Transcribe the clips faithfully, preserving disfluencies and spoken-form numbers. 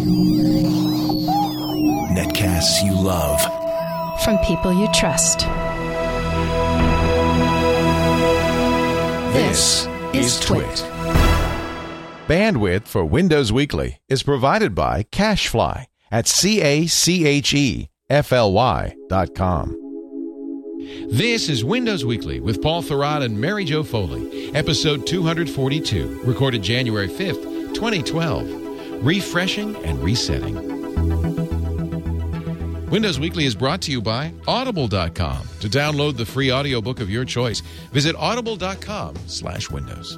Netcasts you love. From people you trust. This is Twit. Bandwidth for Windows Weekly is provided by CacheFly at C A C H E F L Y dot com. This is Windows Weekly with Paul Thurrott and Mary Jo Foley, episode two forty-two, recorded January fifth, twenty twelve. Refreshing and resetting. Windows Weekly is brought to you by Audible dot com. To download the free audiobook of your choice, visit audible dot com slash windows.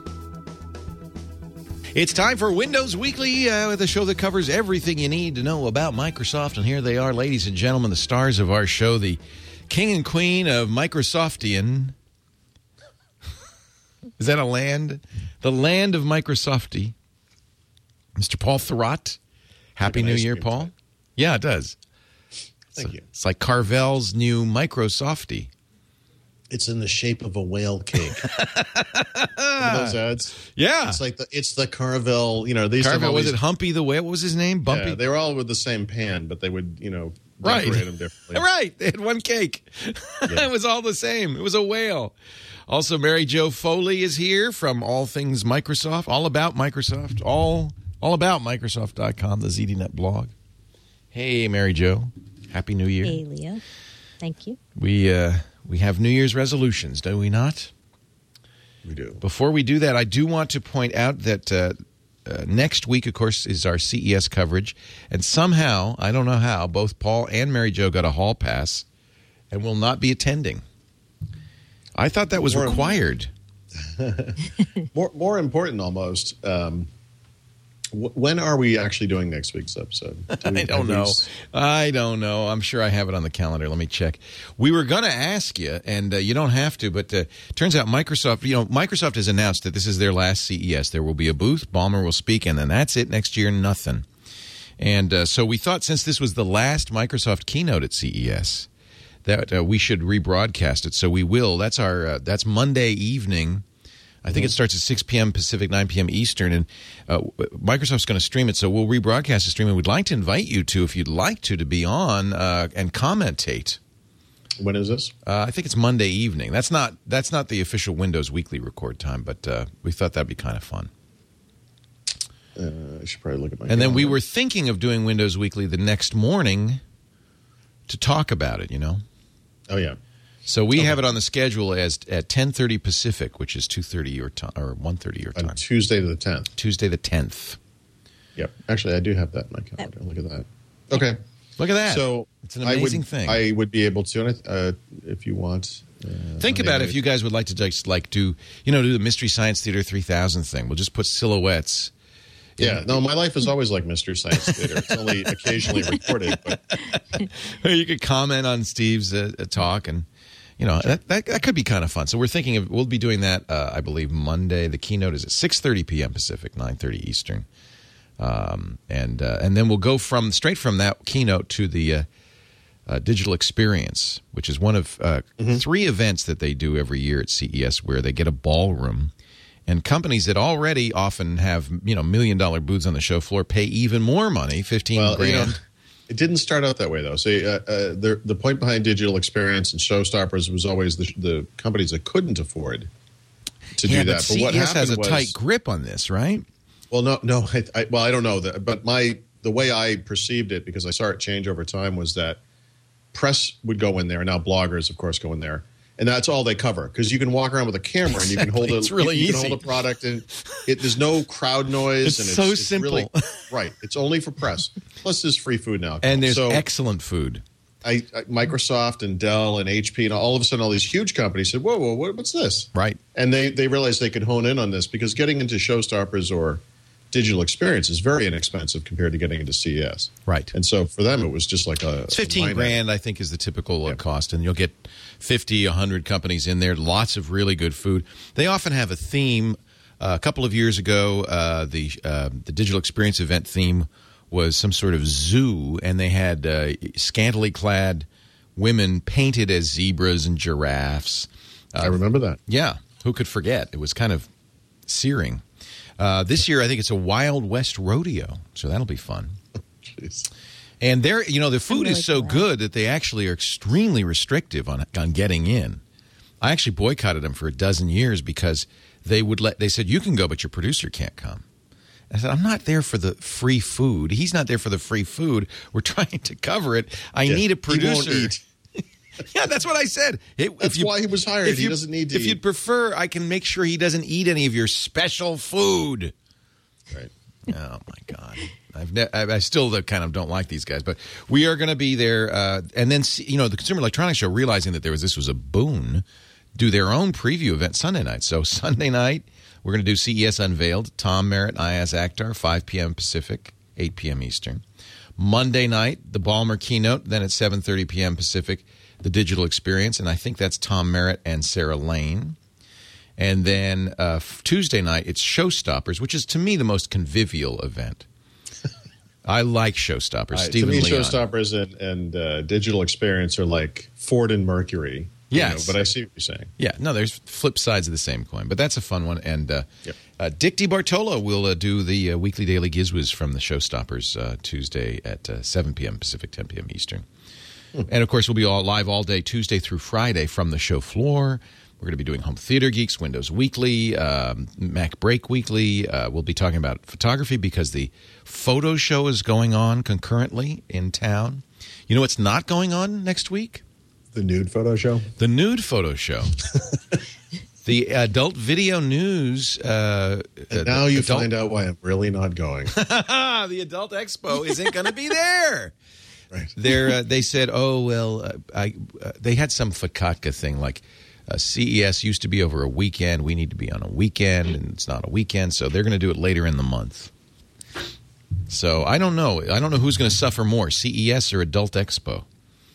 It's time for Windows Weekly, uh, the show that covers everything you need to know about Microsoft. And here they are, ladies and gentlemen, the stars of our show, the king and queen of Microsoftian. Is that a land? The land of Microsofty. Mister Paul Thurrott. Happy New Year, Paul. Time. Yeah, it does. Thank so, you. It's like Carvel's new Microsofty. It's in the shape of a whale cake. Remember those ads? Yeah. It's like the it's the Carvel, you know, these Carvel, was these, it Humpy the whale? What was his name? Bumpy? Yeah, they were all with the same pan, but they would, you know, right. decorate them differently. Right. They had one cake. Yeah. It was all the same. It was a whale. Also, Mary Jo Foley is here from All Things Microsoft, all about Microsoft, all all about Microsoft dot com, the Z D Net blog. Hey, Mary Jo. Happy New Year. Hey, Leo. Thank you. We uh, we have New Year's resolutions, do we not? We do. Before we do that, I do want to point out that uh, uh, next week, of course, is our C E S coverage. And somehow, I don't know how, both Paul and Mary Jo got a hall pass and will not be attending. I thought that was more required. more, more important, almost. Um, w- when are we actually doing next week's episode? Do we, I don't know. We... I don't know. I'm sure I have it on the calendar. Let me check. We were going to ask you, and uh, you don't have to, but uh, turns out Microsoft, you know, Microsoft has announced that this is their last C E S. There will be a booth, Ballmer will speak, and then that's it. Next year, nothing. And uh, so we thought, since this was the last Microsoft keynote at C E S, that uh, we should rebroadcast it. So we will. That's our. Uh, that's Monday evening. I think mm-hmm. it starts at six p.m. Pacific, nine p.m. Eastern, and uh, Microsoft's going to stream it. So we'll rebroadcast the stream, and we'd like to invite you to, if you'd like to, to be on uh, and commentate. When is this? Uh, I think it's Monday evening. That's not. That's not the official Windows Weekly record time, but uh, we thought that'd be kind of fun. Uh, I should probably look at my. And calendar. then we were thinking of doing Windows Weekly the next morning to talk about it. You know. Oh, yeah. So we okay. have it on the schedule as at ten thirty Pacific, which is two thirty your time, or one thirty your time. On Tuesday the tenth. Tuesday the tenth. Yep. Actually, I do have that in my calendar. Look at that. Okay. Look at that. So it's an amazing I would, thing. I would be able to, uh, if you want. Uh, Think about it if you guys would like to just like do, you know, do the Mystery Science Theater three thousand thing. We'll just put silhouettes. Yeah, no, my life is always like Mystery Science Theater. It's only occasionally recorded. But you could comment on Steve's uh, talk, and you know that, that that could be kind of fun. So we're thinking of we'll be doing that. Uh, I believe Monday. The keynote is at six thirty p.m. Pacific, nine thirty Eastern, um, and uh, and then we'll go from straight from that keynote to the uh, uh, digital experience, which is one of uh, mm-hmm. three events that they do every year at C E S, where they get a ballroom. And companies that already often have, you know, million dollar booths on the show floor pay even more money, fifteen well, grand. You know, it didn't start out that way, though. So uh, uh, the the point behind digital experience and showstoppers was always the, the companies that couldn't afford to yeah, do that. But, but C E S what has a was, tight grip on this, right? Well, no, no. I, I, well, I don't know that, but my the way I perceived it, because I saw it change over time, was that press would go in there, and now bloggers, of course, go in there. And that's all they cover, because you can walk around with a camera and you can hold a, it's really you, you easy. can hold a product, and it, there's no crowd noise. It's and it's so it's simple. Really, right. It's only for press. Plus, there's free food now. And there's so excellent food. I, I, Microsoft and Dell and H P and all of a sudden all these huge companies said, whoa, whoa, what, what's this? Right. And they, they realized they could hone in on this, because getting into showstoppers or digital experience is very inexpensive compared to getting into C E S. Right. And so for them, it was just like a It's fifteen a grand, I think, is the typical uh, Yeah. cost, and you'll get fifty, one hundred companies in there. Lots of really good food. They often have a theme. Uh, a couple of years ago, uh, the uh, the digital experience event theme was some sort of zoo, and they had uh, scantily clad women painted as zebras and giraffes. Uh, I remember that. Yeah, who could forget? It was kind of searing. Uh, this year, I think it's a Wild West rodeo, so that'll be fun. Jeez. And they're, you know, the food really is so glad. good that they actually are extremely restrictive on on getting in. I actually boycotted them for a dozen years because they would let. They said you can go, but your producer can't come. I said I'm not there for the free food. He's not there for the free food. We're trying to cover it. I Yeah, need a he won't producer. eat. Yeah, that's what I said. It, That's why he was hired. if He you- doesn't need to If eat. you'd prefer, I can make sure he doesn't eat any of your special food. Right. Oh my God! I've ne- I I still kind of don't like these guys, but we are going to be there. Uh, and then see, you know, the Consumer Electronics Show, realizing that there was this was a boon, do their own preview event Sunday night. So Sunday night we're going to do C E S Unveiled. Tom Merritt, Ayaz Akhtar, five p.m. Pacific, eight p.m. Eastern. Monday night, the Ballmer keynote. Then at seven thirty p.m. Pacific, the Digital Experience, and I think that's Tom Merritt and Sarah Lane. And then uh, Tuesday night, it's Showstoppers, which is, to me, the most convivial event. I like Showstoppers. Right. To Stephen me, Leon. Showstoppers and, and uh, Digital Experience are like Ford and Mercury. you Yes. know, but I see what you're saying. Yeah, no, there's flip sides of the same coin, but that's a fun one. And uh, Yep. uh, Dick DiBartolo will uh, do the uh, weekly daily gizwiz from the Showstoppers uh, Tuesday at uh, seven p.m. Pacific, ten p.m. Eastern. Hmm. And, of course, we'll be all live all day Tuesday through Friday from the show floor. We're going to be doing Home Theater Geeks, Windows Weekly, um, Mac Break Weekly. Uh, we'll be talking about photography because the photo show is going on concurrently in town. You know what's not going on next week? The nude photo show. The nude photo show. The adult video news. Uh, And now you find out why I'm really not going. the adult expo isn't going to be there. Right. They're, uh, they said, oh, well, uh, I, uh, they had some Fakatka thing like uh, C E S used to be over a weekend. We need to be on a weekend, and it's not a weekend, so they're going to do it later in the month. So I don't know. I don't know who's going to suffer more, C E S or Adult Expo.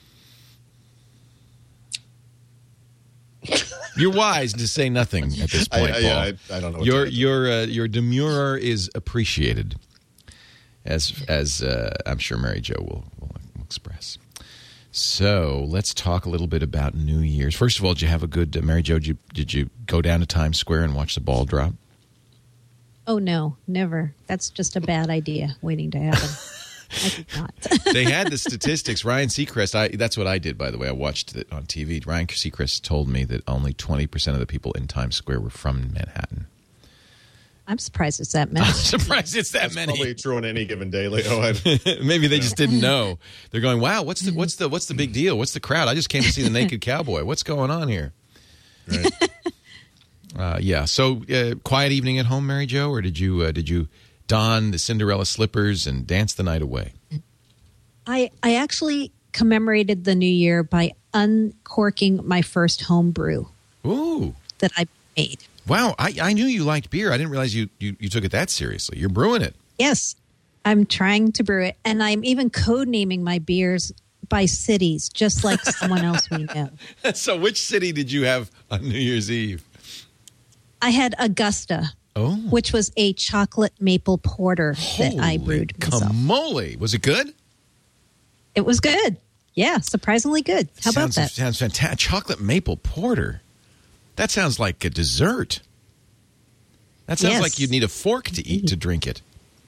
You're wise to say nothing at this point, I, I, Paul. yeah, I, I don't know. What Your to do. your uh, your demurrer is appreciated, as as uh, I'm sure Mary Jo will, will express. So let's talk a little bit about New Year's. First of all, did you have a good uh, Mary Jo? Did you, did you go down to Times Square and watch the ball drop? Oh, no, never. That's just a bad idea waiting to happen. I did not. They had the statistics. Ryan Seacrest, I, that's what I did, by the way. I watched it on T V. Ryan Seacrest told me that only twenty percent of the people in Times Square were from Manhattan. I'm surprised it's that many. I'm surprised it's that That's many. probably true on any given day, Leo. I- Maybe they just didn't know. They're going, wow, what's the what's the what's the big deal? What's the crowd? I just came to see the Naked Cowboy. What's going on here? Right. Uh, yeah. So, uh, quiet evening at home, Mary Jo, or did you uh, did you don the Cinderella slippers and dance the night away? I, I actually commemorated the new year by uncorking my first home brew Ooh, that I made. wow! I, I knew you liked beer. I didn't realize you, you you took it that seriously. You're brewing it. Yes, I'm trying to brew it. And I'm even code naming my beers by cities, just like someone else we know. So, which city did you have on New Year's Eve? I had Augusta, Oh, which was a chocolate maple porter that I holy brewed myself. camole! Was it good? It was good. Yeah, surprisingly good. How about sounds, that? Sounds fantastic. Chocolate maple porter. That sounds like a dessert. That sounds Yes. like you'd need a fork to eat to drink it.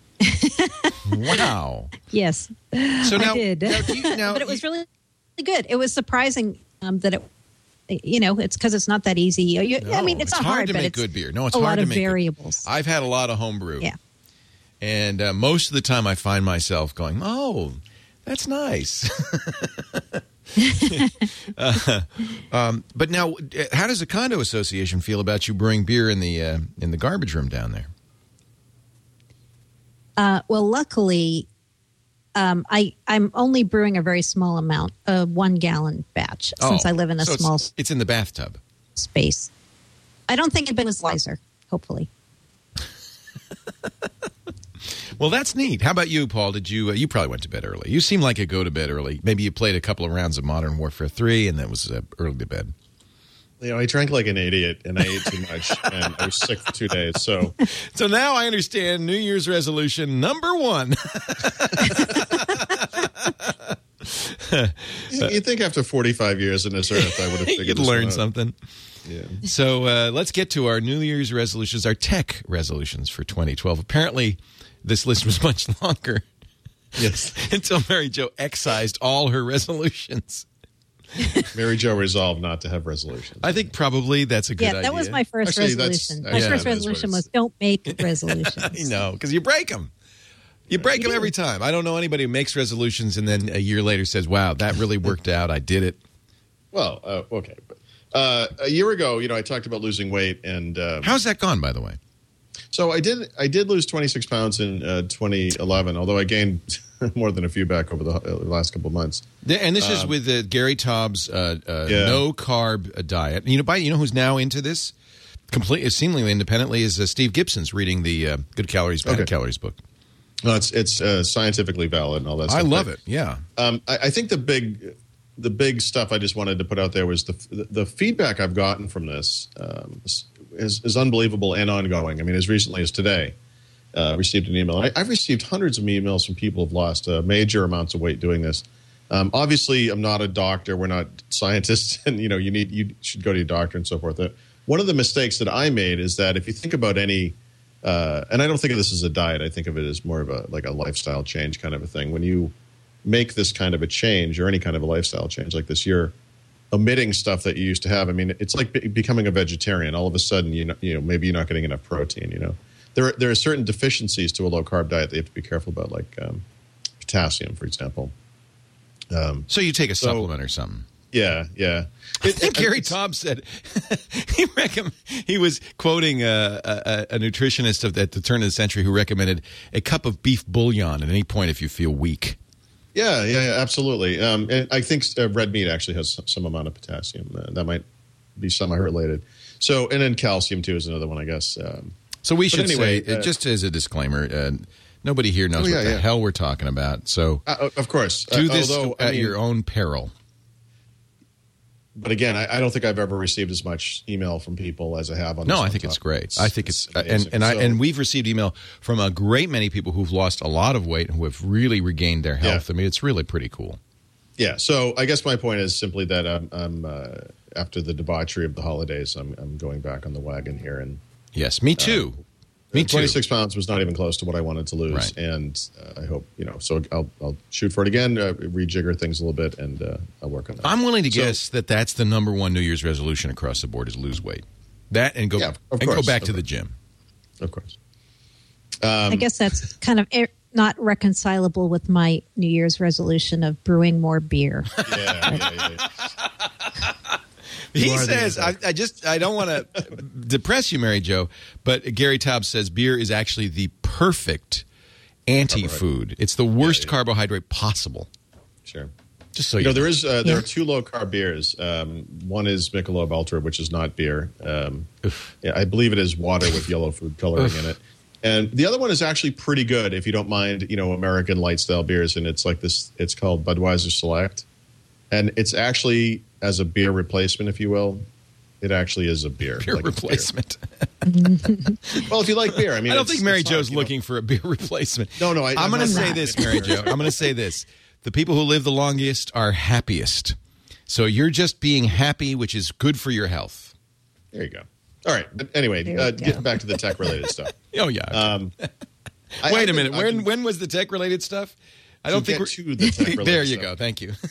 Wow. Yes, So now, I did. now, do you, now but it was you- really, really good. It was surprising um, that it, you know, it's because it's not that easy. You, you- I No, mean, it's, not hard hard, to but make it's good beer. No, it's a hard lot to of make good- variables. I've had a lot of homebrew. Yeah. And uh, most of the time I find myself going, oh, that's nice. uh, um, but now, uh, how does the condo association feel about you brewing beer in the uh, in the garbage room down there? Uh, well, luckily, um, I I'm only brewing a very small amount, a one gallon batch, since Oh, I live in a so it's- small It's, in the bathtub. space. I don't think it was wiser. Hopefully, Well, that's neat. How about you, Paul? Did you? Uh, you probably went to bed early. You seem like you go to bed early. Maybe you played a couple of rounds of Modern Warfare three, and that was uh, early to bed. You know, I drank like an idiot and I ate too much and I was sick for two days. So So now I understand New Year's resolution number one. you you'd think after forty-five years in this earth, I would have figured You'd this learn one out. something. Yeah. So uh, let's get to our New Year's resolutions, our tech resolutions for twenty twelve. Apparently, this list was much longer Yes. Until Mary Jo excised all her resolutions. Mary Jo resolved not to have resolutions. I think probably that's a good Yeah, idea. that was my first Actually, that's- resolution. My yeah, first that is what resolution it's- was don't make resolutions. I know, because you break them. You break them every time. I don't know anybody who makes resolutions and then a year later says, wow, that really worked out. I did it. Well, uh, okay. But, uh, a year ago, you know, I talked about losing weight, and uh, How's that gone, by the way? so I did. I did lose twenty-six pounds in uh, twenty eleven, although I gained more than a few back over the uh, last couple of months. And this is with uh, Gary Taub's uh, uh, Yeah. no-carb uh, diet. You know, by, you know who's now into this? Completely, seemingly independently, is uh, Steve Gibson's reading the uh, Good Calories, Bad Okay. Calories book. No, it's it's uh, scientifically valid and all that I stuff. love But, it, yeah. Um, I, I think the big, the big stuff I just wanted to put out there was the the, the feedback I've gotten from this um, is, is unbelievable and ongoing. I mean, as recently as today, uh, received an email. I, I've received hundreds of emails from people who've lost uh, major amounts of weight doing this. Um, obviously, I'm not a doctor. We're not scientists, and you know, you need you should go to your doctor and so forth. Uh, one of the mistakes that I made is that if you think about any Uh, and I don't think of this as a diet. I think of it as more of a like a lifestyle change kind of a thing. When you make this kind of a change or any kind of a lifestyle change like this, you're omitting stuff that you used to have. I mean, it's like be- becoming a vegetarian. All of a sudden, you know, you know, maybe you're not getting enough protein. You know, there are, there are certain deficiencies to a low carb diet that you have to be careful about, like um, potassium, for example. Um, So you take a so- supplement or something. yeah, yeah. I think Gary it's- Taub said he recomm- he was quoting a, a, a nutritionist of at the turn of the century who recommended a cup of beef bouillon at any point if you feel weak. Yeah, yeah, yeah, absolutely. Um, and I think uh, red meat actually has some, some amount of potassium. Uh, that might be semi-related. So, and then calcium too is another one, I guess. Um, So we But should anyway, say, uh, just as a disclaimer, uh, nobody here knows Oh, yeah, what the yeah. hell we're talking about. So uh, of course, do uh, this although, I at mean, your own peril. But again, I, I don't think I've ever received as much email from people as I have on. No, this I on think it's top. great. I think it's, and amazing. and I So- and we've received email from a great many people who've lost a lot of weight and who have really regained their health. Yeah. I mean, it's really pretty cool. yeah. So I guess my point is simply that I'm, I'm uh, after the debauchery of the holidays, I'm, I'm going back on the wagon here, and Yes, me too. me too. twenty-six pounds was not even close to what I wanted to lose, Right. and uh, I hope you know. So I'll, I'll shoot for it again, uh, rejigger things a little bit, and uh, I'll work on that. I'm willing to So- guess that that's the number one New Year's resolution across the board is lose weight. That and go Yeah, of and go course, back of to the course. gym. Of course. I guess that's kind of ir- not reconcilable with my New Year's resolution of brewing more beer. Yeah, yeah, yeah, yeah. He are the says, I, anti- I just, I don't want to depress you, Mary Jo, but Gary Taub says beer is actually the perfect anti-food. It's the worst yeah. carbohydrate possible. Sure. Just so You you know, know. there is uh, there Yeah. are two low carb beers. Um, one is Michelob Ultra, which is not beer. Um, yeah, I believe it is water with yellow food coloring in it. And the other one is actually pretty good if you don't mind, you know, American light style beers. And it's like this. It's called Budweiser Select, and it's actually as a beer replacement, if you will. It actually is a beer. beer like it's beer. replacement. Well, if you like beer, I mean, I don't it's- think Mary it's not, Jo's you know- looking for a beer replacement. No, no, I- I'm I'm going to not- say this, Mary Jo. I'm going to say this. The people who live the longest are happiest. So you're just being happy, which is good for your health. There you go. All right. But anyway, There you uh, go. getting back to the tech related stuff. Oh, yeah. Um, I- Wait I a minute. can- I When can- when was the tech related stuff? I To don't think get we're to the tech-related there. You stuff. go. Thank you.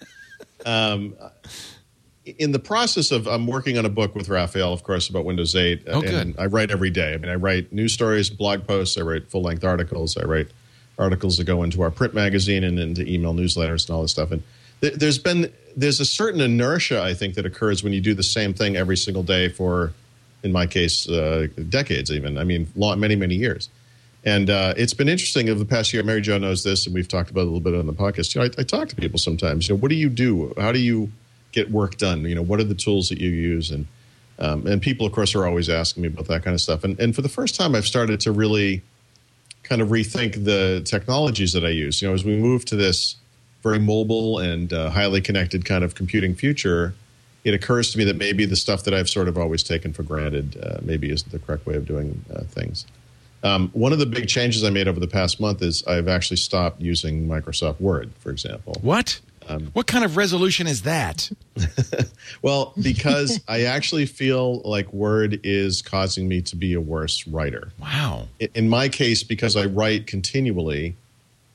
in the process of I'm working on a book with Raphael, of course, about Windows eight. Oh, good. And I write every day. I mean, I write news stories, blog posts, I write full length articles, I write articles that go into our print magazine and into email newsletters and all this stuff. And th- there's been there's a certain inertia, I think, that occurs when you do the same thing every single day for, in my case, uh, decades even. I mean, long, many many years. And uh, it's been interesting over the past year. Mary Jo knows this, and we've talked about it a little bit on the podcast. You know, I, I talk to people sometimes. You know, what do you do? How do you get work done? You know, what are the tools that you use? And um, and people, of course, are always asking me about that kind of stuff. And and for the first time, I've started to really kind of rethink the technologies that I use. You know, as we move to this very mobile and uh, highly connected kind of computing future, it occurs to me that maybe the stuff that I've sort of always taken for granted uh, maybe isn't the correct way of doing uh, things. Um, one of the big changes I made over the past month is I've actually stopped using Microsoft Word, for example. What? Um, what kind of resolution is that? Well, because I actually feel like Word is causing me to be a worse writer. Wow. I- In my case, because I write continually,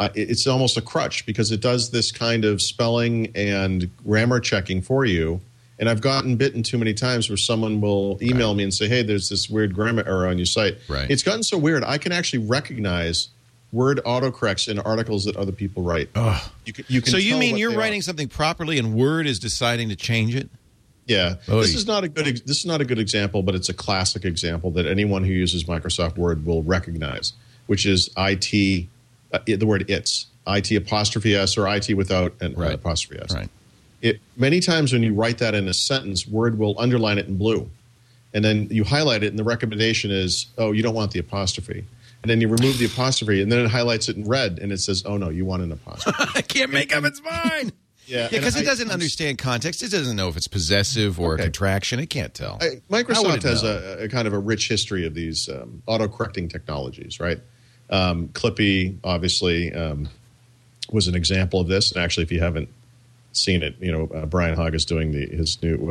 uh, it- it's almost a crutch because it does this kind of spelling and grammar checking for you. And I've gotten bitten too many times where someone will email Right. me and say, hey, there's this weird grammar error on your site. Right. It's gotten so weird, I can actually recognize word autocorrects in articles that other people write. Ugh. You can, you can So you tell mean what you're they writing are. something properly and Word is deciding to change it? Yeah, Oy. this is not a good. ex- This is not a good example, but it's a classic example that anyone who uses Microsoft Word will recognize, which is I T, uh, the word "it's" I T apostrophe s or I T without an Right. apostrophe s. Right. It many times when you write that in a sentence, Word will underline it in blue, and then you highlight it, and the recommendation is, "Oh, you don't want the apostrophe." And then you remove the apostrophe, and then it highlights it in red, and it says, "Oh no, you want an apostrophe." I can't make up its mind. Yeah, because and it I- doesn't understand context. It doesn't know if it's possessive or Okay. a contraction. It can't tell. I, How would Microsoft it has know? a, a kind of a rich history of these um, auto-correcting technologies, right? Um, Clippy, obviously, um, was an example of this. And actually, if you haven't seen it, you know, uh, Brian Hogg is doing the, his new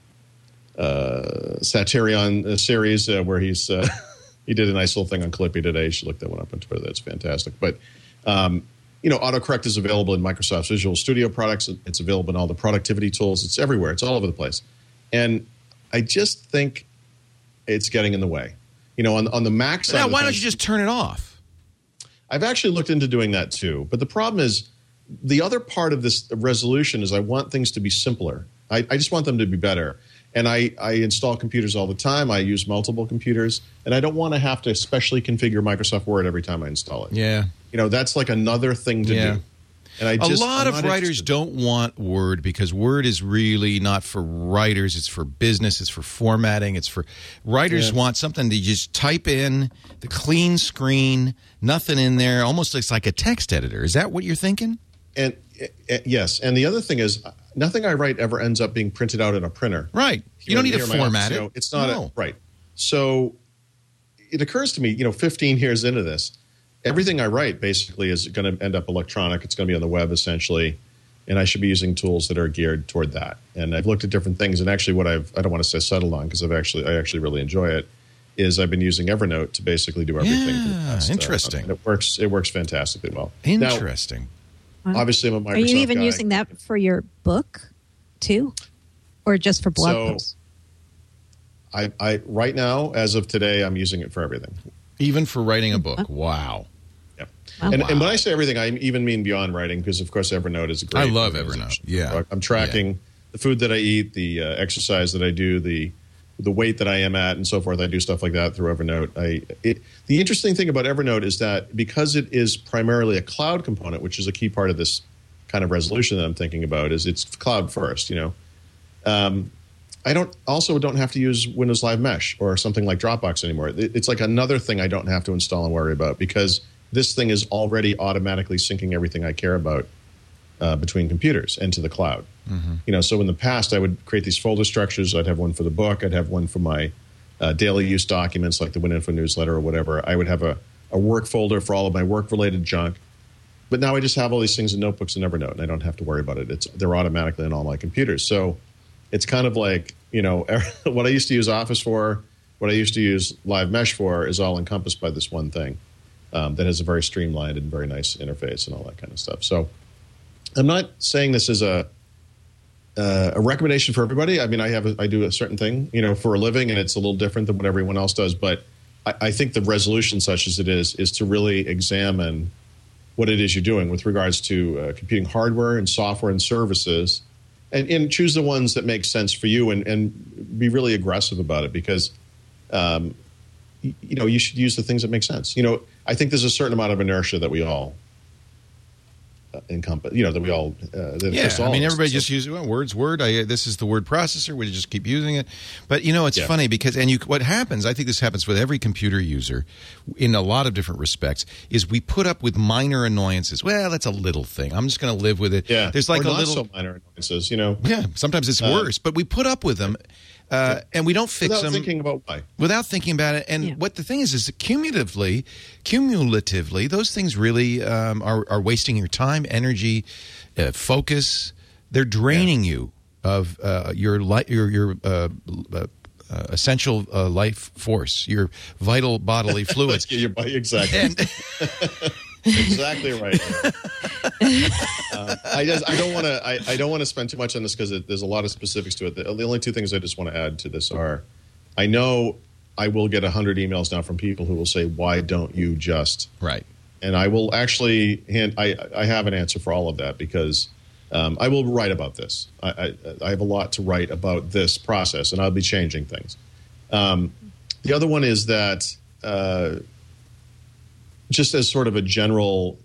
uh, uh, Satyrion uh, series uh, where he's uh, he did a nice little thing on Clippy today. You should look that one up on Twitter. That's fantastic. But um, you know, autocorrect is available in Microsoft's Visual Studio products. It's available in all the productivity tools. It's everywhere. It's all over the place. And I just think it's getting in the way. You know, on, on the Mac side. Now, of why don't things- you just turn it off? I've actually looked into doing that too. But the problem is the other part of this resolution is I want things to be simpler. I, I just want them to be better. And I, I install computers all the time. I use multiple computers. And I don't want to have to specially configure Microsoft Word every time I install it. Yeah. You know, that's like another thing to Yeah. do. And I A just, lot I'm of not writers interested. don't want Word because Word is really not for writers. It's for business. It's for formatting. It's for writers Yeah. want something to just type in, the clean screen, nothing in there. Almost looks like a text editor. Is that what you're thinking? And uh, yes, and the other thing is, uh, nothing I write ever ends up being printed out in a printer. Right. You Here- don't need to here in my format office, it. you know, it's not No. a, right. So it occurs to me, you know, fifteen years into this, everything I write basically is going to end up electronic. It's going to be on the web essentially, and I should be using tools that are geared toward that. And I've looked at different things, and actually, what I've I don't want to say settled on because I've actually I actually really enjoy it. Is I've been using Evernote to basically do everything. for the Yeah, past, uh, interesting. and it works. It works fantastically well. Now, Interesting. obviously, I'm a Microsoft Are you even guy. using that for your book too, or just for blog So- posts? I, I right now, as of today, I'm using it for everything. Even for writing a book. Wow. Yeah. Oh, and, wow. and when I say everything, I even mean beyond writing, because of course Evernote is a great. I love organization. Evernote. Yeah. I'm tracking the food that I eat, the uh, exercise that I do, the the weight that I am at, and so forth. I do stuff like that through Evernote. I it, the interesting thing about Evernote is that because it is primarily a cloud component, which is a key part of this kind of resolution that I'm thinking about, is it's cloud first. You know, um, I don't also don't have to use Windows Live Mesh or something like Dropbox anymore. It- It's like another thing I don't have to install and worry about because this thing is already automatically syncing everything I care about uh, between computers and to the cloud. You know, so in the past I would create these folder structures. I'd have one for the book. I'd have one for my uh, daily use documents like the WinInfo newsletter or whatever. I would have a, a work folder for all of my work-related junk. But now I just have all these things in notebooks in Evernote, and I don't have to worry about it. It's they're automatically on all my computers. So it's kind of like, you know, what I used to use Office for, what I used to use Live Mesh for is all encompassed by this one thing um, that has a very streamlined and very nice interface and all that kind of stuff. So I'm not saying this is a uh, a recommendation for everybody. I mean, I have a, I do a certain thing, you know, for a living, and it's a little different than what everyone else does. But I, I think the resolution, such as it is, is to really examine what it is you're doing with regards to uh, computing hardware and software and services, and, and choose the ones that make sense for you, and, and be really aggressive about it because, um, you, you know, you should use the things that make sense. You know, I think there's a certain amount of inertia that we all uh, encompass. You know, that we all. Uh, that Yeah, affects all I mean, of us. everybody So- just uses well, words. Word. I, this is the word processor. We just keep using it. But you know, it's Yeah. funny because, and you, what happens? I think this happens with every computer user, in a lot of different respects. Is we put up with minor annoyances. Well, that's a little thing. I'm just going to live with it. Yeah, There's like or a not little. so minor annoyances. You know, Yeah, sometimes it's Uh, worse, but we put up with them, uh, and we don't fix without them thinking about why. without thinking about it. And Yeah. what the thing is, is that cumulatively, cumulatively, those things really um, are, are wasting your time, energy, uh, focus. They're draining you of uh, your li- your your uh, uh, uh, essential uh, life force, your vital bodily fluids. Your body- exactly. And Exactly right. uh, I just I don't want to I, I don't want to spend too much on this because there's a lot of specifics to it. The, the only two things I just want to add to this are, I know I will get a hundred emails now from people who will say, "Why don't you just?" Right. And I will actually hand I I have an answer for all of that because um, I will write about this. I, I I have a lot to write about this process, and I'll be changing things. Um, the other one is that. Uh, Just as sort of a general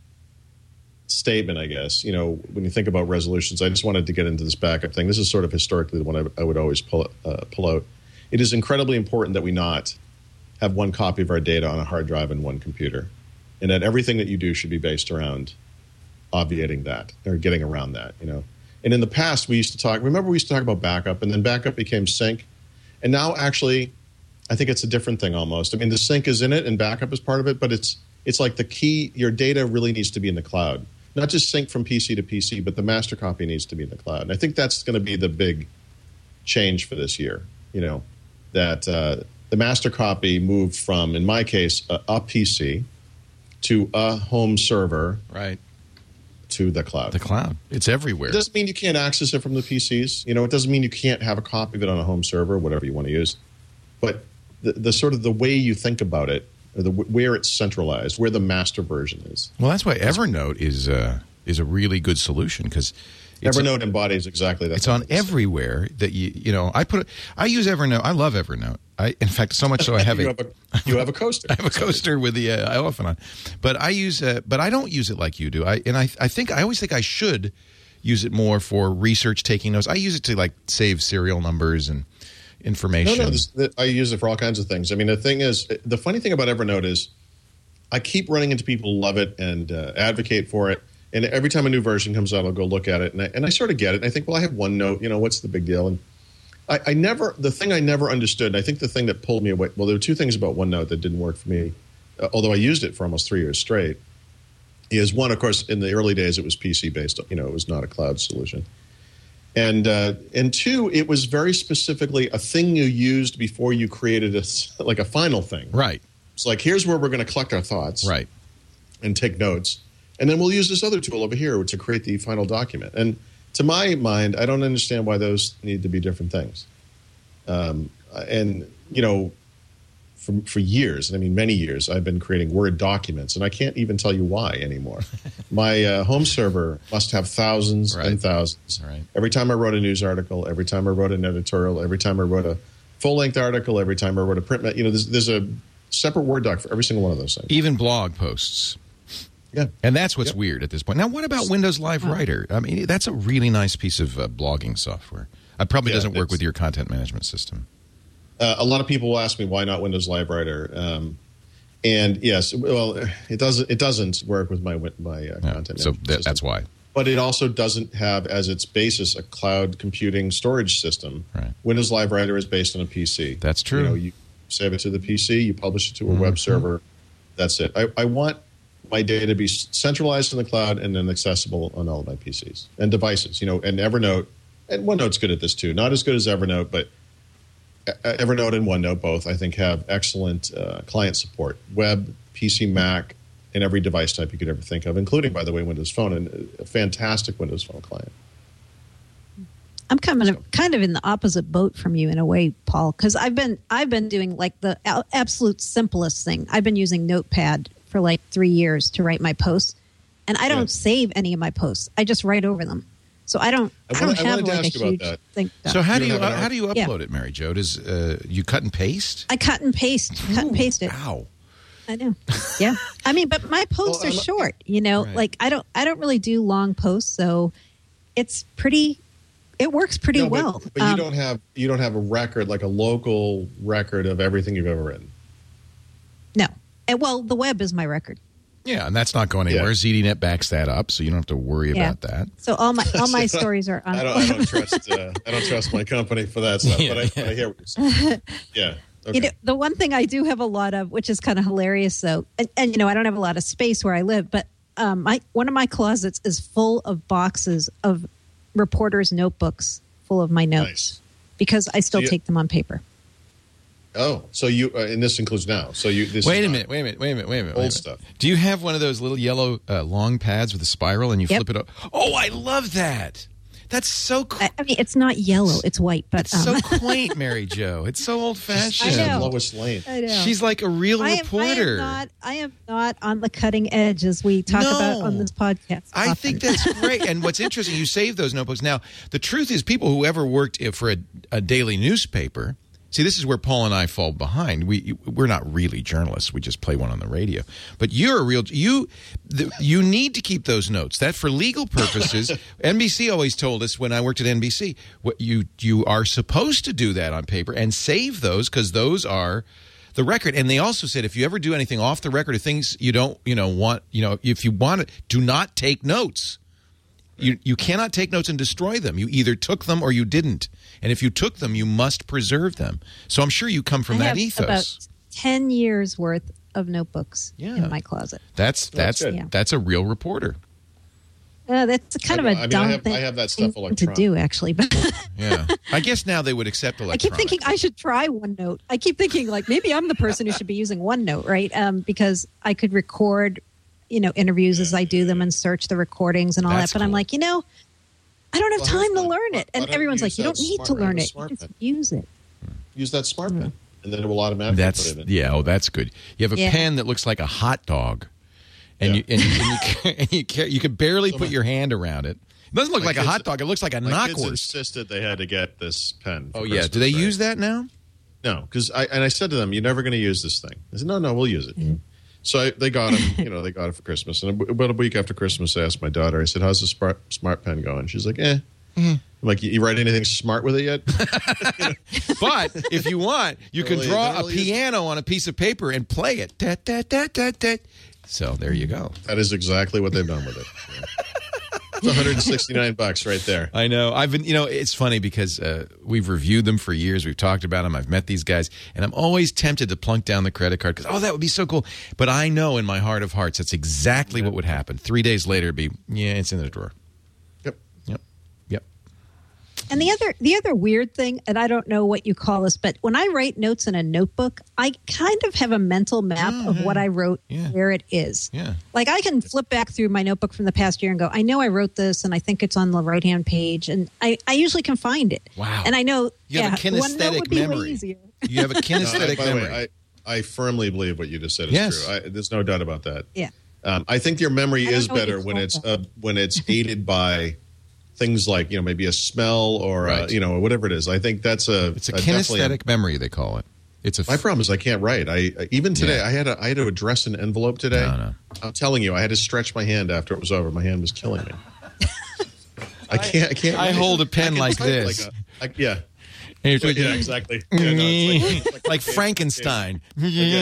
statement, I guess, you know, when you think about resolutions, I just wanted to get into this backup thing. This is sort of historically the one I, I would always pull, uh, pull out. It is incredibly important that we not have one copy of our data on a hard drive in one computer, and that everything that you do should be based around obviating that or getting around that, you know. And in the past, we used to talk, remember we used to talk about backup, and then backup became sync. And now actually, I think it's a different thing almost. I mean, the sync is in it and backup is part of it, but it's it's like the key, your data really needs to be in the cloud. Not just sync from P C to P C, but the master copy needs to be in the cloud. And I think that's going to be the big change for this year, you know, that uh, the master copy moved from, in my case, a, a P C to a home server. Right. To the cloud. The cloud. It's everywhere. It doesn't mean you can't access it from the P Cs. You know, it doesn't mean you can't have a copy of it on a home server, whatever you want to use. But the, the sort of the way you think about it, or the where it's centralized, where the master version is. Well, that's why Evernote is uh, is a really good solution because Evernote embodies exactly that. It's on everywhere that you you know. I put I use Evernote. I love Evernote. I in fact so much so I have you a, have a you have a coaster. I have a coaster with the uh, elephant on, but I use uh, but I don't use it like you do. I and I I think I always think I should use it more for research, taking notes. I use it to like save serial numbers and information. No, no, this, I use it for all kinds of things. I mean, the thing is, the funny thing about Evernote is I keep running into people who love it and uh, advocate for it. And every time a new version comes out, I'll go look at it. And I, and I sort of get it. And I think, well, I have OneNote. You know, what's the big deal? And I, I never, the thing I never understood, and I think the thing that pulled me away, well, there were two things about OneNote that didn't work for me, uh, although I used it for almost three years straight, is one, of course, in the early days, it was P C-based. You know, it was not a cloud solution. And uh, and two, it was very specifically a thing you used before you created a, like a final thing. Right. It's like, here's where we're going to collect our thoughts. Right. And take notes. And then we'll use this other tool over here to create the final document. And to my mind, I don't understand why those need to be different things. Um, and, you know, for, for years, and I mean many years, I've been creating Word documents, and I can't even tell you why anymore. My uh, home server must have thousands right. and thousands. Right. Every time I wrote a news article, every time I wrote an editorial, every time I wrote a full-length article, every time I wrote a print, you know, there's, there's a separate Word doc for every single one of those things. Even blog posts. Yeah. And that's what's yep. weird at this point. Now, what about Windows Live Writer? I mean, that's a really nice piece of uh, blogging software. It probably Yeah, doesn't work it's- with your content management system. Uh, a lot of people will ask me why not Windows Live Writer, um, and yes, well, it doesn't. It doesn't work with my my uh, Yeah, content. so management that, system. that's why. But it also doesn't have as its basis a cloud computing storage system. Right. Windows Live Writer is based on a P C. That's true. You know, you save it to the P C, you publish it to a Mm-hmm. web server. That's it. I, I want my data to be centralized in the cloud and then accessible on all of my P Cs and devices. You know, and Evernote, and OneNote's good at this too. Not as good as Evernote, but Evernote and OneNote both, I think, have excellent uh, client support. Web, P C, Mac, and every device type you could ever think of, including, by the way, Windows Phone, and a fantastic Windows Phone client. I'm kind of kind of in the opposite boat from you in a way, Paul, because I've been I've been doing like the a- absolute simplest thing. I've been using Notepad for like three years to write my posts, and I don't Yeah. save any of my posts. I just write over them. So I don't I I, don't wanna- I have wanted to like a ask you about huge that. thing. So how You do you don't have uh, an how do you Yeah. upload it, Mary Jo? Does uh, you cut and paste? I cut and paste, cut and paste it. Ow. I know. Yeah. I mean, but my posts Well, are I'm- short, you know, Right. like I don't, I don't really do long posts. So it's pretty, it works pretty No, but- well. But, you Um, don't have you don't have a record, like a local record of everything you've ever written. No. And, well, the web is my record. Yeah, and that's not going anywhere. Yeah. ZDNet backs that up, so you don't have to worry Yeah. about that. So all my, all my stories are on. I don't, I don't trust uh, I don't trust my company for that stuff. Yeah, but, I, yeah. but I hear what you're saying. Yeah. Okay. You know, the one thing I do have a lot of, which is kind of hilarious, though, and, and you know, I don't have a lot of space where I live, but um, my one of my closets is full of boxes of reporters' notebooks full of my notes Nice. because I still So you- take them on paper. Oh, so you uh, and this includes now. So you this Wait is a not minute, wait a minute, wait a minute, wait a minute. Old wait a minute. stuff. Do you have one of those little yellow uh, long pads with a spiral and you Yep. flip it up? Oh, I love that. That's so cool. I, I mean, it's not yellow; it's white. But It's so um, quaint, Mary Jo. It's so old-fashioned. I know. Lois Lane. I know. She's like a real I am, I reporter. am not. I am not on the cutting edge as we talk No. about on this podcast. I often. think that's great. And what's interesting, you save those notebooks. Now, the truth is, people who ever worked for a, a daily newspaper, see, this is where Paul and I fall behind. We we're not really journalists. We just play one on the radio. But you're a real you. The, you need to keep those notes. That for legal purposes. N B C always told us when I worked at N B C, what you you are supposed to do that on paper and save those because those are the record. And they also said if you ever do anything off the record or things you don't you know want you know if you want it, do not take notes. You you cannot take notes and destroy them. You either took them or you didn't. And if you took them, you must preserve them. So I'm sure you come from I that have ethos. About ten years worth of notebooks Yeah. in my closet. That's that's That's good. Yeah. that's a real reporter. Uh, that's kind I- of I a mean, dumb I have- thing I have that stuff to electronic. do, actually. But Yeah. I guess now they would accept I electronic. keep thinking I should try OneNote. I keep thinking like maybe I'm the person who should be using OneNote, right? Um, because I could record, you know, interviews as I do them and search the recordings and all That's that. But I'm cool. like, you know, I don't have Well, time here's to one. learn it, Why and don't everyone's you like, you use don't that need to smart- learn a it. smart You just pen? use it. Use that smart pen, and then it will automatically That's put it in. yeah. Oh, that's good. You have a Yeah. pen that looks like a hot dog, and Yeah. you and, you- and you ca- and you ca- you can barely put your hand around it. It doesn't look My like a kids- hot dog. It looks like a My kids knockwurst. insisted they had to get this pen. for Oh yeah. Christmas, Do they right? use that now? No, because I and I said to them, "You're never going to use this thing." I said, "No, no, we'll use it." So I, they got him. You know, they got it for Christmas. And about a week after Christmas, I asked my daughter. I said, "How's the smart smart pen going?" She's like, "Eh." I'm like, you, you write anything smart with it yet? But if you want, you can Really, draw they a really use- piano on a piece of paper and play it. Da, da, da, da, da. So there you go. That is exactly what they've done with it. Yeah. It's one hundred sixty-nine bucks right there. I know. I've been, you know, it's funny because uh, we've reviewed them for years. We've talked about them. I've met these guys, and I'm always tempted to plunk down the credit card because, oh, that would be so cool. But I know in my heart of hearts that's exactly what would happen. Three days later, it'd be, yeah, it's in the drawer. Yep. Yep. Yep. And the other the other weird thing, and I don't know what you call this, but when I write notes in a notebook, I kind of have a mental map of what I wrote, Yeah. where it is. Yeah. Like I can flip back through my notebook from the past year and go, I know I wrote this, and I think it's on the right hand page, and I, I usually can find it. Wow. And I know You have yeah, a OneNote kinesthetic would be way memory. easier. You have a No, I- kinesthetic by the memory. way, I, I firmly believe what you just said is Yes. true. I, there's no doubt about that. Yeah. Um, I think your memory I don't is know what you better when call it's that. uh, when it's aided by things like, you know, maybe a smell or Right. uh, you know, whatever it is. I think that's a it's a definitely kinesthetic memory, they call it. It's a My problem is I can't write. I I- even today Yeah. I had a, I had to address an envelope today. No, no. I'm telling you, I had to stretch my hand after it was over. My hand was killing me. I can't. I can't. I write. hold a pen I can like type this. Like a, like, yeah. And you're Yeah, exactly. Yeah, no, it's like, like Frankenstein. Yeah,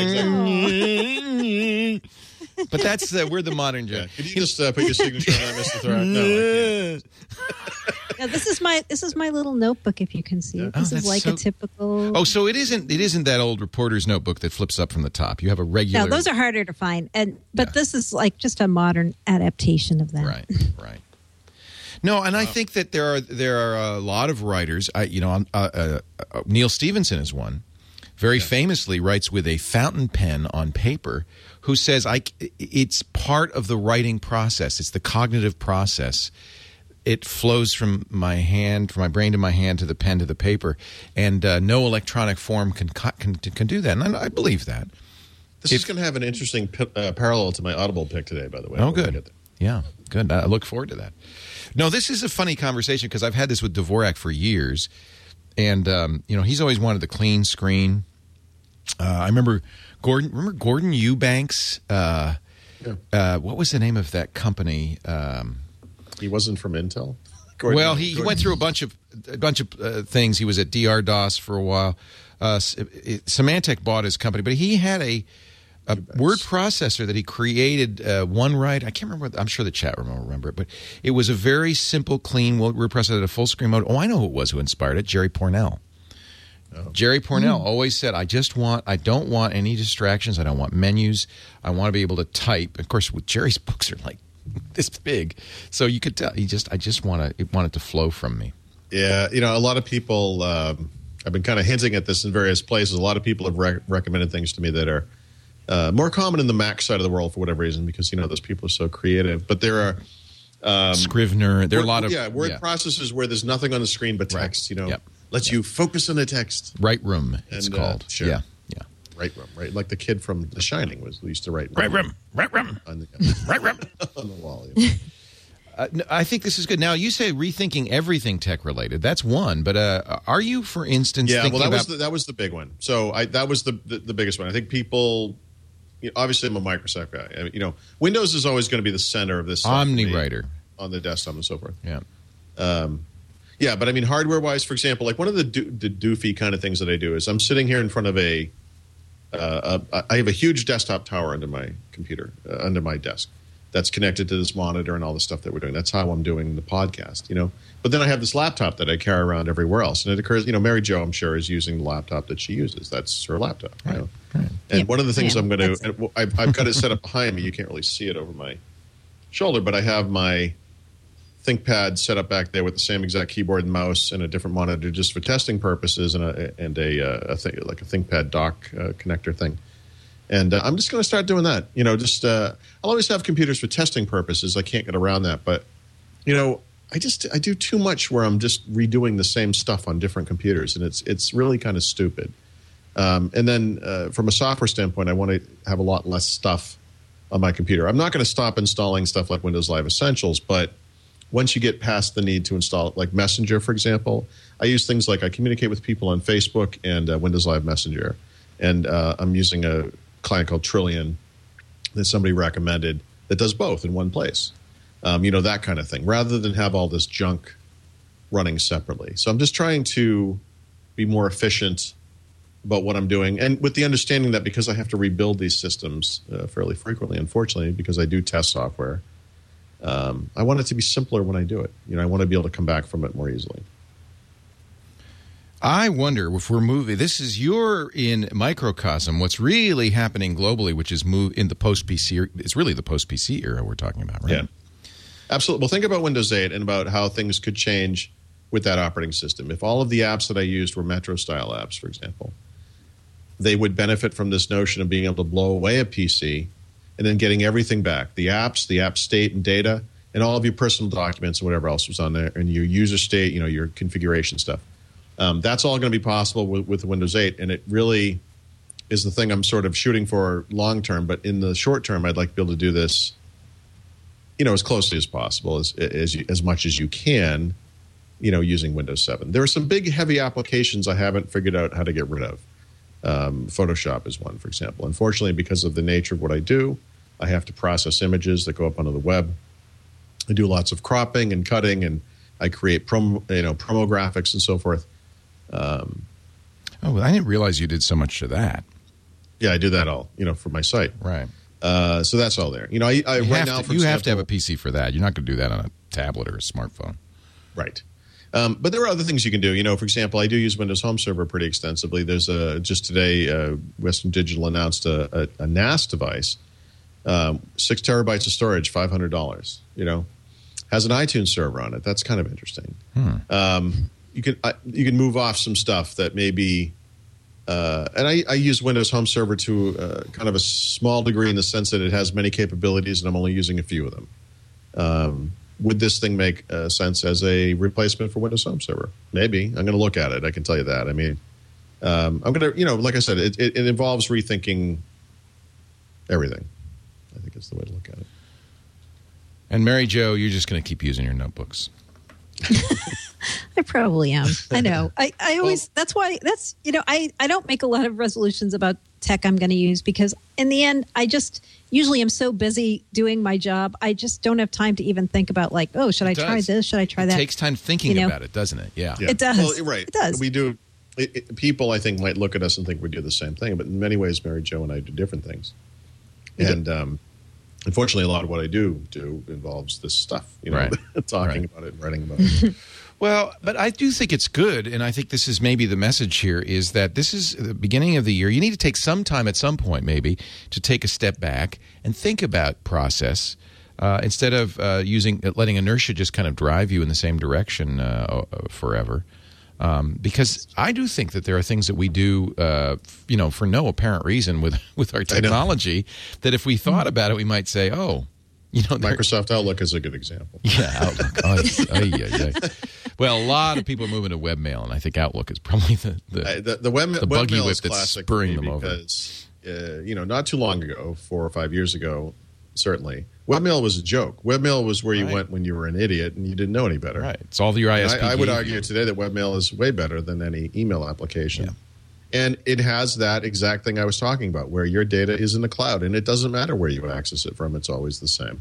exactly. But that's uh, we're the modern Yeah. Joe. Could you just uh, put your signature on that, Mister Throck? No, I can't. Now, this is my this is my little notebook. If you can see it, Oh, this that's is like so- a typical. Oh, so it isn't it isn't that old reporter's notebook that flips up from the top. You have a regular no, those are harder to find, and but Yeah. this is like just a modern adaptation of that. Right, right. No, and I think that there are there are a lot of writers. I, you know, um, uh, uh, uh, Neil Stevenson is one. Very famously writes with a fountain pen on paper. Who says I? It's part of the writing process. It's the cognitive process. It flows from my hand, from my brain to my hand, to the pen to the paper, and uh, no electronic form can can can do that. And I, I believe that. This is going to have an interesting p- uh, parallel to my Audible pick today, by the way. Oh, We're gonna good. get there. Yeah, good. I look forward to that. No, this is a funny conversation because I've had this with Dvorak for years, and um, you know he's always wanted the clean screen. Uh, I remember Gordon. Remember Gordon Eubanks? Uh, Yeah. uh, what was the name of that company? Um, He wasn't from Intel. Gordon- well, he, he Gordon- went through a bunch of a bunch of uh, things. He was at D R DOS for a while. Uh, S- it- Symantec bought his company, but he had a, a word processor that he created. Uh, OneWrite. I can't remember. What, I'm sure the chat room will remember it, but it was a very simple, clean word processor at a full screen mode. Oh, I know who it was who inspired it. Jerry Pornell. Jerry Pornell always said, "I just want. I don't want any distractions. I don't want menus. I want to be able to type." Of course, with Jerry's books are like this big, so you could tell. He just. I just want to. Want it to flow from me. Yeah, you know, a lot of people. Um, I've been kind of hinting at this in various places. A lot of people have rec- recommended things to me that are uh, more common in the Mac side of the world for whatever reason, because, you know, those people are so creative. But there are um, Scrivener. There are word, a lot of yeah word yeah. processors where there's nothing on the screen but text. Right. You know, yep. lets yep. you focus on the text. Right Room. It's and, called. Uh, sure. Yeah. Yeah. Right Room. Right, like the kid from The Shining was used to write Right Room. Right Room. On the, right Room on the wall. You know. Uh, no, I think this is good. Now, you say rethinking everything tech-related. That's one. But uh, are you, for instance, yeah, thinking well, that about... was the, that was the big one. So I, that was the, the the biggest one. I think people... You know, obviously, I'm a Microsoft guy. I mean, you know, Windows is always going to be the center of this stuff for me OmniWriter. On the desktop and so forth. Yeah. Um, yeah, but I mean, hardware-wise, for example, like one of the, do, the doofy kind of things that I do is I'm sitting here in front of a... Uh, a I have a huge desktop tower under my computer, uh, under my desk. That's connected to this monitor and all the stuff that we're doing. That's how I'm doing the podcast, you know. But then I have this laptop that I carry around everywhere else, and it occurs, you know, Mary Jo, I'm sure, is using the laptop that she uses. That's her laptop, you know. Right. And Yep. one of the things Yeah, I'm going that's to, and I've, I've got it set up behind me. You can't really see it over my shoulder, but I have my ThinkPad set up back there with the same exact keyboard and mouse and a different monitor just for testing purposes, and a and a, uh, a thing, like a ThinkPad dock uh, connector thing. And uh, I'm just going to start doing that. You know, just uh, I'll always have computers for testing purposes. I can't get around that, but you know, I just I do too much where I'm just redoing the same stuff on different computers, and it's it's really kind of stupid. Um, and then uh, from a software standpoint, I want to have a lot less stuff on my computer. I'm not going to stop installing stuff like Windows Live Essentials, but once you get past the need to install it, like Messenger, for example, I use things like I communicate with people on Facebook and uh, Windows Live Messenger, and uh, I'm using a client called Trillion that somebody recommended that does both in one place. Um, you know, that kind of thing, rather than have all this junk running separately. So I'm just trying to be more efficient about what I'm doing, and with the understanding that because I have to rebuild these systems uh, fairly frequently, unfortunately, because I do test software, um, I want it to be simpler when I do it. You know, I want to be able to come back from it more easily. I wonder if we're moving. This is you're in microcosm. What's really happening globally, which is move in the post-P C. It's really the post-P C era we're talking about, right? Yeah, absolutely. Well, think about Windows eight and about how things could change with that operating system. If all of the apps that I used were Metro-style apps, for example, they would benefit from this notion of being able to blow away a P C and then getting everything back: the apps, the app state and data, and all of your personal documents and whatever else was on there, and your user state, you know, your configuration stuff. Um, that's all going to be possible with, with Windows eight, and it really is the thing I'm sort of shooting for long term. But in the short term, I'd like to be able to do this, you know, as closely as possible, as as, you, as much as you can, you know, using Windows seven. There are some big, heavy applications I haven't figured out how to get rid of. Um, Photoshop is one, for example. Unfortunately, because of the nature of what I do, I have to process images that go up onto the web. I do lots of cropping and cutting, and I create promo, you know, promo graphics and so forth. Um, oh, I didn't realize you did so much of that. Yeah, I do that all, you know, for my site. Right. Uh, so that's all there. You know, I, I you right have now, to, for you example, have to have a P C for that. You're not going to do that on a tablet or a smartphone. Right. Um, but there are other things you can do. You know, for example, I do use Windows Home Server pretty extensively. There's a just today, uh, Western Digital announced a, a, a N A S device, um, six terabytes of storage, five hundred dollars. You know, has an iTunes server on it. That's kind of interesting. Hmm. Um, you can I, you can move off some stuff that maybe, uh, and I, I use Windows Home Server to uh, kind of a small degree in the sense that it has many capabilities, and I'm only using a few of them. Um, would this thing make uh, sense as a replacement for Windows Home Server? Maybe. I'm going to look at it. I can tell you that. I mean, um, I'm going to, you know, like I said, it, it, it involves rethinking everything. I think it's the way to look at it. And Mary Jo, you're just going to keep using your notebooks. I probably am. I know. I, I always, well, that's why, that's, you know, I, I don't make a lot of resolutions about tech I'm going to use because in the end, I just usually am so busy doing my job. I just don't have time to even think about like, oh, should it I try does. this? Should I try it that? It takes time thinking you know? about it, doesn't it? Yeah. yeah. It does. Well, right. It does. We do. It, it, people, I think, might look at us and think we do the same thing. But in many ways, Mary Jo and I do different things. Yeah. And um, unfortunately, a lot of what I do do involves this stuff, you know, right. talking right. about it and writing about it. Well, but I do think it's good, and I think this is maybe the message here, is that this is the beginning of the year. You need to take some time at some point maybe to take a step back and think about process uh, instead of uh, using letting inertia just kind of drive you in the same direction uh, forever. Um, because I do think that there are things that we do, uh, you know, for no apparent reason with, with our technology, that if we thought about it, we might say, oh, you know, Microsoft Outlook is a good example. Yeah, Outlook. Oh, oh, yeah, yeah. Well, a lot of people are moving to webmail, and I think Outlook is probably the the, uh, the, the, web, the buggy webmail whip is that's classic spurring for me them because, over. Uh, you know, not too long ago, four or five years ago, certainly, webmail was a joke. Webmail was where you Right. went when you were an idiot and you didn't know any better. Right. It's all your I S P. I, I would gave argue you. today that webmail is way better than any email application. Yeah. And it has that exact thing I was talking about, where your data is in the cloud, and it doesn't matter where you access it from. It's always the same.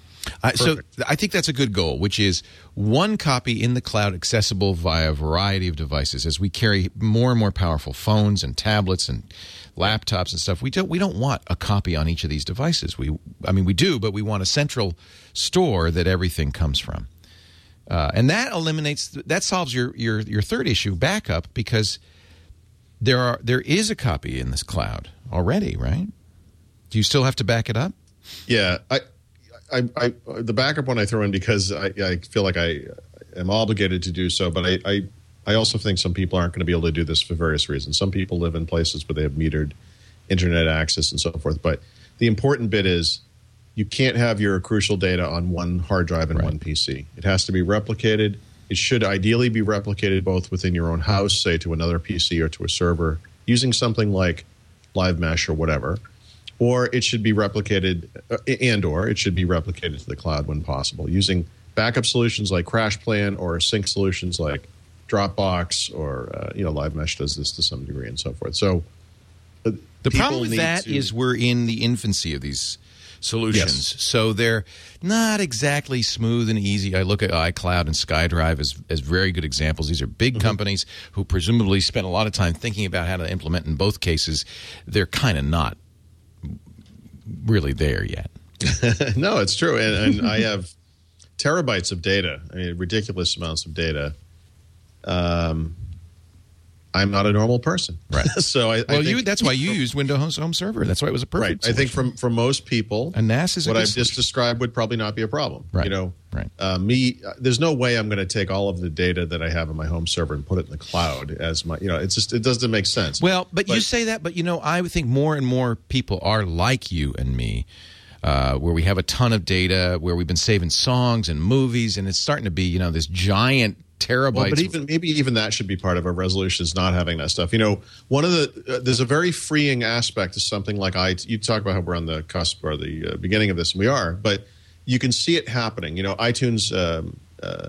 I, so Perfect. I think that's a good goal, which is one copy in the cloud accessible via a variety of devices. As we carry more and more powerful phones and tablets and laptops and stuff, we don't we don't want a copy on each of these devices. We, I mean, we do, but we want a central store that everything comes from, uh, and that eliminates that solves your your your third issue, backup, because there are there is a copy in this cloud already, right? Do you still have to back it up? Yeah, I, I, I, the backup one I throw in because I, I feel like I am obligated to do so, but I, I, I also think some people aren't going to be able to do this for various reasons. Some people live in places where they have metered internet access and so forth. But the important bit is you can't have your crucial data on one hard drive and Right. one P C. It has to be replicated. It should ideally be replicated both within your own house, say to another P C or to a server, using something like Live Mesh or whatever. Or it should be replicated, uh, and or it should be replicated to the cloud when possible, using backup solutions like CrashPlan or sync solutions like Dropbox or uh, you know Live Mesh does this to some degree and so forth. So uh, The people problem with need that to- is we're in the infancy of these solutions. Yes. So they're not exactly smooth and easy. I look at iCloud and SkyDrive as, as very good examples. These are big Mm-hmm. companies who presumably spent a lot of time thinking about how to implement. In both cases, they're kind of not really there yet. no, it's true, and, and I have terabytes of data. I mean, ridiculous amounts of data. Um, I'm not a normal person, Right. so I, I Well, think, you that's why you used Windows Home Server. That's why it was a right. perfect I think solution. from for most people, And N A S is a what good I've solution. just described would probably not be a problem. Right. You know, Right. Uh, me, there's no way I'm going to take all of the data that I have on my home server and put it in the cloud as my. You know, it's just it doesn't make sense. Well, but, you say that, but you know, I would think more and more people are like you and me, uh, where we have a ton of data, where we've been saving songs and movies, and it's starting to be, you know, this giant terabytes. Well, but even maybe even that should be part of a resolution is not having that stuff. You know, one of the uh, there's a very freeing aspect to something like I. You talk about how we're on the cusp or the uh, beginning of this, and we are, but you can see it happening. You know, iTunes, um, uh,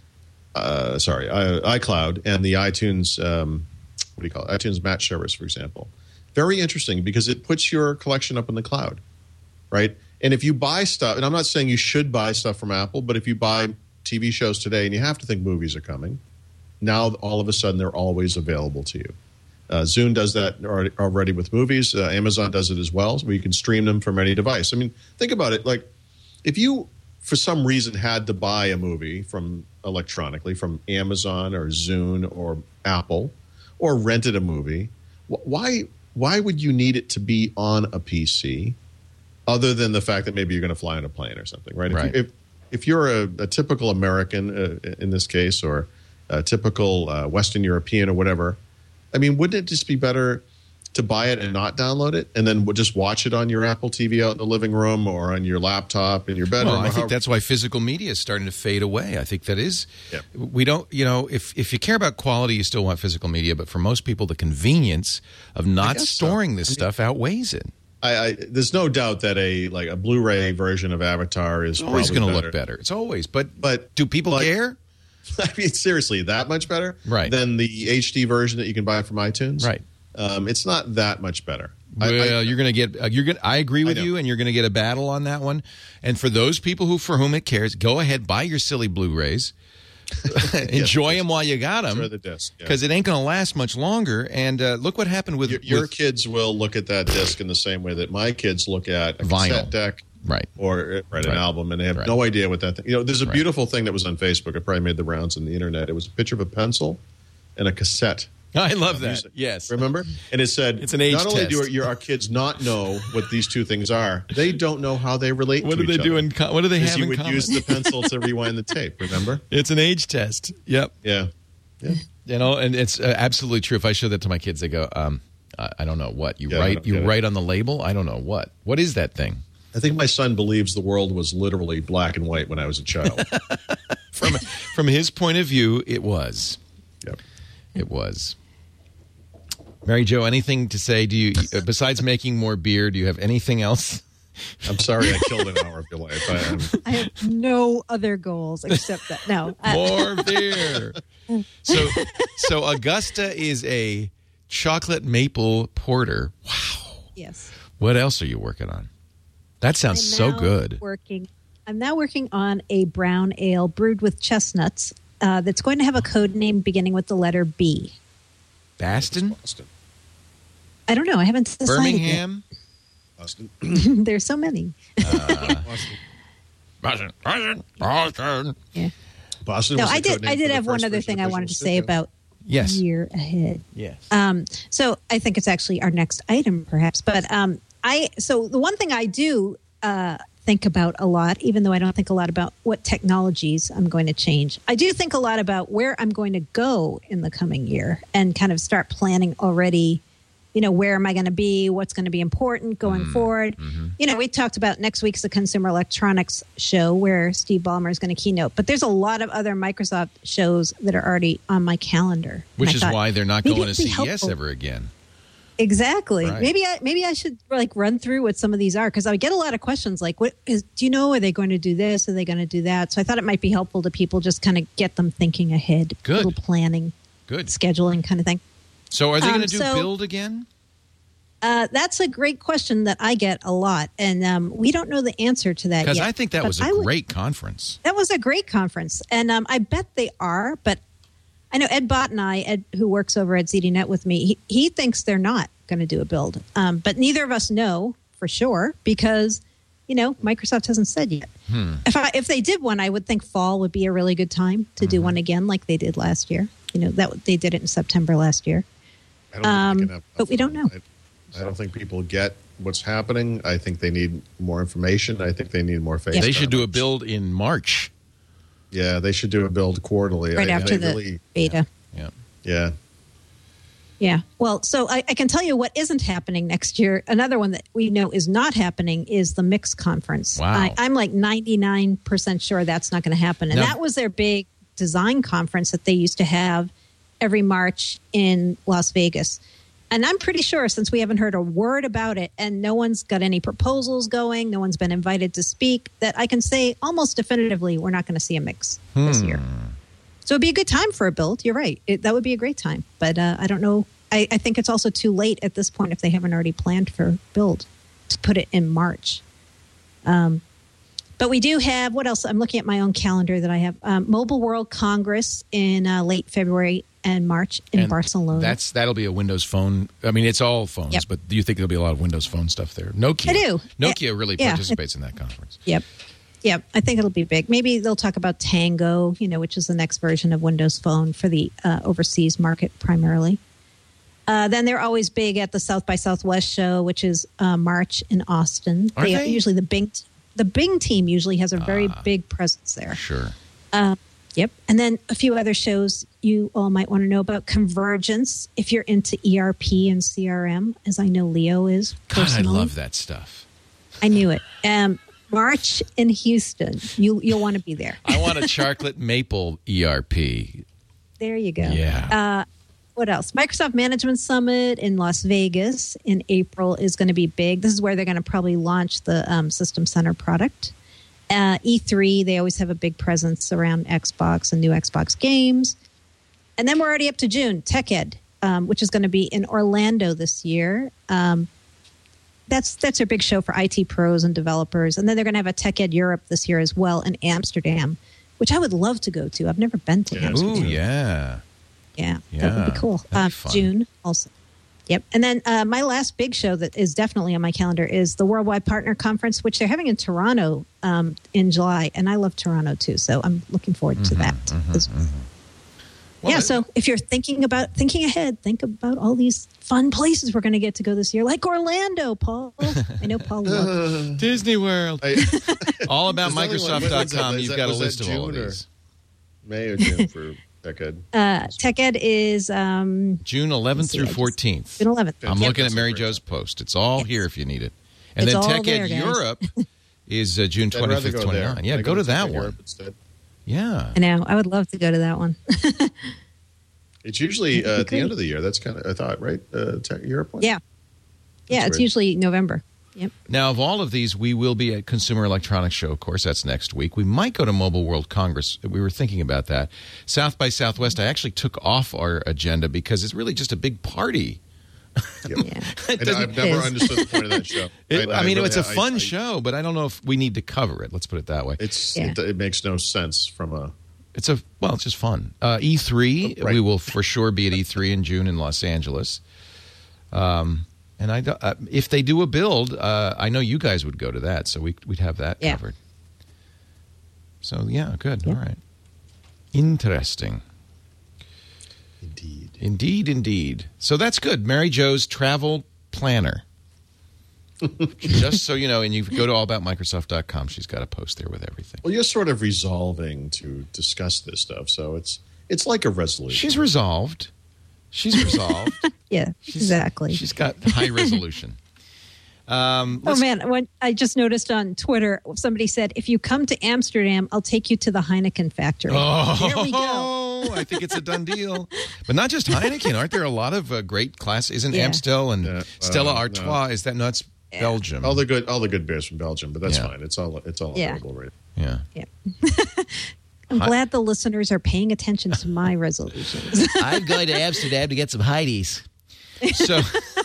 uh, sorry, uh, iCloud, and the iTunes um, what do you call it? iTunes Match Service, for example. Very interesting because it puts your collection up in the cloud, right? And if you buy stuff, and I'm not saying you should buy stuff from Apple, but if you buy T V shows today, and you have to think movies are coming. Now, all of a sudden, they're always available to you. Uh, Zune does that already with movies. Uh, Amazon does it as well, where you can stream them from any device. I mean, think about it. Like, if you, for some reason, had to buy a movie from electronically from Amazon or Zune or Apple, or rented a movie, wh- why why would you need it to be on a P C, other than the fact that maybe you're going to fly on a plane or something, right? Right. If, you, if If you're a, a typical American uh, in this case, or a typical uh, Western European or whatever, I mean, wouldn't it just be better to buy it and not download it, and then just watch it on your Apple T V out in the living room or on your laptop in your bedroom? Well, I or think how- that's why physical media is starting to fade away. I think that is. Yeah. We don't, you know, if if you care about quality, you still want physical media. But for most people, the convenience of not guess so. storing this stuff outweighs it. I, I, there's no doubt that a like a Blu-ray version of Avatar is It's always probably going to better. look better. It's always. But But do people like, care? I mean, seriously, that much better, Right. than the H D version that you can buy from iTunes, Right. Um, it's not that much better. I- Well, I, you're going to get. Uh, you're going. I agree with know. you, and you're going to get a battle on that one. And for those people who, for whom it cares, go ahead, buy your silly Blu-rays, enjoy them while you got Enjoy them, the disc, yeah. because it ain't going to last much longer. And uh, look what happened with your, your with- kids will look at that disc in the same way that my kids look at a Vinyl. cassette deck, Right. or uh, right, an Right. album, and they have Right. no idea what that thing. You know, there's a Right. beautiful thing that was on Facebook. It probably made the rounds on the internet. It was a picture of a pencil and a cassette. I love that. music. Yes. Remember? And it said, It's an age not only do test. your, our kids not know what these two things are, they don't know how they relate What to do each they other. do in? Co- what do they Because have you in would common? use the pencil to rewind the tape, remember? It's an age test. Yep. Yeah. Yeah. You know, and it's uh, absolutely true. If I show that to my kids, they go, um, I, I don't know what. You Yeah, I write don't you get it. write on the label? I don't know what. What is that thing? I think my son believes the world was literally black and white when I was a child. From from his point of view, it was. Yep. It was. Mary Jo, anything to say? Do you, besides making more beer, do you have anything else? I'm sorry I killed an hour of your life. I, am I have no other goals except that. No. I- More beer. So, so Augusta is a chocolate maple porter. Wow. yes. What else are you working on? That sounds I'm so now good. Working. I'm now working on a brown ale brewed with chestnuts uh, that's going to have a code name beginning with the letter B. Baston? Boston. I don't know. I haven't decided Birmingham? Boston. yet. There's so many. Boston. Boston. Boston. Boston. Yeah. Boston No, was the I did. code name I for did the have one first other version thing of I wanted to Visual say Studio. about Yes. year ahead. Yes. Um, so I think it's actually our next item, perhaps. But um, I so the one thing I do uh, think about a lot, even though I don't think a lot about what technologies I'm going to change, I do think a lot about where I'm going to go in the coming year and kind of start planning already. You know, where am I going to be? What's going to be important going Mm, forward? mm-hmm. You know, we talked about next week's the Consumer Electronics show where Steve Ballmer is going to keynote, but there's a lot of other Microsoft shows that are already on my calendar. Which And I is thought, why they're not maybe going to it'd be C E S helpful. ever again. Exactly. Right. Maybe I maybe I should like run through what some of these are because I get a lot of questions like, "What is? Do you know? Are they going to do this? Are they going to do that?" So I thought it might be helpful to people just kind of get them thinking ahead, Good. little planning, Good. scheduling kind of thing. So are they Um, going to do so- build again? Uh, that's a great question that I get a lot, and um, we don't know the answer to that Because yet. I think that But was a I would- great conference. That was a great conference, and um, I bet they are. But I know Ed Bott and I, Ed, who works over at Z D Net with me, he, he thinks they're not going to do a build. Um, but neither of us know for sure because, you know, Microsoft hasn't said yet. Hmm. If I, if they did one, I would think fall would be a really good time to do one again, like they did last year. You know, that they did it in September last year. I don't Um, think they can have but we don't know. I, I don't think people get what's happening. I think they need more information. I think they need more face. They should do a demos. build in March. Yeah, they should do a build quarterly. Right I, after I the really, beta. Yeah. yeah. Yeah. Well, so I, I can tell you what isn't happening next year. Another one that we know is not happening is the Mix Conference. Wow. I, I'm like ninety-nine percent sure that's not going to happen. And Now- that was their big design conference that they used to have every March in Las Vegas. And I'm pretty sure since we haven't heard a word about it and no one's got any proposals going, no one's been invited to speak, that I can say almost definitively we're not going to see a Mix this year. So it'd be a good time for a build. You're right. It, that would be a great time. But uh, I don't know. I, I think it's also too late at this point if they haven't already planned for build to put it in March. Um, but we do have, what else? I'm looking at my own calendar that I have. Um, Mobile World Congress in uh, late February and March in And Barcelona. That's that'll be a Windows Phone. I mean, it's all phones, Yep. but do you think there'll be a lot of Windows Phone stuff there? Nokia. I do. Nokia really Yeah. participates in that conference. Yep. Yep. I think it'll be big. Maybe they'll talk about Tango, you know, which is the next version of Windows Phone for the uh, overseas market primarily. Uh, then they're always big at the South by Southwest show, which is uh, March in Austin. Are they? Usually the Bing, the Bing team usually has a very Ah. big presence there. Sure. Yep. And then a few other shows you all might want to know about. Convergence, if you're into E R P and C R M, as I know Leo is God, I personally. love that stuff. I knew it. Um, March in Houston. You, you'll want to be there. I want a chocolate maple E R P. There you go. Yeah. Uh, what else? Microsoft Management Summit in Las Vegas in April is going to be big. This is where they're going to probably launch the um, System Center product. Uh, E three, they always have a big presence around Xbox and new Xbox games. And then we're already up to June, TechEd, um, which is going to be in Orlando this year. Um, that's that's their big show for I T pros and developers. And then they're going to have a TechEd Europe this year as well in Amsterdam, which I would love to go to. I've never been to Yeah. Amsterdam. Ooh, yeah. Yeah, that Yeah, would be cool. that'd be Um, fun. June also. Yep. And then uh, my last big show that is definitely on my calendar is the Worldwide Partner Conference, which they're having in Toronto um, in July. And I love Toronto too. So I'm looking forward to that. as well. Well, yeah. I- So if you're thinking about thinking ahead, think about all these fun places we're going to get to go this year, like Orlando, Paul. I know Paul loves Disney World. I, All about There's only one- Microsoft dot com. is You've that- got a was that list of all of June or- these. May or June for TechEd? Uh, TechEd is um, June eleventh see, through I just- fourteenth. June eleventh. I'm Yep. looking at Mary That's Jo's post. It's all Yes. here if you need it. And It's then all TechEd there, guys. Europe is uh, June I'd rather twenty-fifth, go there. twenty-ninth. Yeah, I go to that TechEd one. Europe instead. Yeah. I know. I would love to go to that one. It's usually uh, That'd be at the end great. of the year. That's kind of I thought, right? Uh, Tech Europe one. yeah. Yeah, That's it's right. usually November. Yep. Now, of all of these, we will be at Consumer Electronics Show, of course. That's next week. We might go to Mobile World Congress. We were thinking about that. South by Southwest, I actually took off our agenda because it's really just a big party. Yep. Yeah. It And doesn't- I've never is. understood the point of that show. it- I, mean, really- it's a I- fun I- show, but I don't know if we need to cover it. Let's put it that way. It's Yeah. it, it makes no sense from a. It's a well, it's just fun. Uh, E three, Right. we will for sure be at E three in June in Los Angeles. Um, and I, do- uh, if they do a build, uh, I know you guys would go to that, so we, we'd have that Yeah. covered. So yeah, good. Yeah. All right, interesting. Indeed. Indeed, indeed. So that's good. Mary Jo's travel planner. Just so you know, and you go to all about microsoft dot com. She's got a post there with everything. Well, you're sort of resolving to discuss this stuff, so it's it's like a resolution. She's resolved. She's resolved. Yeah, She's- exactly. She's got high resolution. Um, Oh let's- man, when I just noticed on Twitter, somebody said, "If you come to Amsterdam, I'll take you to the Heineken factory." Oh, There we go. I think it's a done deal. But not just Heineken. Aren't there a lot of uh, great class? Isn't Yeah. Amstel and Yeah, Stella uh, Artois? Is that nuts? Belgium. all the good all the good beers from Belgium, but that's Yeah. fine. It's all it's all Yeah. available right. yeah. Yeah. I'm glad the listeners are paying attention to my resolutions. I'm going to Amsterdam to get some Heidi's. So,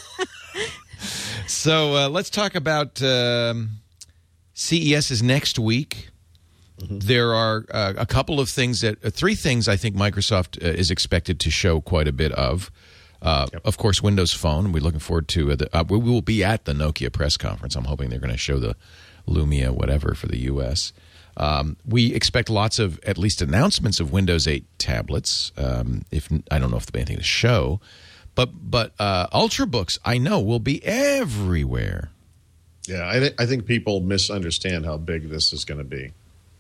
so uh, let's talk about um, C E S is next week. There are uh, a couple of things that, uh, three things I think Microsoft uh, is expected to show quite a bit of. Uh, Yep. Of course, Windows Phone. We're looking forward to uh, the. Uh, we will be at the Nokia press conference. I'm hoping they're going to show the Lumia whatever for the U S. Um, we expect lots of at least announcements of Windows eight tablets. Um, if I don't know if there'll be anything to show, but but uh, Ultrabooks I know will be everywhere. Yeah, I, th- I think people misunderstand how big this is going to be.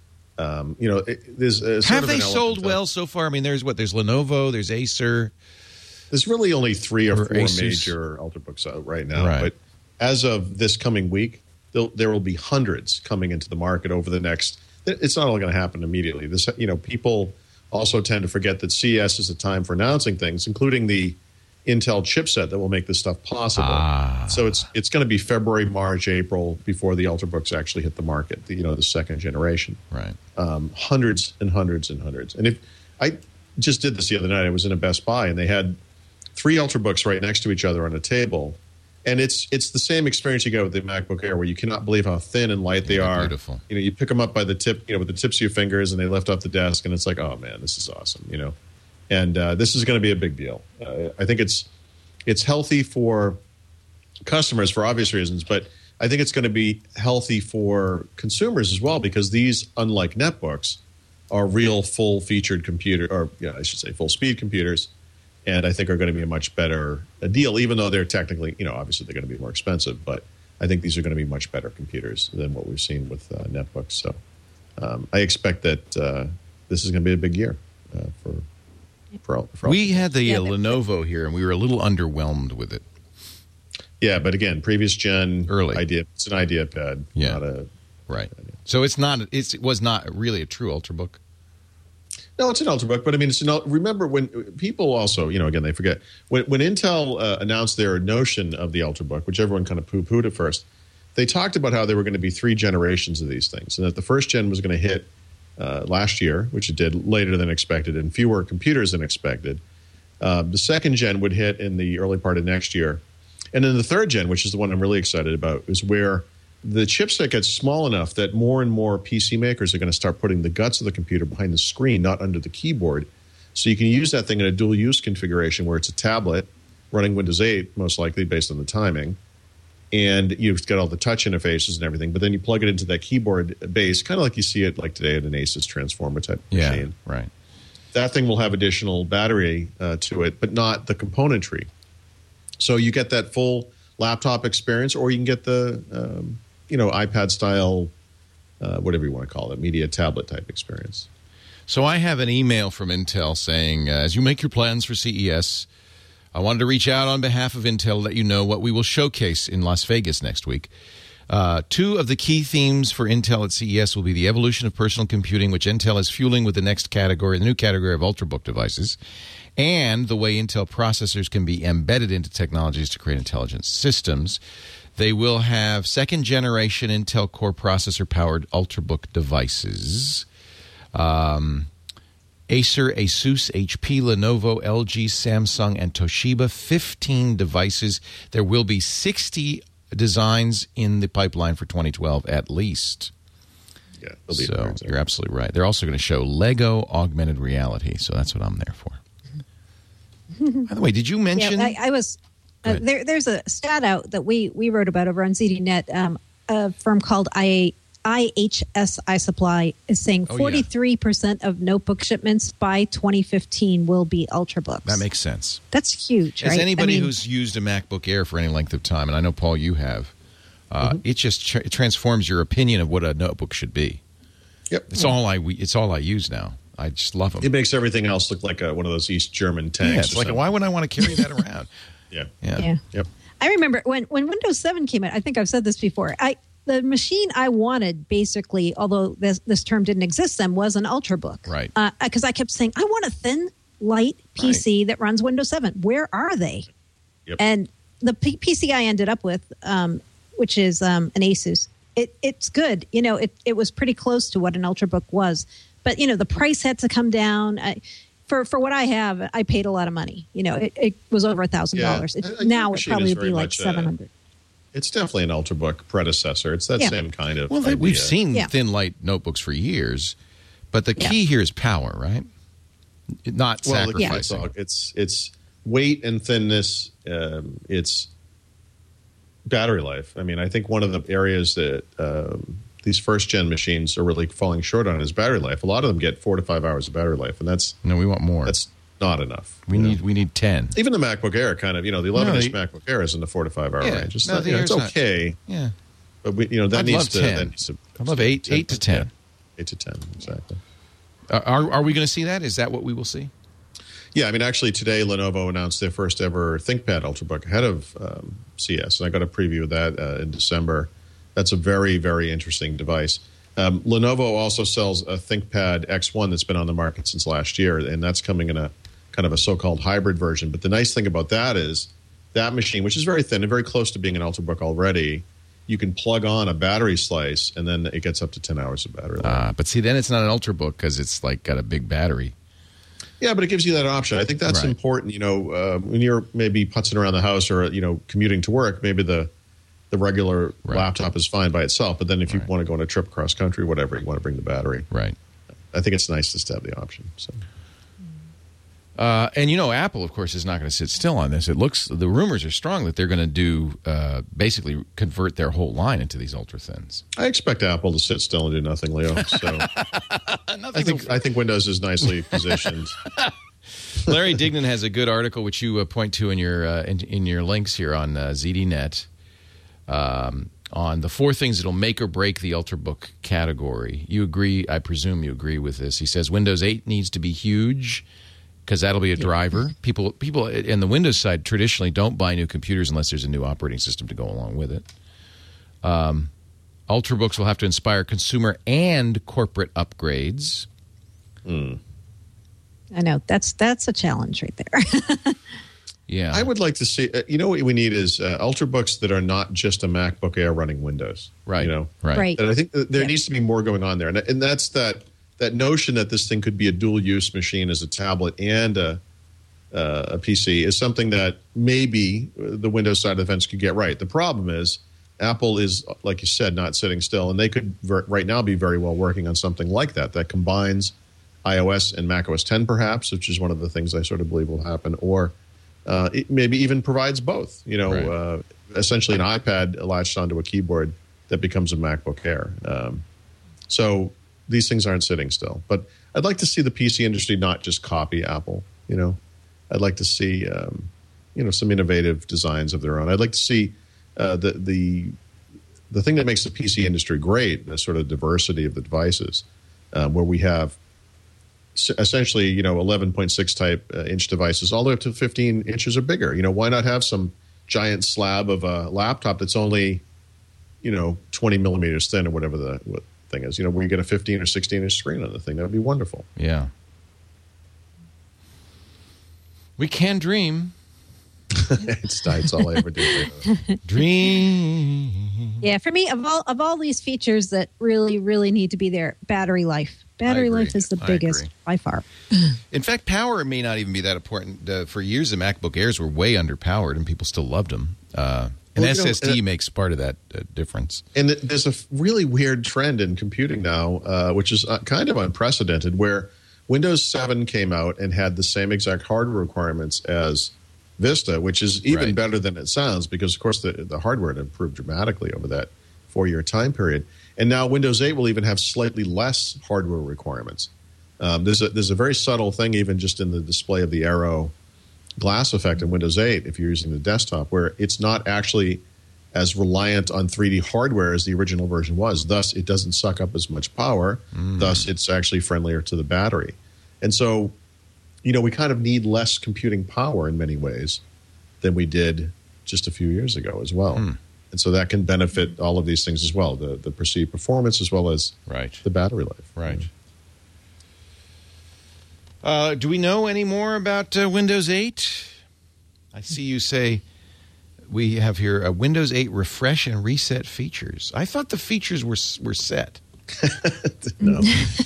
Um, you know, it, there's uh, sort Have of they an sold element of- well so far? I mean, there's what? There's Lenovo, there's Acer. There's really only three or, Or four Asus. major Ultrabooks out right now. Right. But as of this coming week, there'll- there will be hundreds coming into the market over the next. It's not all going to happen immediately. This, you know, people also tend to forget that C E S is a time for announcing things, including the Intel chipset that will make this stuff possible. Ah. So it's it's going to be February, March, April before the Ultrabooks actually hit the market. The, you know, the second generation. Right. Um, hundreds and hundreds and hundreds. And if I just did this the other night, I was in a Best Buy and they had three Ultrabooks right next to each other on a table, and it's it's the same experience you get with the MacBook Air, where you cannot believe how thin and light they Yeah, are. beautiful. You know, you pick them up by the tip, you know, with the tips of your fingers, and they lift off the desk, and it's like, oh man, this is awesome. You know, and uh, this is going to be a big deal. Uh, I think it's it's healthy for customers for obvious reasons, but I think it's going to be healthy for consumers as well, because these, unlike netbooks, are real full-featured computer, or yeah, I should say full-speed computers, and I think are going to be a much better a deal, even though they're technically, you know, obviously they're going to be more expensive, but I think these are going to be much better computers than what we've seen with uh, netbooks. So um, I expect that uh, this is going to be a big year uh, for for, for We had the uh, Yeah, but- Lenovo here, and we were a little underwhelmed with it. yeah, but again, previous gen Early. idea. It's an idea pad, Yeah. not a. Right. So it's not. It's, it was not really a true Ultrabook. No, it's an Ultrabook, but I mean, it's an, remember when people also, you know, again, they forget when, when Intel uh, announced their notion of the Ultrabook, which everyone kind of poo-pooed at first. They talked about how there were going to be three generations of these things, and that the first gen was going to hit uh, last year, which it did later than expected, and fewer computers than expected. Uh, the second gen would hit in the early part of next year, and then the third gen, which is the one I'm really excited about, is where the chipset gets small enough that more and more P C makers are going to start putting the guts of the computer behind the screen, not under the keyboard. So you can use that thing in a dual-use configuration where it's a tablet running Windows eight, most likely based on the timing, and you've got all the touch interfaces and everything, but then you plug it into that keyboard base, kind of like you see it like today at an Asus Transformer type Yeah. machine. Right. That thing will have additional battery uh, to it, but not the componentry. So you get that full laptop experience, or you can get the um, you know iPad style, uh, whatever you want to call it, media tablet type experience. So I have an email from Intel saying, uh, as you make your plans for C E S, I wanted to reach out on behalf of Intel to let you know what we will showcase in Las Vegas next week. Uh, two of the key themes for Intel at C E S will be the evolution of personal computing, which Intel is fueling with the next category, the new category of Ultrabook devices, and the way Intel processors can be embedded into technologies to create intelligent systems. They will have second-generation Intel Core processor-powered Ultrabook devices. Um, Acer, Asus, H P, Lenovo, L G, Samsung, and Toshiba, fifteen devices. There will be sixty designs in the pipeline for twenty twelve at least. Yeah, they'll be so you're absolutely right. They're also going to show Lego augmented reality, so that's what I'm there for. By the way, did you mention? Yeah, I, I was uh, there. There's a stat out that we we wrote about over on Z D Net. Um, a firm called I. I H S iSupply is saying forty-three percent of notebook shipments by twenty fifteen will be Ultrabooks. That makes sense. That's huge, As right? anybody I mean, who's used a MacBook Air for any length of time, and I know, Paul, you have, uh, mm-hmm. it just tra- it transforms your opinion of what a notebook should be. Yep. It's all I we, it's all I use now. I just love them. It makes everything else look like a, one of those East German tanks. Yeah, it's like, why would I want to carry that around? yeah. yeah. Yeah. Yep. I remember when, when Windows seven came out, I think I've said this before, I the machine I wanted, basically, although this, this term didn't exist then, was an Ultrabook. Right. Because uh, I kept saying, I want a thin, light P C right. that runs Windows seven. Where are they? Yep. And the P- PC I ended up with, um, which is um, an Asus, it, it's good. You know, it, it was pretty close to what an Ultrabook was. But, you know, the price had to come down. I, for, for what I have, I paid a lot of money. You know, it, it was over one thousand dollars. Yeah. It, now it probably would be like seven hundred dollars. It's definitely an Ultrabook predecessor. It's that yeah. same kind of Well, idea. we've seen yeah. thin, light notebooks for years, but the key yeah. here is power, right? Not well, sacrificing. Yeah. It's, it's weight and thinness. Um, it's battery life. I mean, I think one of the areas that um, these first-gen machines are really falling short on is battery life. A lot of them get four to five hours of battery life, and that's no, we want more. That's not enough. We need know? we need ten. Even the MacBook Air, kind of, you know, the eleven-inch no, MacBook Air is in the four to five hour yeah, range. It's, no, not, you know, it's okay. Not, yeah, but we, you know, that I'd needs love to. ten. That needs to I love eight, ten, eight to ten, yeah, eight to ten, exactly. Uh, are are we going to see that? Is that what we will see? Yeah, I mean, actually, today Lenovo announced their first ever ThinkPad Ultrabook ahead of um, C E S, and I got a preview of that uh, in December. That's a very, very interesting device. Um, Lenovo also sells a ThinkPad X one that's been on the market since last year, and that's coming in a kind of a so-called hybrid version. But the nice thing about that is that machine, which is very thin and very close to being an Ultrabook already, you can plug on a battery slice, and then it gets up to ten hours of battery life. Uh, but see, then it's not an Ultrabook because it's like got a big battery. Yeah, but it gives you that option. I think that's right. important. You know, uh, when you're maybe putzing around the house or you know commuting to work, maybe the the regular right. laptop is fine by itself. But then if you right. want to go on a trip cross country, whatever, you want to bring the battery. Right. I think it's nice just to have the option. So. Uh, and you know, Apple, of course, is not going to sit still on this. It looks the rumors are strong that they're going to do uh, basically convert their whole line into these ultra thins. I expect Apple to sit still and do nothing, Leo. So I think I think Windows is nicely positioned. Larry Dignan has a good article which you uh, point to in your uh, in, in your links here on uh, Z D Net um, on the four things that'll make or break the Ultrabook category. You agree? I presume you agree with this. He says Windows eight needs to be huge, because that'll be a driver. People people in the Windows side traditionally don't buy new computers unless there's a new operating system to go along with it. Um, Ultrabooks will have to inspire consumer and corporate upgrades. Mm. I know. That's that's a challenge right there. Yeah. I would like to see, uh, you know what we need is uh, Ultrabooks that are not just a MacBook Air running Windows. Right. You know? Right. right. And I think that there yeah. needs to be more going on there. And, and that's that. That notion that this thing could be a dual-use machine as a tablet and a, uh, a P C is something that maybe the Windows side of the fence could get right. The problem is Apple is, like you said, not sitting still, and they could ver- right now be very well working on something like that that combines iOS and macOS ten, perhaps, which is one of the things I sort of believe will happen, or uh, it maybe even provides both. You know, right. uh, essentially an iPad latched onto a keyboard that becomes a MacBook Air. Um, so. These things aren't sitting still. But I'd like to see the P C industry not just copy Apple, you know. I'd like to see, um, you know, some innovative designs of their own. I'd like to see uh, the, the the thing that makes the P C industry great, the sort of diversity of the devices, uh, where we have s- essentially, you know, eleven point six type uh, inch devices all the way up to fifteen inches or bigger. You know, why not have some giant slab of a laptop that's only, you know, twenty millimeters thin or whatever the what thing is, you know, where you get a fifteen or sixteen inch screen on the thing. That would be wonderful. Yeah. We can dream. it's, it's all I ever do. Dream. Yeah, for me, of all of all these features that really, really need to be there, battery life. Battery agree. life is the I biggest agree. by far. In fact, power may not even be that important. Uh, for years, the MacBook Airs were way underpowered, and people still loved them. Uh, and Well, you know, S S D uh, makes part of that uh, difference. And th- there's a f- really weird trend in computing now, uh, which is uh, kind of unprecedented, where Windows seven came out and had the same exact hardware requirements as Vista, which is even Right. better than it sounds because, of course, the, the hardware had improved dramatically over that four-year time period. And now Windows eight will even have slightly less hardware requirements. Um, there's a there's a very subtle thing even just in the display of the Arrow glass effect in Windows eight if you're using the desktop, where it's not actually as reliant on three D hardware as the original version was. Thus, it doesn't suck up as much power. Mm. Thus, it's actually friendlier to the battery. And so, you know, we kind of need less computing power in many ways than we did just a few years ago as well. Mm. And so that can benefit all of these things as well, the, the perceived performance as well as Right. the battery life. Right. Uh, do we know any more about uh, Windows eight? I see you say we have here a Windows eight refresh and reset features. I thought the features were were set. No.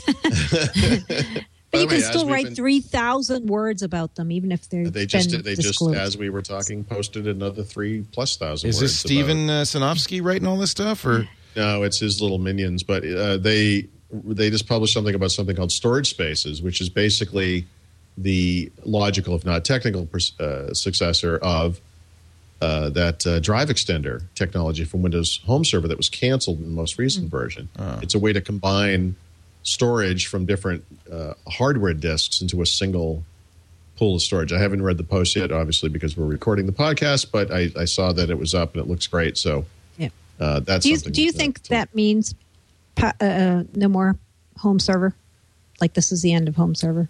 But you the way, can as still we've write been- three thousand words about them, even if they're They just been they just disclosed. as we were talking posted another three plus thousand. Is words this Steven about- uh, Sinofsky writing all this stuff, or No, it's his little minions. But uh, they they just published something about something called storage spaces, which is basically the logical, if not technical, uh, successor of uh, that uh, drive extender technology from Windows Home Server that was canceled in the most recent version. Oh. It's a way to combine storage from different uh, hardware disks into a single pool of storage. I haven't read the post yet, obviously, because we're recording the podcast, but I, I saw that it was up and it looks great. So Yeah. uh, that's Do you, something. do you that- think that means pa- uh, no more home server? Like this is the end of home server?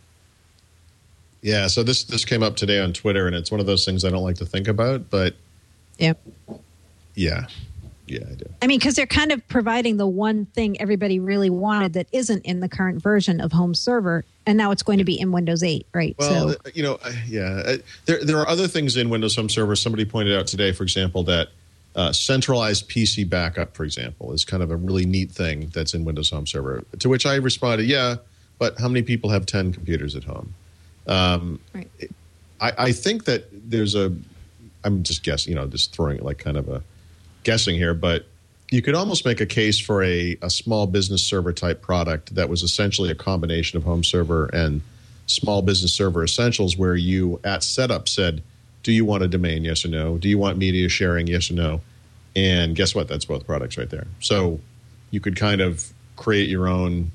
Yeah, so this this came up today on Twitter, and it's one of those things I don't like to think about, but Yeah. yeah, yeah, I do. I mean, because they're kind of providing the one thing everybody really wanted that isn't in the current version of home server, and now it's going to be in Windows eight, right? Well, so uh, you know, uh, yeah, uh, there there are other things in Windows Home Server. Somebody pointed out today, for example, that uh, centralized P C backup, for example, is kind of a really neat thing that's in Windows Home Server. To which I responded, yeah, but how many people have ten computers at home? Um, right. I, I think that there's a, I'm just guessing, you know, just throwing it like kind of a guessing here, but you could almost make a case for a, a small business server type product that was essentially a combination of home server and small business server essentials, where you at setup said, do you want a domain? Yes or no? Do you want media sharing? Yes or no? And guess what? That's both products right there. So you could kind of create your own.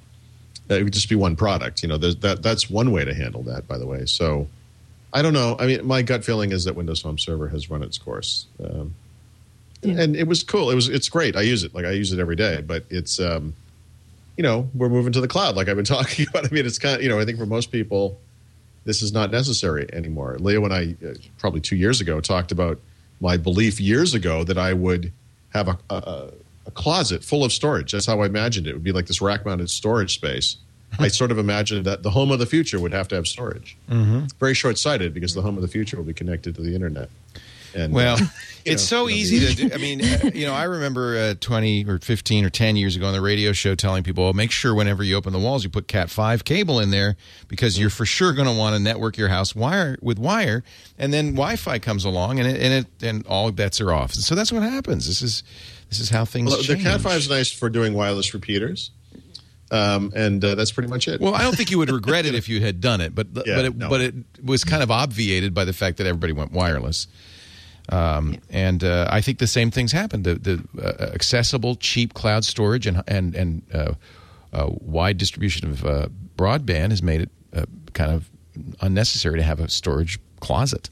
It would just be one product, you know. That that's one way to handle that, by the way. So, I don't know. I mean, my gut feeling is that Windows Home Server has run its course, um, Yeah. and it was cool. It was it's great. I use it like I use it every day. But it's, um, you know, we're moving to the cloud, like I've been talking about. I mean, it's kind of, you know, I think for most people, this is not necessary anymore. Leo and I, uh, probably two years ago, talked about my belief years ago that I would have a, a a closet full of storage. That's how I imagined it. It would be like this rack-mounted storage space. I sort of imagined that the home of the future would have to have storage. Mm-hmm. Very short-sighted because the home of the future will be connected to the internet. And, well, uh, it's know, so you know, easy the- to do. I mean, uh, you know, I remember uh, twenty or fifteen or ten years ago on the radio show telling people, well, make sure whenever you open the walls, you put Cat five cable in there because you're for sure going to want to network your house wire with wire, and then Wi-Fi comes along, and it, and it and all bets are off. So that's what happens. This is this is how things Well, the change. Cat five is nice for doing wireless repeaters, um, and uh, that's pretty much it. Well, I don't think you would regret it if you had done it, but Yeah, but it, no. but it was kind of obviated by the fact that everybody went wireless. Um, and uh, I think the same things happened. The, the uh, accessible, cheap cloud storage and and and uh, uh, wide distribution of uh, broadband has made it uh, kind of unnecessary to have a storage closet.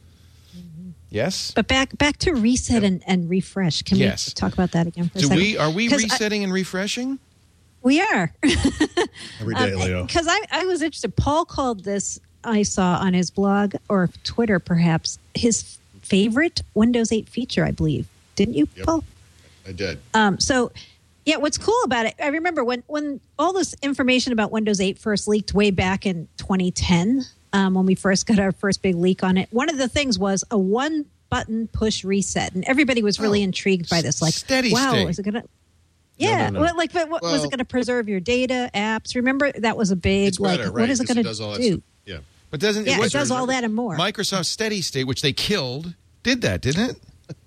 Yes. But back back to reset and, and refresh. Can Yes. we talk about that again for a Do second? we are we 'Cause I- resetting and refreshing? we are. Every day, Leo. Because I, I was interested. Paul called this, I saw on his blog or Twitter perhaps, his favorite Windows eight feature, I believe. Didn't you, Yep. Paul? I did. Um, so, yeah, what's cool about it, I remember when, when all this information about Windows eight first leaked way back in twenty ten, um, when we first got our first big leak on it, one of the things was a one-button push reset. And everybody was really Oh, intrigued by this. Like, steady wow, state. is it going to... Yeah, no, no. Well, like, but what, was Well- it going to preserve your data, apps? Remember, that was a big, It's like, better, what right, is it 'cause going does all to that do? stuff. Yeah. But doesn't Yeah, it was- does all that and more. Microsoft Steady State, which they killed, did that, didn't it?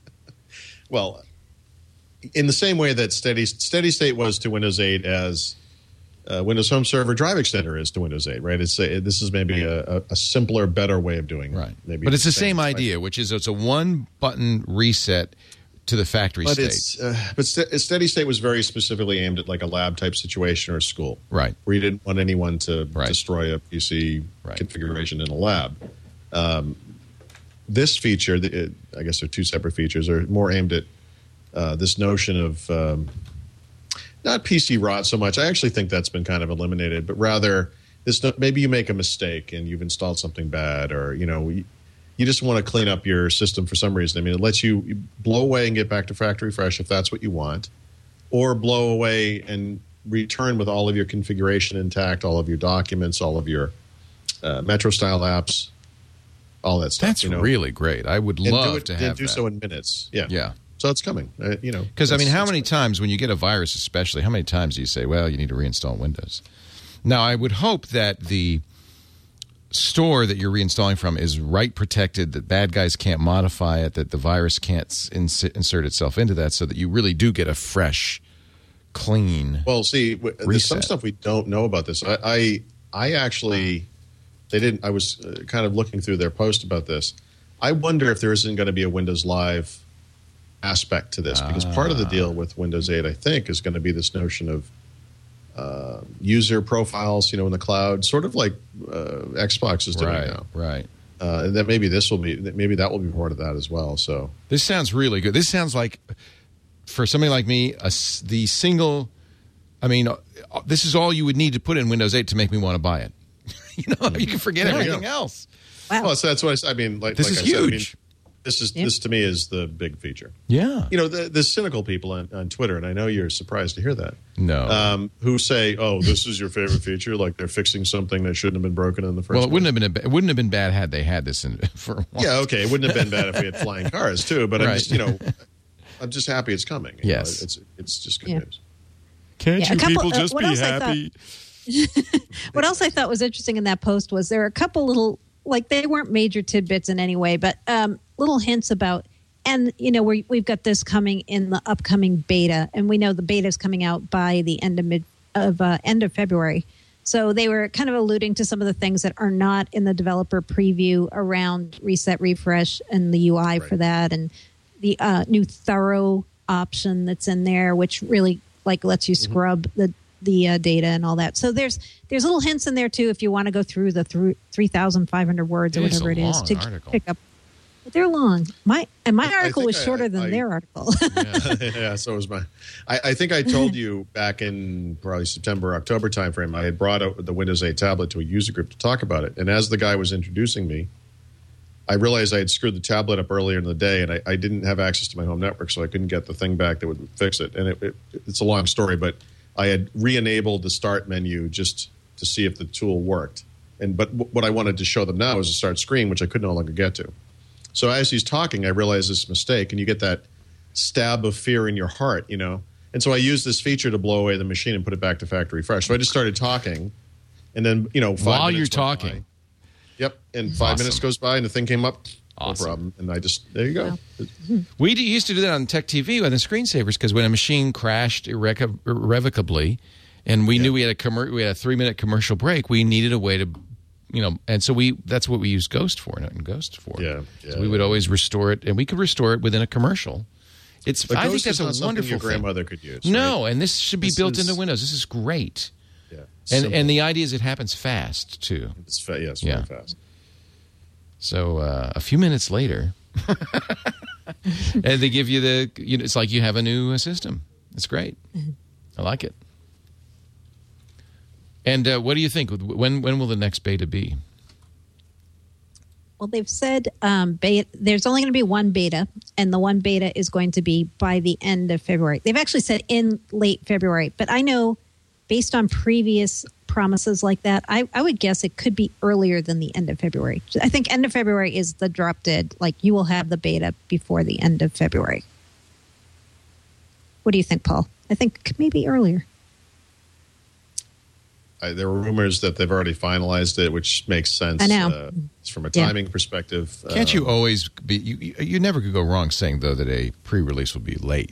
Well, in the same way that steady steady state was to Windows eight as uh, Windows Home Server Drive Extender is to Windows eight, right? It's a, this is maybe a, a, a simpler, better way of doing it. Right. Maybe but it's the same right? idea, which is it's a one-button reset to the factory But state. it's uh, but st- steady state was very specifically aimed at like a lab type situation or a school, Right. Where you didn't want anyone to Right. destroy a P C Right. configuration in a lab. Um, this feature, the- it, I guess they're two separate features, are more aimed at uh, this notion of um, not P C rot so much. I actually think that's been kind of eliminated, but rather this no- maybe you make a mistake and you've installed something bad, or you know. You, You just want to clean up your system for some reason. I mean, it lets you you blow away and get back to factory fresh if that's what you want, or blow away and return with all of your configuration intact, all of your documents, all of your uh, Metro style apps, all that stuff. That's you know? really great. I would And love do it, to and have do that. so in minutes. Yeah, Yeah. So it's coming. Uh, you know, Because, I mean, it's- how it's many coming. times when you get a virus especially, how many times do you say, well, you need to reinstall Windows? Now, I would hope that the store that you're reinstalling from is right protected, that bad guys can't modify it, that the virus can't s- ins- insert itself into that, so that you really do get a fresh, clean... Well, see, w- there's some Reset. stuff we don't know about this. I, I, I actually, they didn't. I was uh, kind of looking through their post about this. I wonder if there isn't going to be a Windows Live aspect to this, because part of the deal with Windows eight, I think, is going to be this notion of uh, user profiles, you know, in the cloud, sort of like uh, Xbox is doing right, now. right. Uh, and that maybe this will be, maybe that will be part of that as well. So. This sounds really good. This sounds like, for somebody like me, a s the single... I mean, uh, this is all you would need to put in Windows eight to make me want to buy it. You know, you can forget There you everything go. else. Wow. Well, so that's what I, s- I mean. Like This like is I said, I mean, huge. this is Yeah. this to me is the big feature. Yeah. You know, the, the cynical people on, on Twitter, and I know you're surprised to hear that, No. um, who say, "Oh, this is your favorite feature," like they're fixing something that shouldn't have been broken in the first. Well, it place. wouldn't have been a, ba- it wouldn't have been bad had they had this in for a while. Yeah, okay, it wouldn't have been bad if we had flying cars too. But I'm Right. just, you know, I'm just happy it's coming. you know, Yes. it's it's just good Yeah. news. Can't Yeah, a you couple- people uh, just what be else I thought- happy? What else I thought was interesting in that post was there were a couple little, like they weren't major tidbits in any way, but um, little hints about, and you know, we we've got this coming in the upcoming beta, and we know the beta is coming out by the end of mid of uh, end of February. So they were kind of alluding to some of the things that are not in the developer preview around reset, refresh, and the U I for that, and the uh, new thorough option that's in there, which really like lets you scrub the the uh, data and all that. So there's there's little hints in there too if you want to go through the through three thousand five hundred words or It is whatever a it is long to article. pick up. But they're long. My and my I article think was I- shorter I- than I- their article. Yeah, so was mine. I, I think I told you back in probably September, October timeframe, I had brought out the Windows eight tablet to a user group to talk about it. And as the guy was introducing me, I realized I had screwed the tablet up earlier in the day, and I, I didn't have access to my home network, so I couldn't get the thing back that would fix it. And it, it, it's a long story, but I had re-enabled the start menu just to see if the tool worked. And but w- what I wanted to show them now was a start screen, which I could no longer get to. So as he's talking, I realized this mistake, and you get that stab of fear in your heart, you know. And so I used this feature to blow away the machine and put it back to factory fresh. So I just started talking, and then you know, five While minutes you're went by. talking. Yep, and five Awesome. minutes goes by, and the thing came up. Awesome. No problem, and I just there you go. We d- used to do that on Tech T V with the screensavers because when a machine crashed irreco- irrevocably, and we knew we had a commer- we had a three minute commercial break, we needed a way to, you know, and so we that's what we used Ghost for, not Ghost for. Yeah, so yeah, we would yeah. always restore it, and we could restore it within a commercial. It's But I think Ghost that's is not a something wonderful your thing. grandmother could use. No, right? and this should be This built is- into Windows. This is great, yeah, and simple. and the idea is it happens fast too. it's fa- yes, Yeah. very fast. So uh, a few minutes later, and they give you the. You know, it's like you have a new uh, system. It's great. I like it. And uh, what do you think? When when will the next beta be? Well, they've said um, beta, there's only going to be one beta, and the one beta is going to be by the end of February. They've actually said in late February, but I know based on previous promises like that, I, I would guess it could be earlier than the end of February. I think end of February is the drop dead. Like, you will have the beta before the end of February. What do you think, Paul? I think maybe earlier. I, there were rumors that they've already finalized it, which makes sense. I know. Uh, from a timing yeah. perspective. Can't um, you always be? You, you never could go wrong saying though that a pre-release will be late.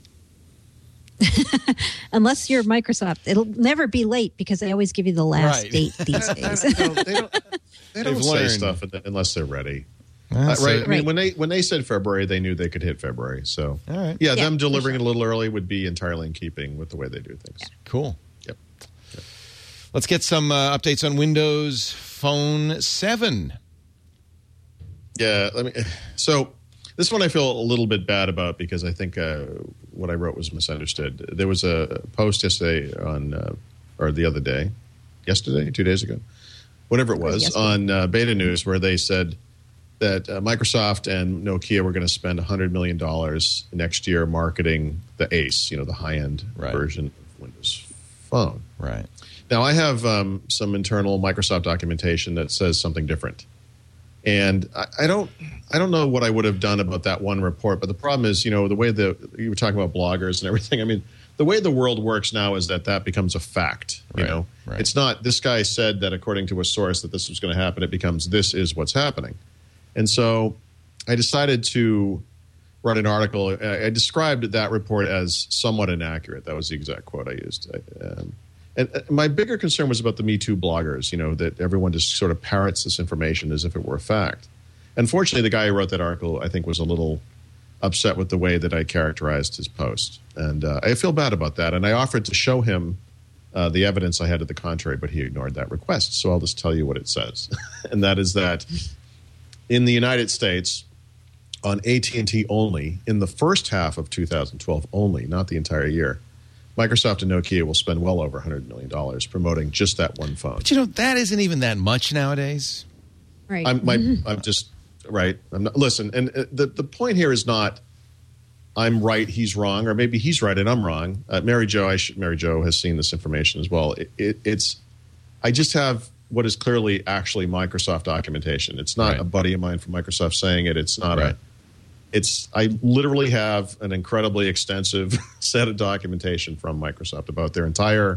Unless you're Microsoft, it'll never be late because they always give you the last Right. date these days. No, they don't, they don't They've say learned. stuff unless they're ready. Ah, Uh, so- right. I mean, Right. when they when they said February, they knew they could hit February. So, All right. yeah, Yeah, them for delivering sure. it a little early would be entirely in keeping with the way they do things. Cool. Yep. Let's get some uh, updates on Windows Phone seven. Yeah. Let me. So, this one I feel a little bit bad about because I think uh, what I wrote was misunderstood. There was a post yesterday on, uh, or the other day, yesterday, two days ago, whatever it was, yesterday. on uh, Beta News, where they said that uh, Microsoft and Nokia were going to spend one hundred million dollars next year marketing the Ace, you know, the high-end Right. version of Windows Phone. Right. Now, I have um, some internal Microsoft documentation that says something different. And I, I don't I don't know what I would have done about that one report. But the problem is, you know, the way the you were talking about bloggers and everything. I mean, the way the world works now is that that becomes a fact. You Right, know, right. it's not this guy said that according to a source that this was going to happen. It becomes this is what's happening. And so I decided to write an article. I, I described that report as somewhat inaccurate. That was the exact quote I used. I, um, and uh, my bigger concern was about the Me Too bloggers, you know, that everyone just sort of parrots this information as if it were a fact. Unfortunately, the guy who wrote that article, I think, was a little upset with the way that I characterized his post. And uh, I feel bad about that. And I offered to show him uh, the evidence I had to the contrary, but he ignored that request. So I'll just tell you what it says. And that is that in the United States, on A T and T only, in the first half of two thousand twelve only, not the entire year, Microsoft and Nokia will spend well over one hundred million dollars promoting just that one phone. But you know, that isn't even that much nowadays. Right. I'm, my, I'm just, right. I'm not, listen, and uh, the, the point here is not I'm right, he's wrong, or maybe he's right and I'm wrong. Uh, Mary Jo, I should, Mary Jo has seen this information as well. It, it, it's, I just have what is clearly actually Microsoft documentation. It's not Right. a buddy of mine from Microsoft saying it. It's not Right. a, it's, I literally have an incredibly extensive set of documentation from Microsoft about their entire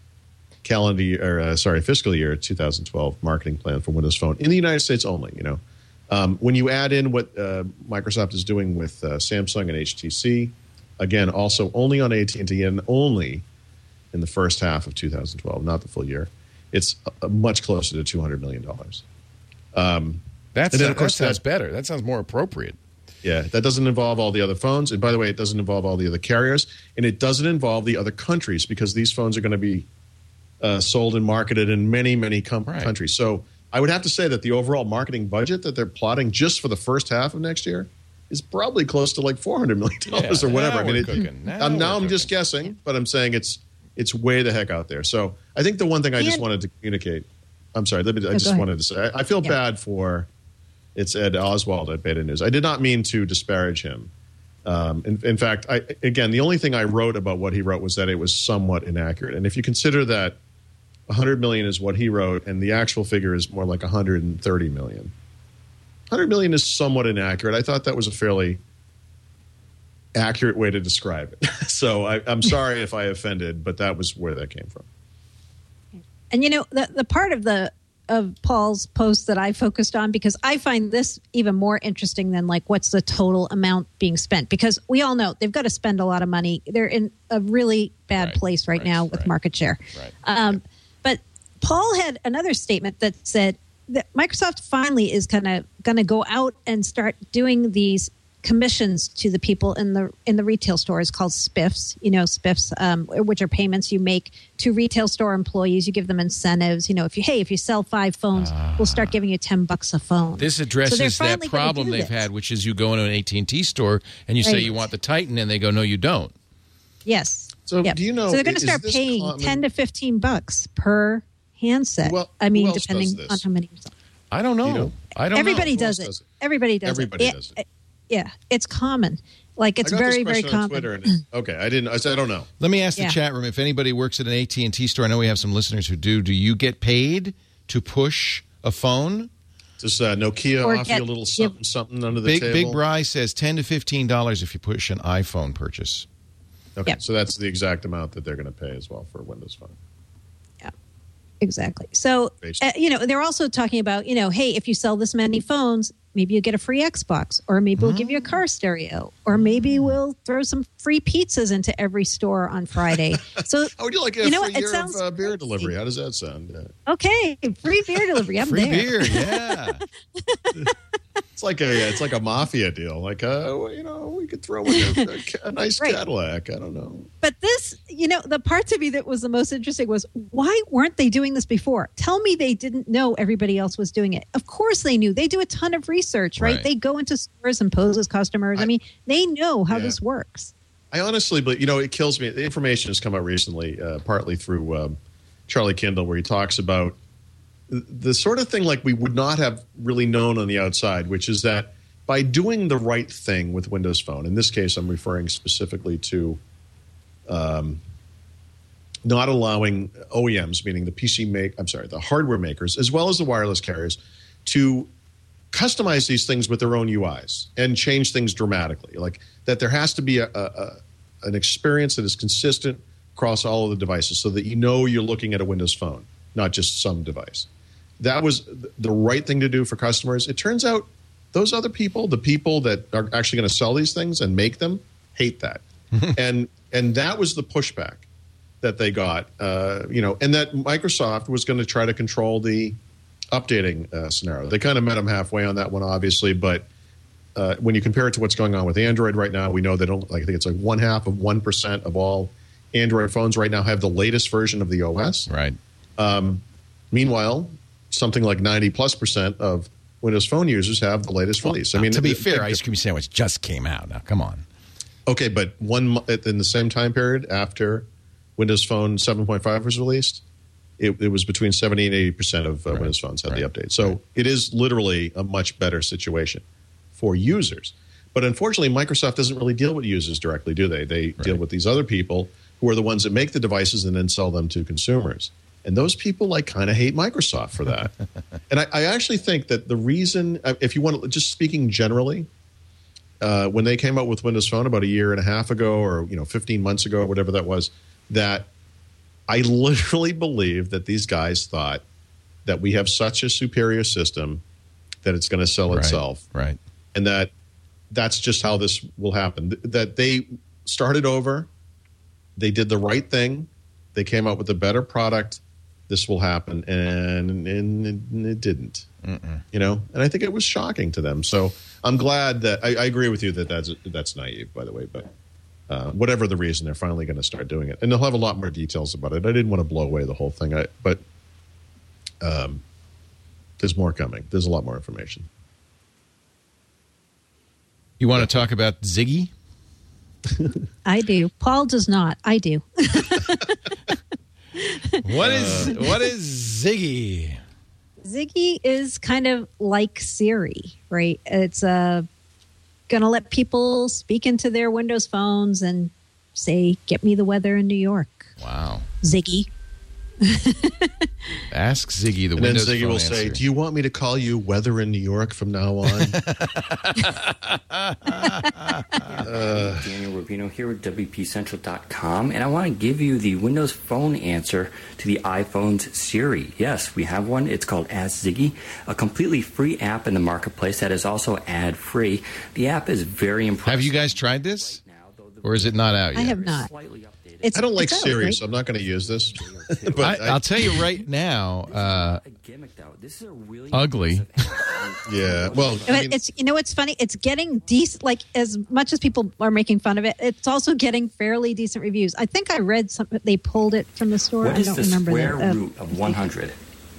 calendar year, or uh, sorry, fiscal year two thousand twelve marketing plan for Windows Phone in the United States only. You know, um, when you add in what uh, Microsoft is doing with uh, Samsung and H T C, again, also only on A T and T and only in the first half of two thousand twelve, not the full year, it's uh, much closer to two hundred million dollars. Um, That's, And then, that, of course, that sounds that- better. That sounds more appropriate. Yeah, that doesn't involve all the other phones. And by the way, it doesn't involve all the other carriers. And it doesn't involve the other countries because these phones are going to be uh, sold and marketed in many, many com- Right. countries. So I would have to say that the overall marketing budget that they're plotting just for the first half of next year is probably close to like four hundred million dollars Yeah, or whatever. now I mean, we're it, cooking. Now um, now we're I'm just cooking. guessing, but I'm saying it's it's way the heck out there. So I think the one thing I just And- wanted to communicate, I'm sorry, let me, I go just ahead. wanted to say, I, I feel Yeah. bad for, it's Ed Oswald at Beta News. I did not mean to disparage him. Um, in, in fact, I, again, the only thing I wrote about what he wrote was that it was somewhat inaccurate. And if you consider that one hundred million is what he wrote and the actual figure is more like one hundred thirty million, one hundred million is somewhat inaccurate. I thought that was a fairly accurate way to describe it. So I, I'm sorry if I offended, but that was where that came from. And you know, the the part of the of Paul's post that I focused on, because I find this even more interesting than like what's the total amount being spent, because we all know they've got to spend a lot of money. They're in a really bad Right, place right, right, now with right. market share. Right. Um, but Paul had another statement that said that Microsoft finally is kind of going to go out and start doing these commissions to the people in the in the retail stores called spiffs, you know, spiffs, um, which are payments you make to retail store employees. You give them incentives. You know, if you hey, if you sell five phones, we'll start giving you ten bucks a phone. This So they're addresses that finally gonna problem do they've this. had, which is you go into an A T and T store and you say Right. you want the Titan, and they go, no, you don't. Yes. So Yep. do you know, So they're going to is start this paying common- ten to fifteen bucks per handset. Well, I mean, who else depending does on this? how many. I don't know. You know, I don't Everybody know. else does it. does it? Everybody does Everybody it. does it. it. Yeah, it's common. Like it's I got very, this very question on common. Twitter, and okay, I didn't. I said I don't know. Let me ask the Yeah. chat room if anybody works at an A T and T store. I know we have some listeners who do. Do you get paid to push a phone? Does uh, Nokia Or offer get- you a little something, something under the Big table? Big Bry says ten to fifteen dollars if you push an iPhone purchase. Okay, Yep. so that's the exact amount that they're going to pay as well for a Windows Phone. Yeah, exactly. So, Based- uh, you know, they're also talking about, you know, hey, if you sell this many phones, maybe you get a free Xbox, or maybe we'll give you a car stereo, or maybe we'll throw some free pizzas into every store on Friday. So, How would you like a You know free what? It year sounds of uh, beer crazy. delivery? How does that sound? Yeah. okay, free beer delivery. I'm Free there. beer, yeah. It's like a it's like a mafia deal. Like uh, well, you know, we could throw in a, a, a nice Right. Cadillac. I don't know. But this, you know, the part to me that was the most interesting was why weren't they doing this before? Tell me they didn't know everybody else was doing it. Of course they knew. They do a ton of research, right? Right. They go into stores and pose as customers. I, I- mean, they know how Yeah. this works. I honestly, but you know, it kills me. The information has come out recently, uh, partly through um, Charlie Kindle, where he talks about the, the sort of thing like we would not have really known on the outside, which is that by doing the right thing with Windows Phone, in this case, I'm referring specifically to um, not allowing O E Ms, meaning the P C make, I'm sorry, the hardware makers, as well as the wireless carriers, to customize these things with their own U Is and change things dramatically. Like that there has to be a, a, a an experience that is consistent across all of the devices so that you know you're looking at a Windows Phone, not just some device. That was the right thing to do for customers. It turns out those other people, the people that are actually going to sell these things and make them, hate that. and and that was the pushback that they got, uh, you know, and that Microsoft was going to try to control the updating uh, scenario. They kind of met them halfway on that one, obviously, but uh, when you compare it to what's going on with Android right now, we know they don't. Like, I think it's like one half of one percent of all Android phones right now have the latest version of the O S. Right. Meanwhile, something like ninety plus percent of Windows Phone users have the latest release. I mean, to be the- fair, the- Ice Cream Sandwich just came out. Now, come on. Okay, but one mo- in the same time period after Windows Phone seven point five was released, it, it was between seventy and eighty percent of uh, Right, Windows phones had right, the update. So it is literally a much better situation for users. But unfortunately, Microsoft doesn't really deal with users directly, do they? They deal with these other people who are the ones that make the devices and then sell them to consumers. And those people like kind of hate Microsoft for that. And I, I actually think that the reason, if you want to, just speaking generally, uh, when they came out with Windows Phone about a year and a half ago, or you know, fifteen months ago, or whatever that was, that I literally believe that these guys thought that we have such a superior system that it's going to sell Right, itself, right. and that that's just how this will happen. Th- That they started over, they did the right thing, they came out with a better product. This will happen, and, and, and it didn't. Mm-mm. You know, and I think it was shocking to them. So I'm glad that I, I agree with you that that's that's naive, by the way. But uh, whatever the reason, they're finally going to start doing it, and they'll have a lot more details about it. I didn't want to blow away the whole thing, I, but um, there's more coming. There's a lot more information. You want to talk about Ziggy? I do. Paul does not. I do. What is what is Ziggy? Ziggy is kind of like Siri, right? It's uh, going to let people speak into their Windows phones and say, "Get me the weather in New York." Wow. Ziggy. Ask Ziggy the And then Windows Ziggy Phone will say, answer. "Do you want me to call you weather in New York from now on?" Daniel Rubino here with W P Central dot com, and I want to give you the Windows Phone answer to the iPhone's Siri. Yes, we have one. It's called Ask Ziggy, a completely free app in the marketplace that is also ad-free. The app is very impressive. Have you guys tried this? Or is it not out yet? I have not. Slightly updated. It's, I don't like it's out, Siri, right? so I'm not going to use this. I, but I, I'll tell you right now, uh, a gimmick, though. This is a really ugly. impressive app. yeah, well, I But mean, it's you know what's funny? It's getting decent. Like as much as people are making fun of it, it's also getting fairly decent reviews. I think I read some. They pulled it from the store. What I is don't the remember square that. Uh, root of one hundred?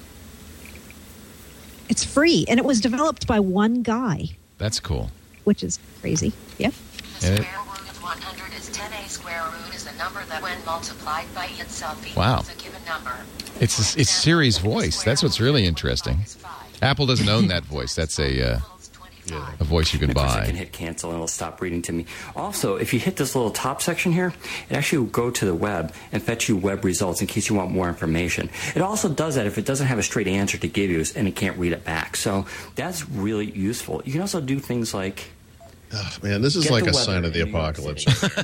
It's free, and it was developed by one guy, That's cool. which is crazy. Yep. And it- Square root of one hundred is ten a square root is a number that, when multiplied by itself, Wow. equals a given number. It's it's Siri's voice. That's what's really interesting. Apple doesn't own that voice. That's a uh, a voice you can Of course, I buy. can hit cancel and it'll stop reading to me. Also, if you hit this little top section here, it actually will go to the web and fetch you web results in case you want more information. It also does that if it doesn't have a straight answer to give you and it can't read it back. So that's really useful. You can also do things like... Oh, man, this is Get like the a weather sign of the in New York apocalypse.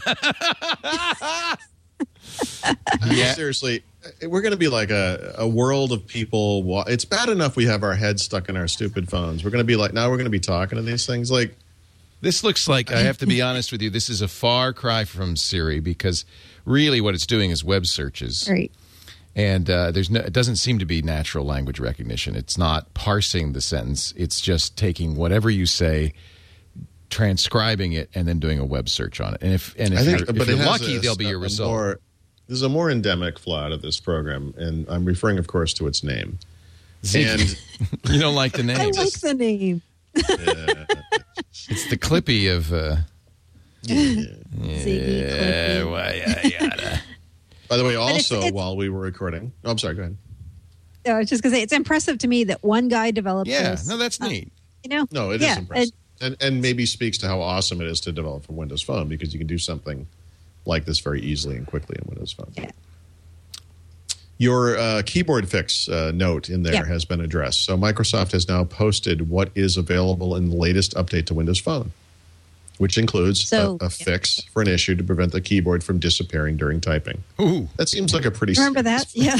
Yeah. Seriously, we're going to be like a, a world of people. wa- It's bad enough we have our heads stuck in our stupid phones. We're going to be like, now we're going to be talking to these things like, This looks like, I have to be honest with you, this is a far cry from Siri because really what it's doing is web searches. Right. And uh, there's no, it doesn't seem to be natural language recognition. It's not parsing the sentence. It's just taking whatever you say, transcribing it, and then doing a web search on it. And if and if I think, you're, if but you're it has lucky, a- there'll be a- your a result. More, there's a more endemic flaw to this program, and I'm referring, of course, to its name. And You don't like the name. I like the name. It's the Clippy of... Uh, Ziggy yeah, Clippy. well, yeah, yada. by the way, it's- also it's- while we were recording, oh, I'm sorry, go ahead. No, I was just going to say, it's impressive to me that one guy developed Yeah, this. no, that's Uh, neat. You know? No, it is yeah, impressive, and and maybe speaks to how awesome it is to develop for Windows Phone because you can do something like this very easily and quickly in Windows Phone. Yeah. Your uh, keyboard fix uh, note in there Yeah. has been addressed. So Microsoft has now posted what is available in the latest update to Windows Phone, which includes So- a, a fix for an issue to prevent the keyboard from disappearing during typing. Ooh. That seems like a pretty. Remember that? Yeah.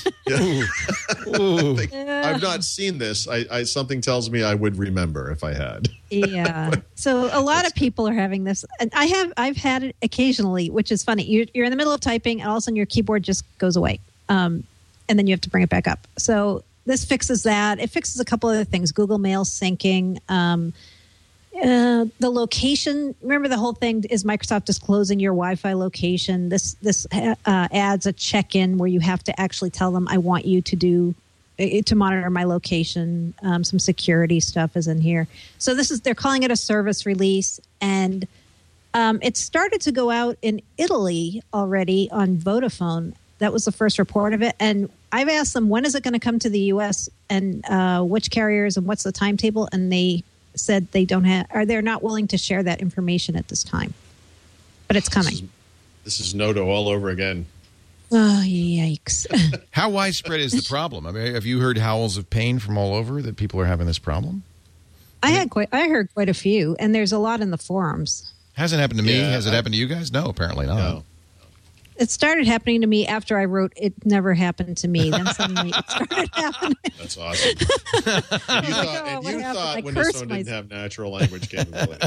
Ooh. I've not seen this. I, I something tells me I would remember if I had. Yeah. So a lot of people are having this, and I have. I've had it occasionally, which is funny. You're, you're in the middle of typing, and all of a sudden your keyboard just goes away, um, and then you have to bring it back up. So this fixes that. It fixes a couple other things: Google Mail syncing. Um, uh, the location. Remember, the whole thing is Microsoft disclosing your Wi-Fi location. This this uh, adds a check-in where you have to actually tell them, "I want you to do." to monitor my location. Um, some security stuff is in here. So this is, they're calling it a service release, and um, it started to go out in Italy already on Vodafone. That was the first report of it. And I've asked them, when is it going to come to the U S and uh, which carriers and what's the timetable? And they said they don't have, or they're not willing to share that information at this time. But it's coming. This is, this is Noto all over again. Oh, yikes. How widespread is the problem? I mean, have you heard howls of pain from all over that people are having this problem? I had quite, I heard quite a few, and there's a lot in the forums. Hasn't happened to me. Yeah, Has it I- happened to you guys? No, apparently not. No. It started happening to me after I wrote "It Never Happened to Me." Then suddenly it started happening. That's awesome. And you thought, oh, and what you happened? I thought Windows cursed Phone didn't myself. have natural language capability.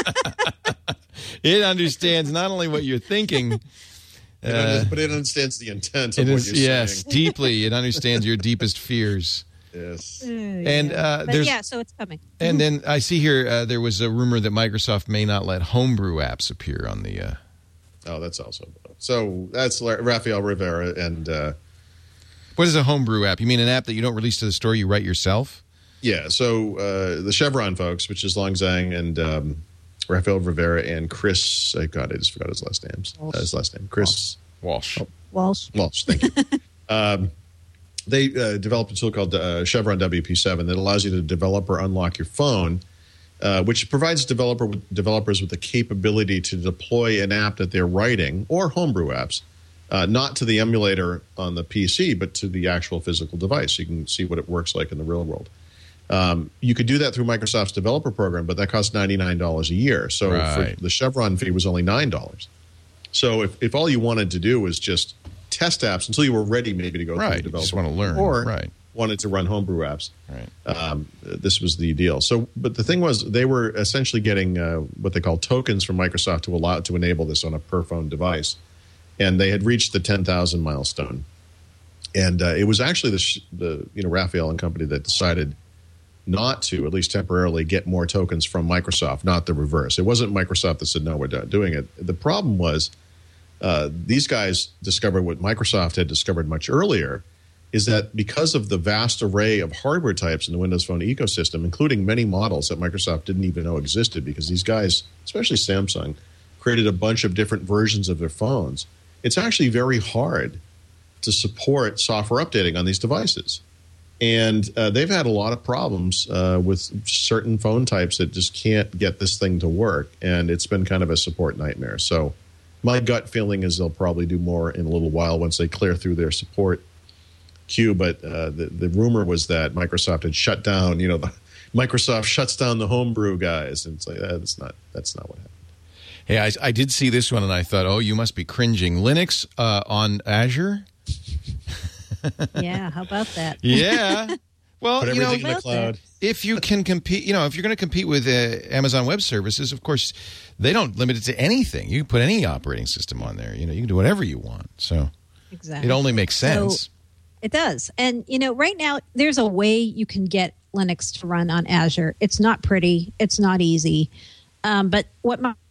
It understands not only what you're thinking, It uh, under- but it understands the intent of it what is, you're yes, saying. deeply. It understands your deepest fears. Yes. And uh, But there's yeah, so it's coming. and then I see here uh, there was a rumor that Microsoft may not let homebrew apps appear on the. Uh, Oh, that's also so. That's La- Rafael Rivera, and uh, what is a homebrew app? You mean an app that you don't release to the store, you write yourself? yeah. So uh, the Chevron folks, which is Long Zhang and um, Rafael Rivera and Chris. I God, I just forgot his last names. Uh, his last name, Chris Walsh. Walsh. Walsh. Thank you. um, they uh, developed a tool called uh, Chevron W P seven that allows you to develop or unlock your phone. Uh, which provides developer developers with the capability to deploy an app that they're writing or homebrew apps, uh, not to the emulator on the P C, but to the actual physical device. So you can see what it works like in the real world. Um, you could do that through Microsoft's developer program, but that costs ninety-nine dollars a year. So Right. for the Chevron fee was only nine dollars. So if, if all you wanted to do was just test apps until you were ready maybe to go Right, through you the developer just wanna learn, or right. wanted to run homebrew apps, Right. um, this was the deal. So, but the thing was, they were essentially getting uh, what they call tokens from Microsoft to allow to enable this on a per phone device, and they had reached the ten thousand milestone. And uh, it was actually the, sh- the you know Raphael and company that decided not to, at least temporarily, get more tokens from Microsoft, not the reverse. It wasn't Microsoft that said no, we're not doing it. The problem was uh, these guys discovered what Microsoft had discovered much earlier. Is that because of the vast array of hardware types in the Windows Phone ecosystem, including many models that Microsoft didn't even know existed, because these guys, especially Samsung, created a bunch of different versions of their phones. It's actually very hard to support software updating on these devices. And uh, they've had a lot of problems uh, with certain phone types that just can't get this thing to work. And it's been kind of a support nightmare. So my gut feeling is they'll probably do more in a little while once they clear through their support queue. But uh, the, the rumor was that Microsoft had shut down, you know, the, Microsoft shuts down the homebrew guys. And it's like, uh, that's not, that's not what happened. Hey, I, I did see this one, and I thought, oh, you must be cringing. Linux uh, on Azure? Yeah, how about that? Yeah. Well, Put you know, everything in the cloud. if you can compete, you know, if you're going to compete with uh, Amazon Web Services, of course, they don't limit it to anything. You can put any operating system on there. You know, you can do whatever you want. So Exactly. it only makes sense. So, it does. And, you know, right now, there's a way you can get Linux to run on Azure. It's not pretty. It's not easy. Um, but what my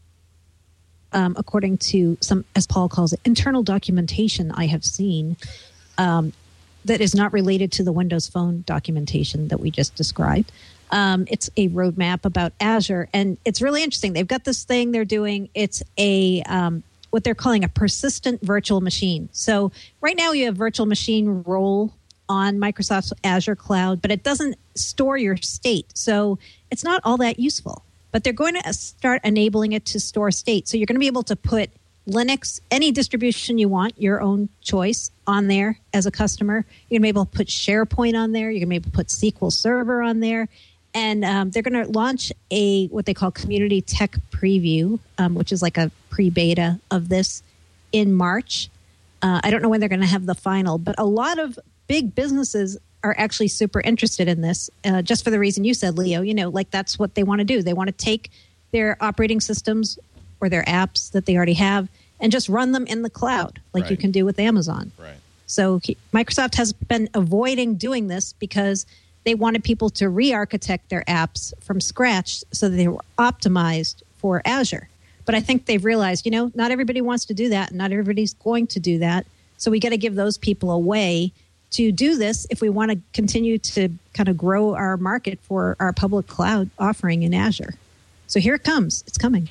Um, according to some, as Paul calls it, internal documentation I have seen um, that is not related to the Windows Phone documentation that we just described. Um, it's a roadmap about Azure, and it's really interesting. They've got this thing they're doing. It's a um, what they're calling a persistent virtual machine. So right now you have virtual machine role on Microsoft's Azure cloud, but it doesn't store your state. So it's not all that useful. But they're going to start enabling it to store state. So you're going to be able to put Linux, any distribution you want, your own choice, on there as a customer. You're going to be able to put SharePoint on there. You're going to be able to put S Q L Server on there. And um, they're going to launch a what they call Community Tech Preview, um, which is like a pre-beta of this in March. Uh, I don't know when they're going to have the final, but a lot of big businesses are actually super interested in this, uh, just for the reason you said, Leo. You know, like that's what they want to do. They want to take their operating systems or their apps that they already have and just run them in the cloud, like Right. you can do with Amazon. Right. So he, Microsoft has been avoiding doing this because they wanted people to re-architect their apps from scratch so that they were optimized for Azure. But I think they've realized, you know, not everybody wants to do that, and not everybody's going to do that. So we got to give those people a way to do this if we want to continue to kind of grow our market for our public cloud offering in Azure. So here it comes. It's coming.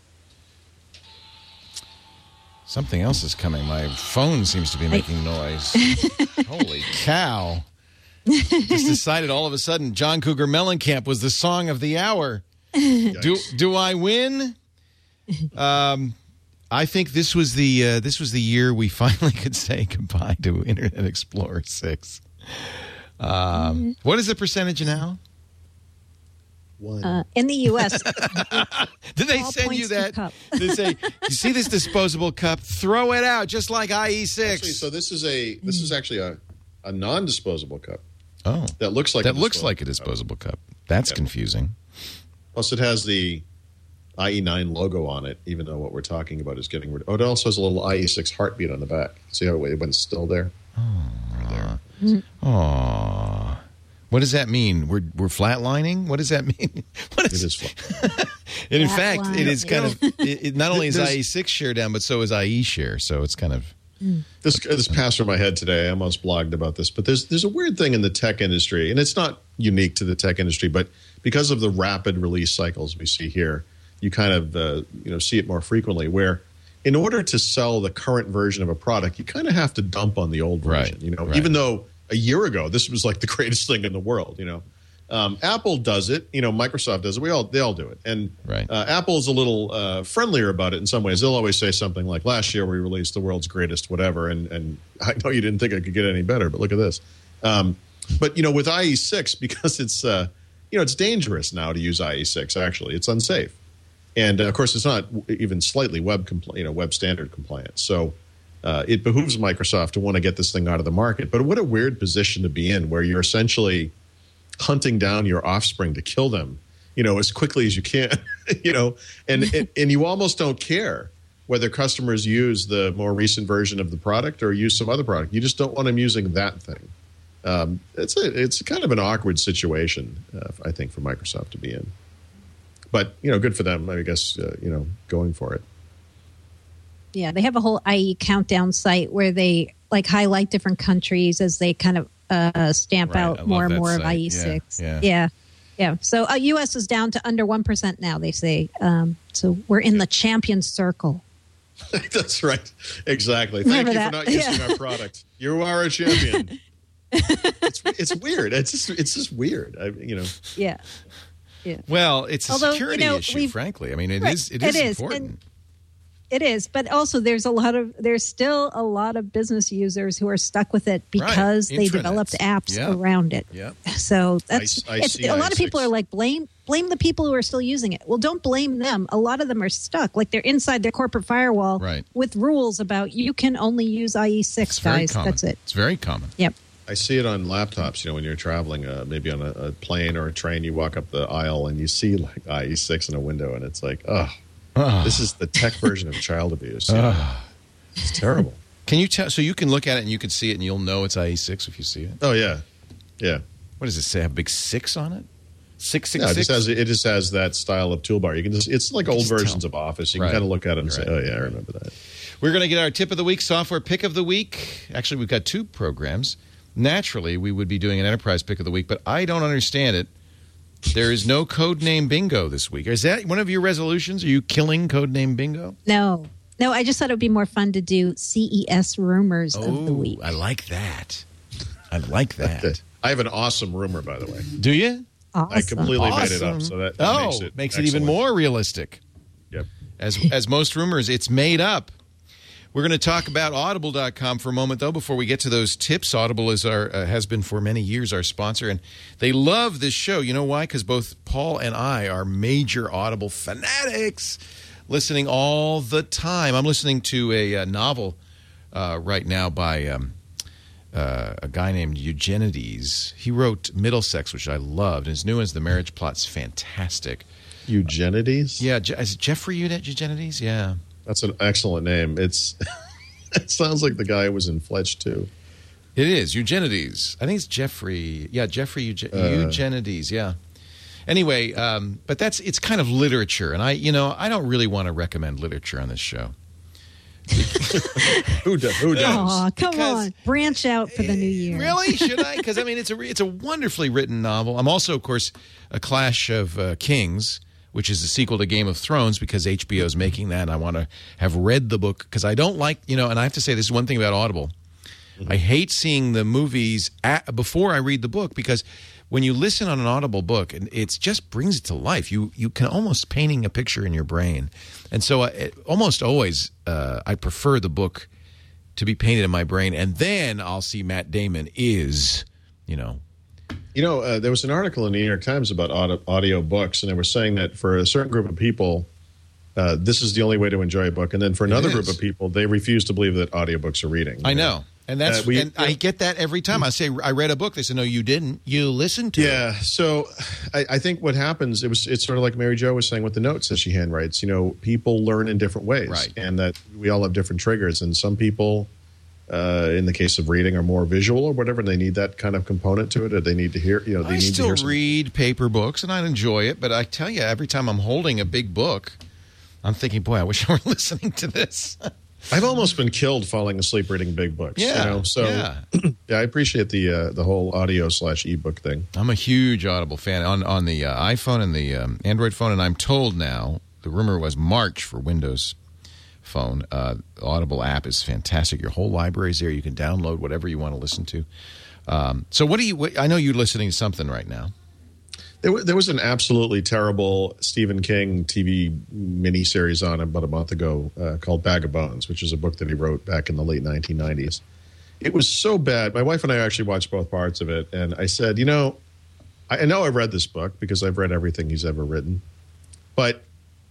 Something else is coming. My phone seems to be making noise. Holy cow. Just decided all of a sudden John Cougar Mellencamp was the song of the hour. do do I win? Um, I think this was the uh, this was the year we finally could say goodbye to Internet Explorer six. Um, what is the percentage now? One. Uh, in the U S, Did they all send you points to that? cup. They say, you see this disposable cup? Throw it out, just like I E six. Actually, so this is a this is actually a, a non-disposable cup oh, that looks like that a looks disposable like a cup. disposable cup. That's Yep. confusing. Plus, it has the I E nine logo on it, even though what we're talking about is getting rid of. Oh, it also has a little I E six heartbeat on the back. See how it went still there? Right there. Aww. What does that mean? We're we're flatlining? What does that mean? What It is fun. And in fact, it is kind of it, it not only is There's- I E six share down, but so is I E share. So it's kind of This this passed through my head today. I almost blogged about this, but there's there's a weird thing in the tech industry, and it's not unique to the tech industry, but because of the rapid release cycles we see here, you kind of uh, you know see it more frequently. Where in order to sell the current version of a product, you kind of have to dump on the old version. Right, You know, right. even though a year ago this was like the greatest thing in the world. You know. Um, Apple does it, you know. Microsoft does it. We all they all do it, and Right. uh, Apple's a little uh, friendlier about it in some ways. They'll always say something like, "Last year we released the world's greatest whatever," and and I know you didn't think it could get any better, but look at this. Um, but you know, with I E six, because it's uh, you know it's dangerous now to use I E six. Actually, it's unsafe, and uh, of course, it's not even slightly web compl- you know web standard compliant. So. Uh, it behooves Microsoft to want to get this thing out of the market. But what a weird position to be in, where you're essentially hunting down your offspring to kill them, you know, as quickly as you can, you know, and, and and you almost don't care whether customers use the more recent version of the product or use some other product. You just don't want them using that thing. Um, it's a, it's kind of an awkward situation, uh, I think, for Microsoft to be in. But, you know, good for them, I guess, uh, you know, going for it. Yeah, they have a whole I E countdown site where they like highlight different countries as they kind of uh, stamp Right, I out love more and that more of site. I E Yeah, six. yeah. yeah, Yeah. So uh, U S is down to under one percent now, they say. Um, so we're in the champion circle. That's right. Exactly. Thank Remember you that? for not using Yeah. our product. You are a champion. it's, it's weird. It's just, it's just weird. I, you know. Yeah. Yeah. Well, it's a Although, security you know, issue, we've- frankly. I mean, it Right. is. It It is is. important. And it is, but also there's a lot of there's still a lot of business users who are stuck with it because they Intranets. developed apps Yeah. around it. Yep. So that's I it's, see a lot of people I six. are like blame blame the people who are still using it. Well, don't blame them. A lot of them are stuck, like they're inside their corporate firewall Right. with rules about you can only use I E six, It's very guys. common. That's it. It's very common. Yep. I see it on laptops. You know, when you're traveling, uh, maybe on a, a plane or a train, you walk up the aisle and you see like I E six in a window, and it's like, oh, this is the tech version of child abuse. You know? It's terrible. Can you tell? So you can look at it and you can see it, and you'll know it's I E six if you see it. Oh yeah, yeah. What does it say? Have a big six on it? Six six Yeah, it six. just has it just has that style of toolbar. You can just it's like old just versions tell. of Office. You Right. can kind of look at it and You're say, right. oh yeah, I remember that. We're going to get our tip of the week, software pick of the week. Actually, we've got two programs. Naturally, we would be doing an enterprise pick of the week, but I don't understand it. There is no Codename Bingo this week. Is that one of your resolutions? Are you killing Codename Bingo? No, no. I just thought it would be more fun to do C E S rumors of the week. I like that. I like that. I have an awesome rumor, by the way. Do you? Awesome. I completely made it up, Awesome. so that, that oh, makes it makes it even excellent. more realistic. Yep. As as most rumors, it's made up. We're going to talk about Audible dot com for a moment, though, before we get to those tips. Audible is our uh, has been for many years our sponsor, and they love this show. You know why? Because both Paul and I are major Audible fanatics, listening all the time. I'm listening to a, a novel uh, right now by um, uh, a guy named Eugenides. He wrote Middlesex, which I loved. And his new one's The Marriage Plot's fantastic. Eugenides? Yeah, Je- is it Jeffrey Eugenides? Yeah. That's an excellent name. It's it sounds like the guy who was in Fletch too. It is Eugenides. I think it's Jeffrey. Yeah, Jeffrey Euge- Uh. Eugenides. Yeah. Anyway, um, but that's it's kind of literature, and I, you know, I don't really want to recommend literature on this show. Who does? Who does? Aw, come Because- on, branch out for the new year. Really? Should I? Because I mean, it's a it's a wonderfully written novel. I'm also, of course, a Clash of uh, Kings, which is the sequel to Game of Thrones, because H B O is making that. And I want to have read the book because I don't like, you know, and I have to say this is one thing about Audible. I hate seeing the movies at, before I read the book, because when you listen on an Audible book, and it just brings it to life. You you can almost painting a picture in your brain, and so I, almost always uh, I prefer the book to be painted in my brain, and then I'll see Matt Damon is, you know. You know, uh, there was an article in the New York Times about audio, audio books, and they were saying that for a certain group of people, uh, this is the only way to enjoy a book, and then for another is. group of people, they refuse to believe that audiobooks are reading. I know. And that's Uh, we- and I get that every time. I say I read a book. They say, no, you didn't. You listened to it. Yeah, so I, I think what happens, it was it's sort of like Mary Jo was saying with the notes that she handwrites. You know, people learn in different ways, Right. and that we all have different triggers. And some people, uh, in the case of reading, are more visual or whatever. And they need that kind of component to it, or they need to hear. You know, they I need to still hear. Some, read paper books, and I enjoy it. But I tell you, every time I'm holding a big book, I'm thinking, boy, I wish I were listening to this. I've almost been killed falling asleep reading big books. Yeah, you know? So yeah. yeah, I appreciate the uh, the whole audio slash ebook thing. I'm a huge Audible fan on on the uh, iPhone and the um, Android phone, and I'm told now the rumor was March for Windows phone. Uh, the Audible app is fantastic. Your whole library is there. You can download whatever you want to listen to. Um, so, what do you? What, I know you're listening to something right now. There, w- there was an absolutely terrible Stephen King T V miniseries on about a month ago uh, called Bag of Bones, which is a book that he wrote back in the late nineteen nineties. It was so bad. My wife and I actually watched both parts of it, and I said, you know, I, I know I've read this book because I've read everything he's ever written, but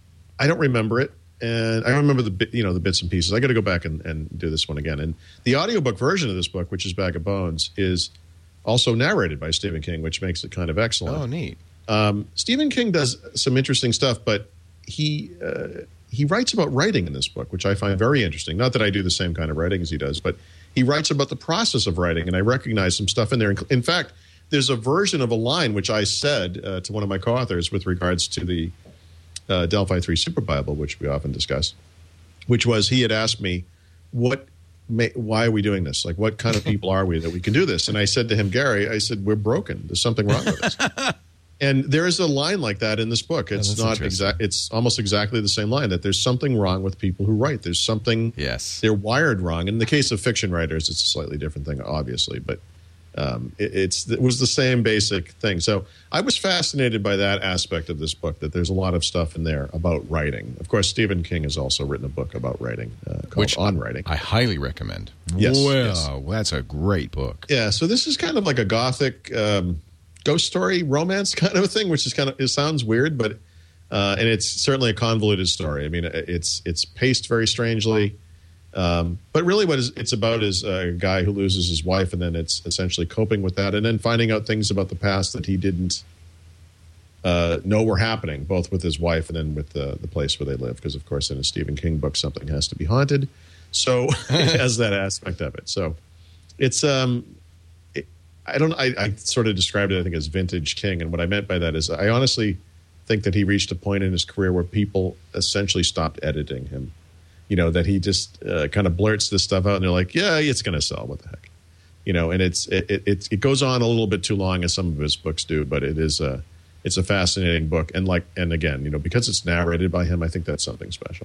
I don't remember it. And I remember the bit- you know the bits and pieces. I got to go back and, and do this one again. And the audiobook version of this book, which is Bag of Bones, is also narrated by Stephen King, which makes it kind of excellent. Oh, neat. Um, Stephen King does some interesting stuff, but he uh, he writes about writing in this book, which I find very interesting. Not that I do the same kind of writing as he does, but he writes about the process of writing, and I recognize some stuff in there. In fact, there's a version of a line which I said uh, to one of my co-authors with regards to the uh, Delphi three Super Bible, which we often discuss, which was he had asked me, what may, why are we doing this? Like, what kind of people are we that we can do this? And I said to him, Gary, I said, we're broken. There's something wrong with us. And there is a line like that in this book. It's Oh, not exact. It's almost exactly the same line, that there's something wrong with people who write. There's something. Yes. They're wired wrong. In the case of fiction writers, it's a slightly different thing, obviously, but um, it, it's it was the same basic thing. So I was fascinated by that aspect of this book. That there's a lot of stuff in there about writing. Of course, Stephen King has also written a book about writing, uh, called Which On Writing. I highly recommend. Yes, Wow, yes. that's a great book. Yeah, so this is kind of like a gothic um, ghost story romance kind of a thing, which is kind of, it sounds weird, but uh, and it's certainly a convoluted story. I mean, it's it's paced very strangely, um, but really what it's about is a guy who loses his wife, and then it's essentially coping with that, and then finding out things about the past that he didn't uh, know were happening, both with his wife and then with the, the place where they live, because of course in a Stephen King book something has to be haunted, so it has that aspect of it. So it's um. I don't. I, I sort of described it, I think, as vintage King, and what I meant by that is, I honestly think that he reached a point in his career where people essentially stopped editing him. You know, that he just uh, kind of blurts this stuff out, and they're like, "Yeah, it's going to sell. What the heck?" You know, and it's it, it it goes on a little bit too long, as some of his books do, but it is a it's a fascinating book, and like and again, you know, because it's narrated by him, I think that's something special.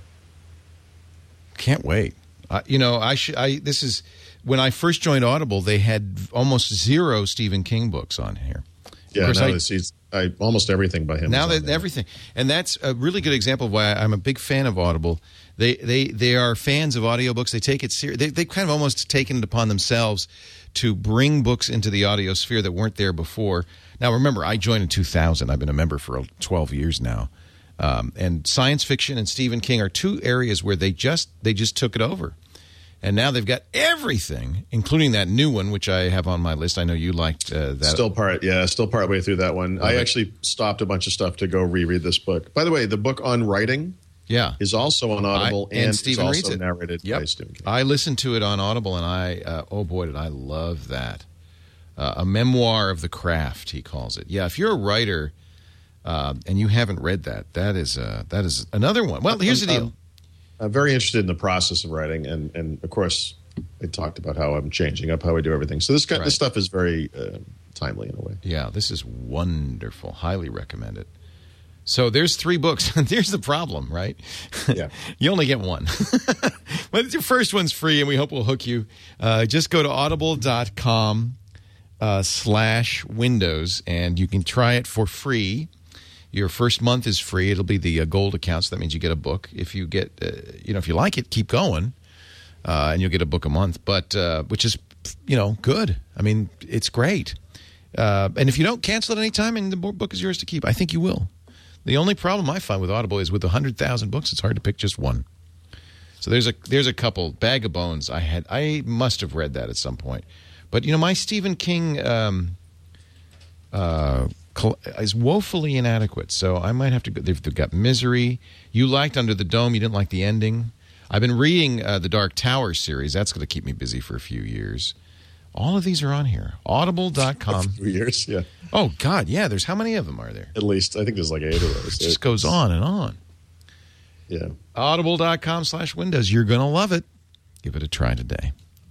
Can't wait. Uh, you know, I should. I this is. When I first joined Audible, they had almost zero Stephen King books on here. Yeah, now I, it's, it's, I, almost everything by him. Now that everything, and that's a really good example of why I'm a big fan of Audible. They they they are fans of audiobooks. They take it serious. They they kind of almost taken it upon themselves to bring books into the audio sphere that weren't there before. Now, remember, I joined in two thousand. I've been a member for twelve years now. Um, and science fiction and Stephen King are two areas where they just they just took it over. And now they've got everything, including that new one, which I have on my list. I know you liked uh, that. Still part, yeah, still part way through that one. I actually stopped a bunch of stuff to go reread this book. By the way, the book On Writing yeah. is also on Audible, I, and, and Stephen it's reads also it. narrated yep. by Stephen King. I listened to it on Audible, and I, uh, oh boy, did I love that. Uh, a memoir of the craft, he calls it. Yeah, if you're a writer uh, and you haven't read that, that is uh, that is another one. Well, here's the deal. I'm, I'm very interested in the process of writing, and, and of course, I talked about how I'm changing up how I do everything. So this kind, right. this stuff is very uh, timely in a way. Yeah, this is wonderful. Highly recommend it. So there's three books. There's the problem, right? Yeah. You only get one. But your first one's free, and we hope we'll hook you. Uh, just go to audible.com uh, slash Windows, and you can try it for free. Your first month is free. It'll be the uh, gold account, so that means you get a book. If you get, uh, you know, if you like it, keep going. Uh, and you'll get a book a month, but uh, which is, you know, good. I mean, it's great. Uh, and if you don't, cancel at any time, and the book is yours to keep. I think you will. The only problem I find with Audible is with one hundred thousand books, it's hard to pick just one. So there's a there's a couple. Bag of Bones. I had I must have read that at some point, but you know, my Stephen King um, uh, is woefully inadequate. So I might have to go. They've, they've got Misery. You liked Under the Dome. You didn't like the ending. I've been reading uh, the Dark Tower series. That's going to keep me busy for a few years. All of these are on here. Audible dot com. Few years, yeah. Oh, God, yeah. There's how many of them are there? At least. I think there's like eight of those. It just goes on and on. Yeah. Audible.com slash Windows. You're going to love it. Give it a try today.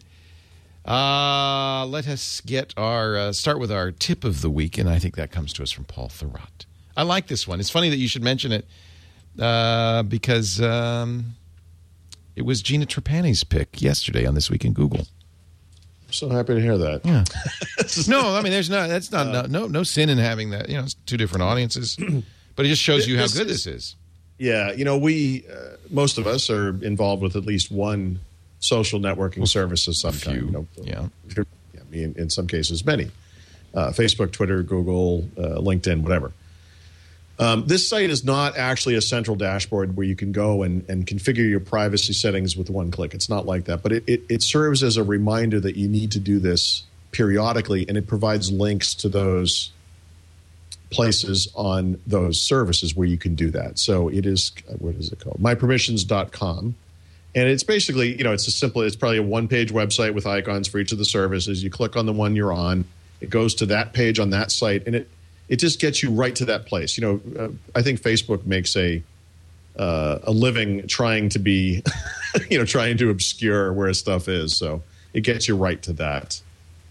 Uh, let us get our uh, start with our tip of the week, and I think that comes to us from Paul Thurrott. I like this one. It's funny that you should mention it uh, because... Um, It was Gina Trapani's pick yesterday on This Week in Google. I'm so happy to hear that. Yeah. No, I mean, there's not. That's not uh, no no sin in having that. You know, it's two different audiences, but it just shows you how good this is. Yeah, you know, we uh, most of us are involved with at least one social networking service of some kind. You know, yeah. yeah, I mean, in some cases, many. Uh, Facebook, Twitter, Google, uh, LinkedIn, whatever. Um, this site is not actually a central dashboard where you can go and, and configure your privacy settings with one click. It's not like that. But it, it, it serves as a reminder that you need to do this periodically, and it provides links to those places on those services where you can do that. So it is, what is it called? my permissions dot com. And it's basically, you know, it's a simple, it's probably a one-page website with icons for each of the services. You click on the one you're on. It goes to that page on that site, and it It just gets you right to that place. You know, uh, I think Facebook makes a uh, a living trying to be, you know, trying to obscure where stuff is. So it gets you right to that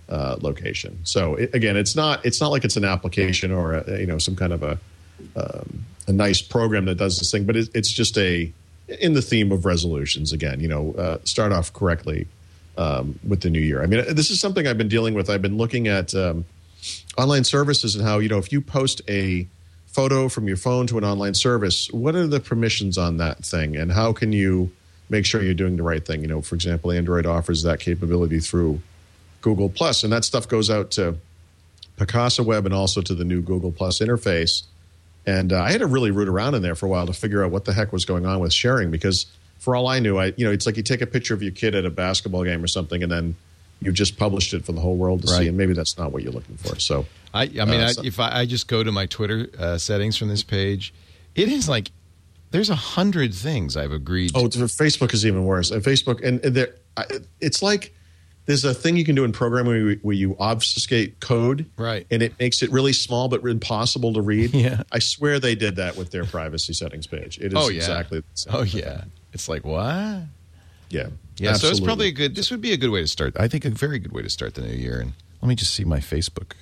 uh, location. So it, again, it's not it's not like it's an application or a, you know some kind of a um, a nice program that does this thing, but it, it's just a in the theme of resolutions. Again, you know, uh, start off correctly um, with the new year. I mean, this is something I've been dealing with. I've been looking at um, online services and how, you know, if you post a photo from your phone to an online service, what are the permissions on that thing, and how can you make sure you're doing the right thing? You know, for example, Android offers that capability through Google Plus, and that stuff goes out to Picasa Web and also to the new Google Plus interface. And uh, I had to really root around in there for a while to figure out what the heck was going on with sharing, because for all I knew, I you know, it's like you take a picture of your kid at a basketball game or something, and then you've just published it for the whole world to right. see, and maybe that's not what you're looking for. So, I, I mean, uh, I, so, if I, I just go to my Twitter uh, settings from this page, it is like there's a hundred things I've agreed. Oh, to. Facebook is even worse. And Facebook, and, and there, it's like there's a thing you can do in programming where you, where you obfuscate code, right? And it makes it really small but impossible to read. Yeah, I swear they did that with their privacy settings page. It is oh, yeah. exactly the same. Oh yeah, it's like what? Yeah, yeah. absolutely. So it's probably a good. This would be a good way to start. I think a very good way to start the new year. And let me just see my Facebook.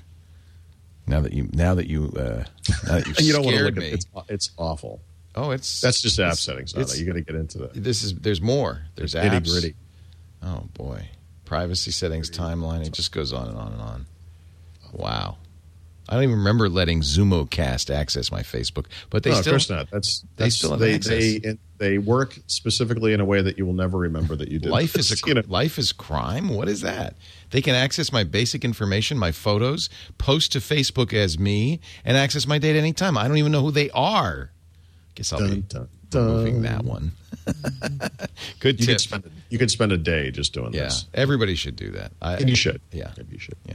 Now that you, now that you, uh, now that you've you don't want to scared look me. at it's, it's awful. Oh, it's that's just app it's, settings. Not you got to get into that. This is there's more. There's nitty apps. gritty. Oh boy, privacy settings, timeline. It just goes on and on and on. Wow, I don't even remember letting ZumoCast access my Facebook, but they no, still. of course not. That's, they that's still have they access. they they work specifically in a way that you will never remember that you did. Life is a you know? life is crime. What is that? They can access my basic information, my photos, post to Facebook as me, and access my data anytime. I don't even know who they are. Guess I'll Dun, be dun, dun. removing that one. Good You tip. could spend you could spend a day just doing Yeah, this. everybody should do that. I, And you should. Yeah, Maybe you should. yeah.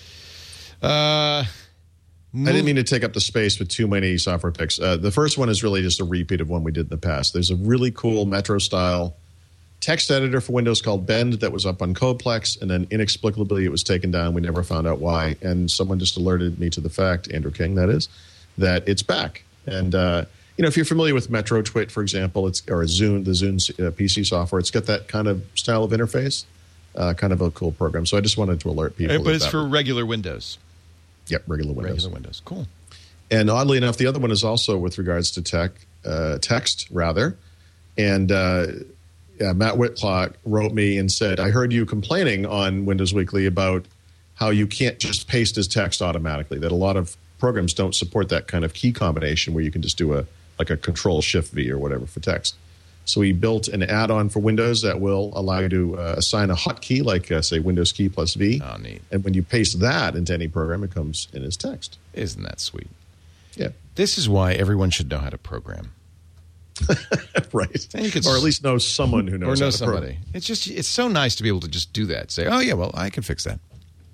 Uh, I didn't mean to take up the space with too many software picks. Uh, the first one is really just a repeat of one we did in the past. There's a really cool Metro-style text editor for Windows called Bend that was up on Codeplex, and then inexplicably it was taken down. We never found out why, and someone just alerted me to the fact, Andrew King, that is, that it's back. And uh, you know, if you're familiar with Metro Twit, for example, it's or Zune, the Zune uh, P C software, it's got that kind of style of interface, uh, kind of a cool program. So I just wanted to alert people. but that it's that for was, regular Windows. yep, regular Windows. Regular Windows. Cool. And oddly enough, the other one is also with regards to tech, uh, text rather. And uh, yeah, Matt Whitlock wrote me and said, I heard you complaining on Windows Weekly about how you can't just paste as text automatically, that a lot of programs don't support that kind of key combination where you can just do a like a Control Shift V or whatever for text. So he built an add-on for Windows that will allow you to uh, assign a hotkey, like uh, say Windows key plus V. Oh, neat. And when you paste that into any program, it comes in as text. Isn't that sweet? Yeah. This is why everyone should know how to program. Right. And you could or s- at least know someone who Or knows know how to program. somebody. It's just it's so nice to be able to just do that. Say, oh yeah, well I can fix that.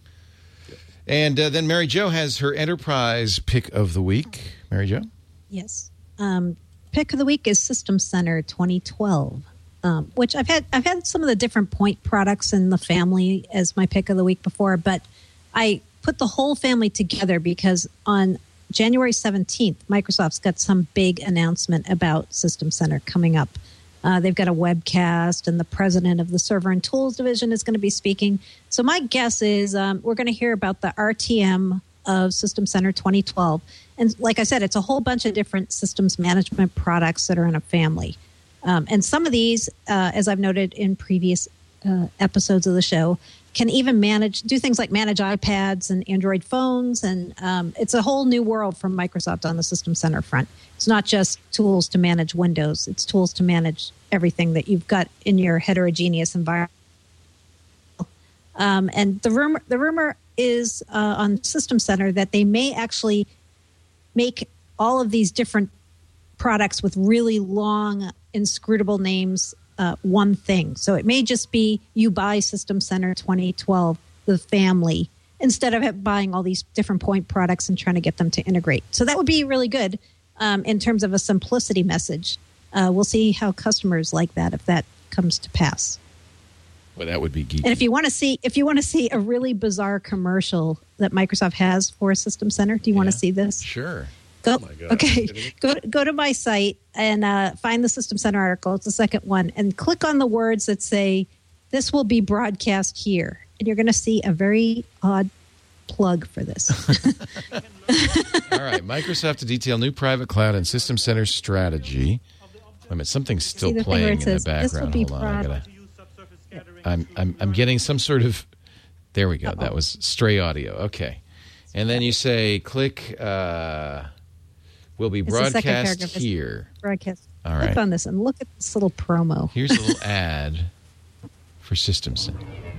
And uh, then Mary Jo has her enterprise pick of the week. Mary Jo? Yes. Um, pick of the week is System Center twenty twelve, um, which I've had. I've had some of the different point products in the family as my pick of the week before, but I put the whole family together because on January seventeenth, Microsoft's got some big announcement about System Center coming up. Uh, they've got a webcast, and the president of the Server and Tools division is going to be speaking. So my guess is um, we're going to hear about the R T M of System Center twenty twelve. And like I said, it's a whole bunch of different systems management products that are in a family. Um, and some of these, uh, as I've noted in previous uh, episodes of the show, can even manage, do things like manage iPads and Android phones. And um, it's a whole new world from Microsoft on the System Center front. It's not just tools to manage Windows. It's tools to manage everything that you've got in your heterogeneous environment. Um, and the rumor, the rumor is uh, on System Center that they may actually make all of these different products with really long, inscrutable names uh, one thing. So it may just be you buy System Center twenty twelve, the family, instead of buying all these different point products and trying to get them to integrate. So that would be really good um, in terms of a simplicity message. Uh, we'll see how customers like that if that comes to pass. Well, that would be geeky. And if you want to see, if you want to see a really bizarre commercial that Microsoft has for System Center, do you want Yeah. to see this? Sure. Go, my God. okay, go go to my site and uh, find the System Center article. It's the second one, and click on the words that say "This will be broadcast here." and you're going to see a very odd plug for this. All right, Microsoft to detail new private cloud and system center strategy. Wait a minute, something's still See the thing where playing it in the says, "This will background. be Hold on, I prod- gotta. I'm I'm I'm getting some sort of. There we go. Uh-oh. That was stray audio. Okay, and then you say click. Uh, will be It's the second broadcast paragraph. here. Broadcast. All right. Click on this and look at this little promo. Here's a little ad for System Center.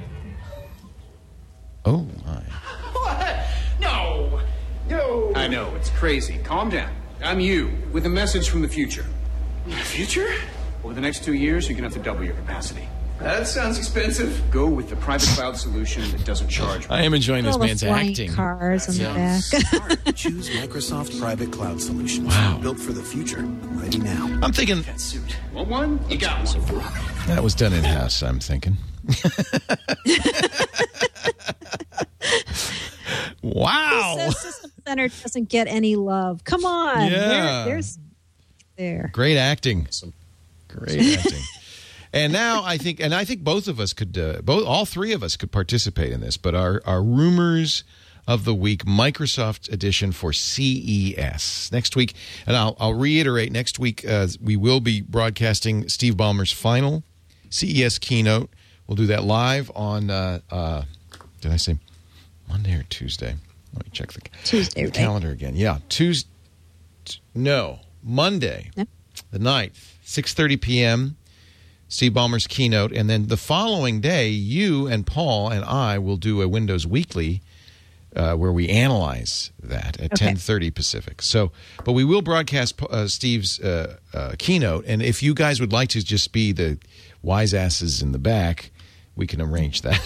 Oh my! What? No, no. I know it's crazy. Calm down. I'm you with a message from the future. The future? Over the next two years, you're gonna have to double your capacity. That sounds expensive. Go with the private cloud solution that doesn't charge. I am enjoying this All the man's flying acting. Cars in the back. Choose Microsoft Private Cloud Solutions. Wow. Built for the future. Ready now. I'm thinking That suit. Want one? You got one. that was done in house. I'm thinking. Wow. Who says System Center doesn't get any love? Come on. Yeah. There, there's there. Great acting. Great acting. And now I think, and I think both of us could, uh, both, all three of us could participate in this. But our our rumors of the week, Microsoft edition for C E S next week, and I'll I'll reiterate next week uh, we will be broadcasting Steve Ballmer's final C E S keynote. We'll do that live on. Uh, uh, did I say Monday or Tuesday? Let me check the, Tuesday, the right? calendar again. Yeah, Tuesday. No, Monday, Yep. the ninth, six thirty p.m. Steve Ballmer's keynote, and then the following day, you and Paul and I will do a Windows Weekly uh, where we analyze that at Okay. ten thirty Pacific. So, but we will broadcast uh, Steve's uh, uh, keynote, and if you guys would like to just be the wise asses in the back, we can arrange that.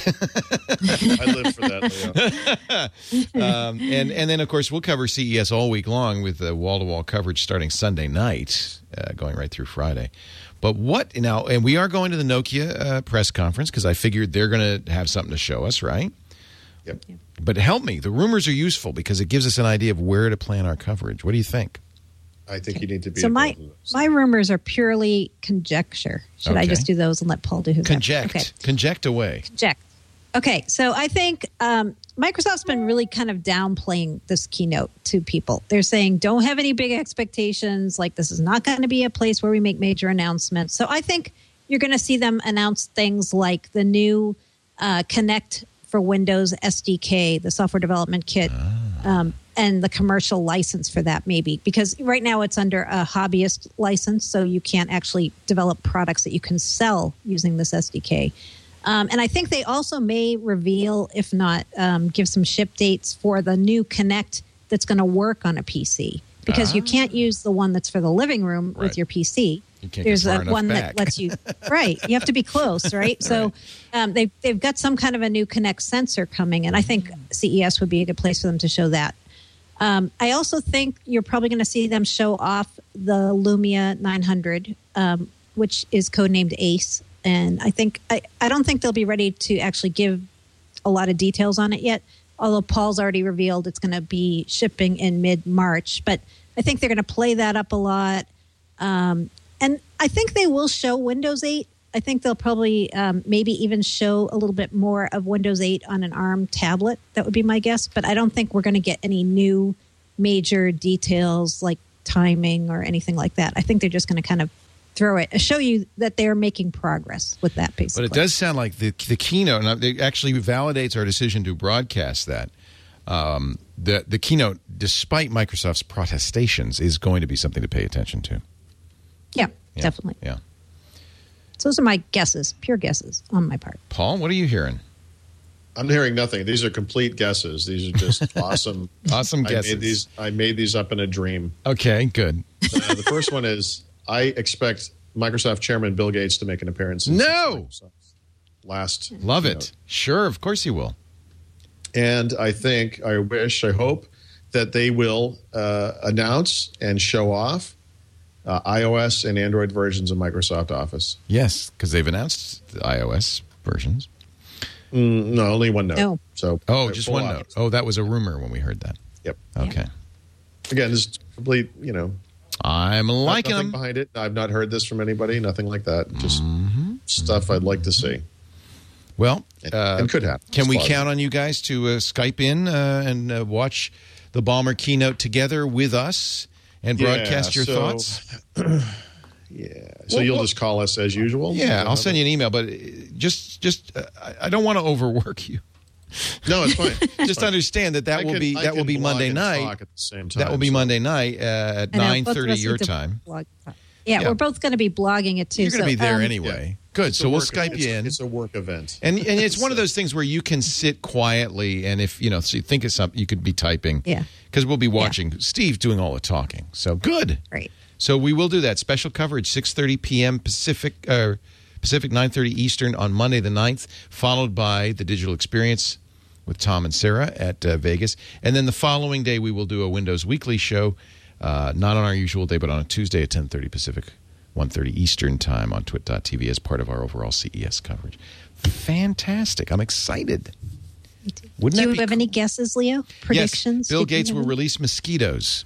I live for that, Leo. um, and and then of course we'll cover C E S all week long with the wall to wall coverage starting Sunday night, uh, going right through Friday. But what now? And we are going to the Nokia uh, press conference because I figured they're going to have something to show us, right? Yep. But help me. The rumors are useful because it gives us an idea of where to plan our coverage. What do you think? I think you need to be. So at my both of those. my rumors are purely conjecture. Should I Okay. just do those and let Paul do his? Conject. Okay. Conject away. Conject. Okay, so I think um, Microsoft's been really kind of downplaying this keynote to people. They're saying, don't have any big expectations. Like, this is not going to be a place where we make major announcements. So I think you're going to see them announce things like the new uh, Connect for Windows S D K, the software development kit, um, and the commercial license for that maybe. Because right now it's under a hobbyist license, so you can't actually develop products that you can sell using this S D K. Um, and I think they also may reveal, if not um, give some ship dates for the new Connect that's going to work on a P C. Because you can't use the one that's for the living room Right. with your P C. You can't There's get far a enough one back. that lets you, right. You have to be close, right? So um, they, they've got some kind of a new Connect sensor coming, and I think C E S would be a good place for them to show that. Um, I also think you're probably going to see them show off the Lumia nine hundred, um, which is codenamed Ace. And I think I, I don't think they'll be ready to actually give a lot of details on it yet, although Paul's already revealed it's going to be shipping in mid-March. But I think they're going to play that up a lot. Um, and I think they will show Windows eight. I think they'll probably um, maybe even show a little bit more of Windows eight on an ARM tablet. That would be my guess. But I don't think we're going to get any new major details like timing or anything like that. I think they're just going to kind of throw it, show you that they're making progress with that, basically. But it does sound like the the keynote, and it actually validates our decision to broadcast that. Um, the the keynote, despite Microsoft's protestations, is going to be something to pay attention to. Yeah, Yeah. definitely. Yeah. So those are my guesses, pure guesses on my part. Paul, what are you hearing? I'm hearing nothing. These are complete guesses. These are just awesome. Awesome I guesses. made these. I made these up in a dream. Okay, good. Uh, the first one is I expect Microsoft Chairman Bill Gates to make an appearance. in No! Microsoft's last Love keynote. it. Sure, of course you will. And I think, I wish, I hope that they will uh, announce and show off uh, iOS and Android versions of Microsoft Office. Yes, because they've announced the iOS versions. Mm, no, only OneNote. No. So Oh, uh, just full one Office. note. Oh, that was a rumor when we heard that. Yep. Okay. Again, this is complete, you know, I'm liking nothing them. behind it. I've not heard this from anybody, nothing like that. Just Mm-hmm. stuff I'd like to see. Well, and, uh, and could happen. Can It's we plausible. count on you guys to uh, Skype in uh, and uh, watch the Ballmer keynote together with us and broadcast Yeah, your so- thoughts? Yeah. So Well, you'll well- just call us as usual? Yeah, I'll send you an email, but uh, just just uh, I- I don't want to overwork you. No, it's fine. Just understand that that I will can- be I that will can be blog Monday and night. talk at the same time, That will be so- Monday night uh, at I know, nine both of thirty us your need to time. blog- Yeah, Yeah. we're both going to be blogging it too. You're going to so, be there um, anyway. Good. It's So a we'll work- Skype it's- you in. It's a work event. And and it's one of those things where you can sit quietly, and if you know, so you think of something, you could be typing. Yeah. Because we'll be watching Steve doing all the talking. So good. Great. So we will do that special coverage, six thirty p.m. Pacific, uh, Pacific, nine thirty Eastern on Monday the ninth, followed by the Digital Experience with Tom and Sarah at uh, Vegas, and then the following day we will do a Windows Weekly show, uh, not on our usual day, but on a Tuesday at ten thirty Pacific, one thirty Eastern time on twit dot t v as part of our overall C E S coverage. Fantastic! I'm excited. Wouldn't Do that you be have cool? any guesses, Leo? Predictions? Yes, Bill Did you Gates have will any? release mosquitoes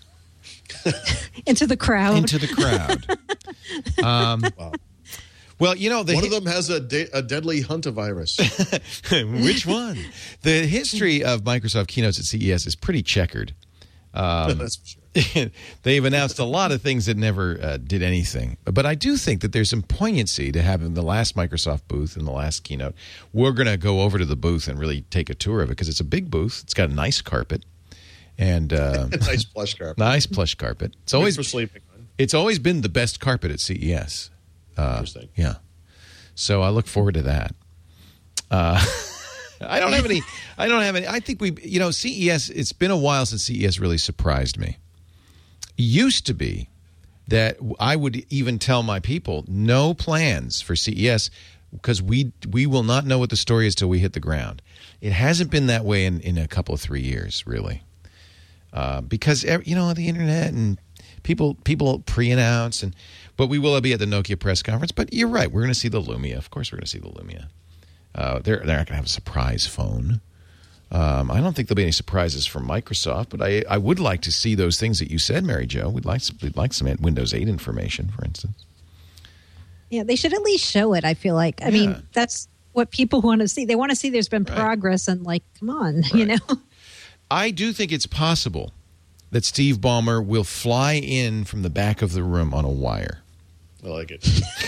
Into the crowd. into the crowd. um, Wow. Well, you know, the One hi- of them has a, de- a deadly huntavirus. which one? The history of Microsoft keynotes at C E S is pretty checkered. Um, That's for sure. They've announced a lot of things that never uh, did anything. But I do think that there's some poignancy to having the last Microsoft booth and the last keynote. We're going to go over to the booth and really take a tour of it because it's a big booth. It's got a nice carpet and uh, Nice plush carpet. nice plush carpet. It's Good always for sleeping on. it's always been the best carpet at C E S. Uh, Interesting. Yeah. So I look forward to that. Uh, I don't have any. I don't have any. I think we, you know, C E S. It's been a while since C E S really surprised me. It used to be that I would even tell my people no plans for C E S because we we will not know what the story is till we hit the ground. It hasn't been that way in, in a couple of three years, really, uh, because you know the internet and people people pre-announce and. But we will be at the Nokia press conference. But you're right. We're going to see the Lumia. Of course, we're going to see the Lumia. Uh, they're, they're not going to have a surprise phone. Um, I don't think there'll be any surprises from Microsoft. But I, I would like to see those things that you said, Mary Jo. We'd like some, we'd like some Windows eight information, for instance. Yeah, they should at least show it, I feel like. I Yeah. mean, that's what people want to see. They want to see there's been Right. progress and, like, come on, you know? I do think it's possible that Steve Ballmer will fly in from the back of the room on a wire. I like it.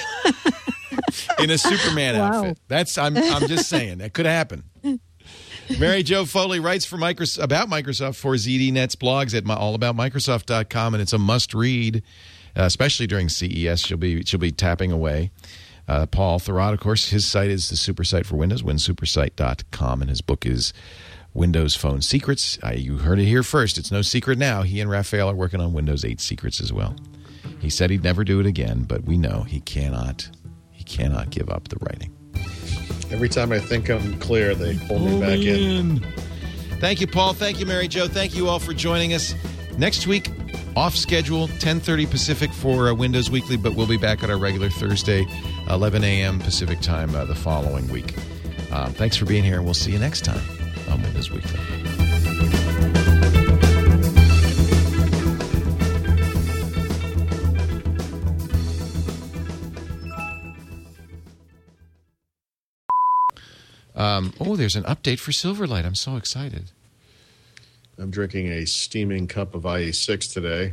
In a Superman Wow. outfit. That's I'm I'm just saying that could happen. Mary Jo Foley writes for Microsoft about Microsoft for Z D Net's blogs at my, all about microsoft dot com, and it's a must read, uh, especially during C E S. She'll be she'll be tapping away. Uh, Paul Thurrott, of course, his site is the super site for Windows, win supersite dot com, and his book is Windows Phone Secrets. Uh, you heard it here first. It's no secret now. He and Raphael are working on Windows eight secrets as well. He said he'd never do it again, but we know he cannot. He cannot give up the writing. Every time I think I'm clear, they pull me back in. Thank you, Paul. Thank you, Mary Jo. Thank you all for joining us. Next week, off schedule, ten thirty Pacific for uh, Windows Weekly, but we'll be back at our regular Thursday, eleven a.m. Pacific time uh, the following week. Uh, thanks for being here, and we'll see you next time on Windows Weekly. Um, oh, there's an update for Silverlight. I'm so excited. I'm drinking a steaming cup of I E six today.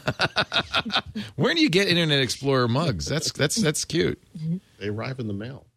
Where do you get Internet Explorer mugs? That's that's that's cute. They arrive in the mail.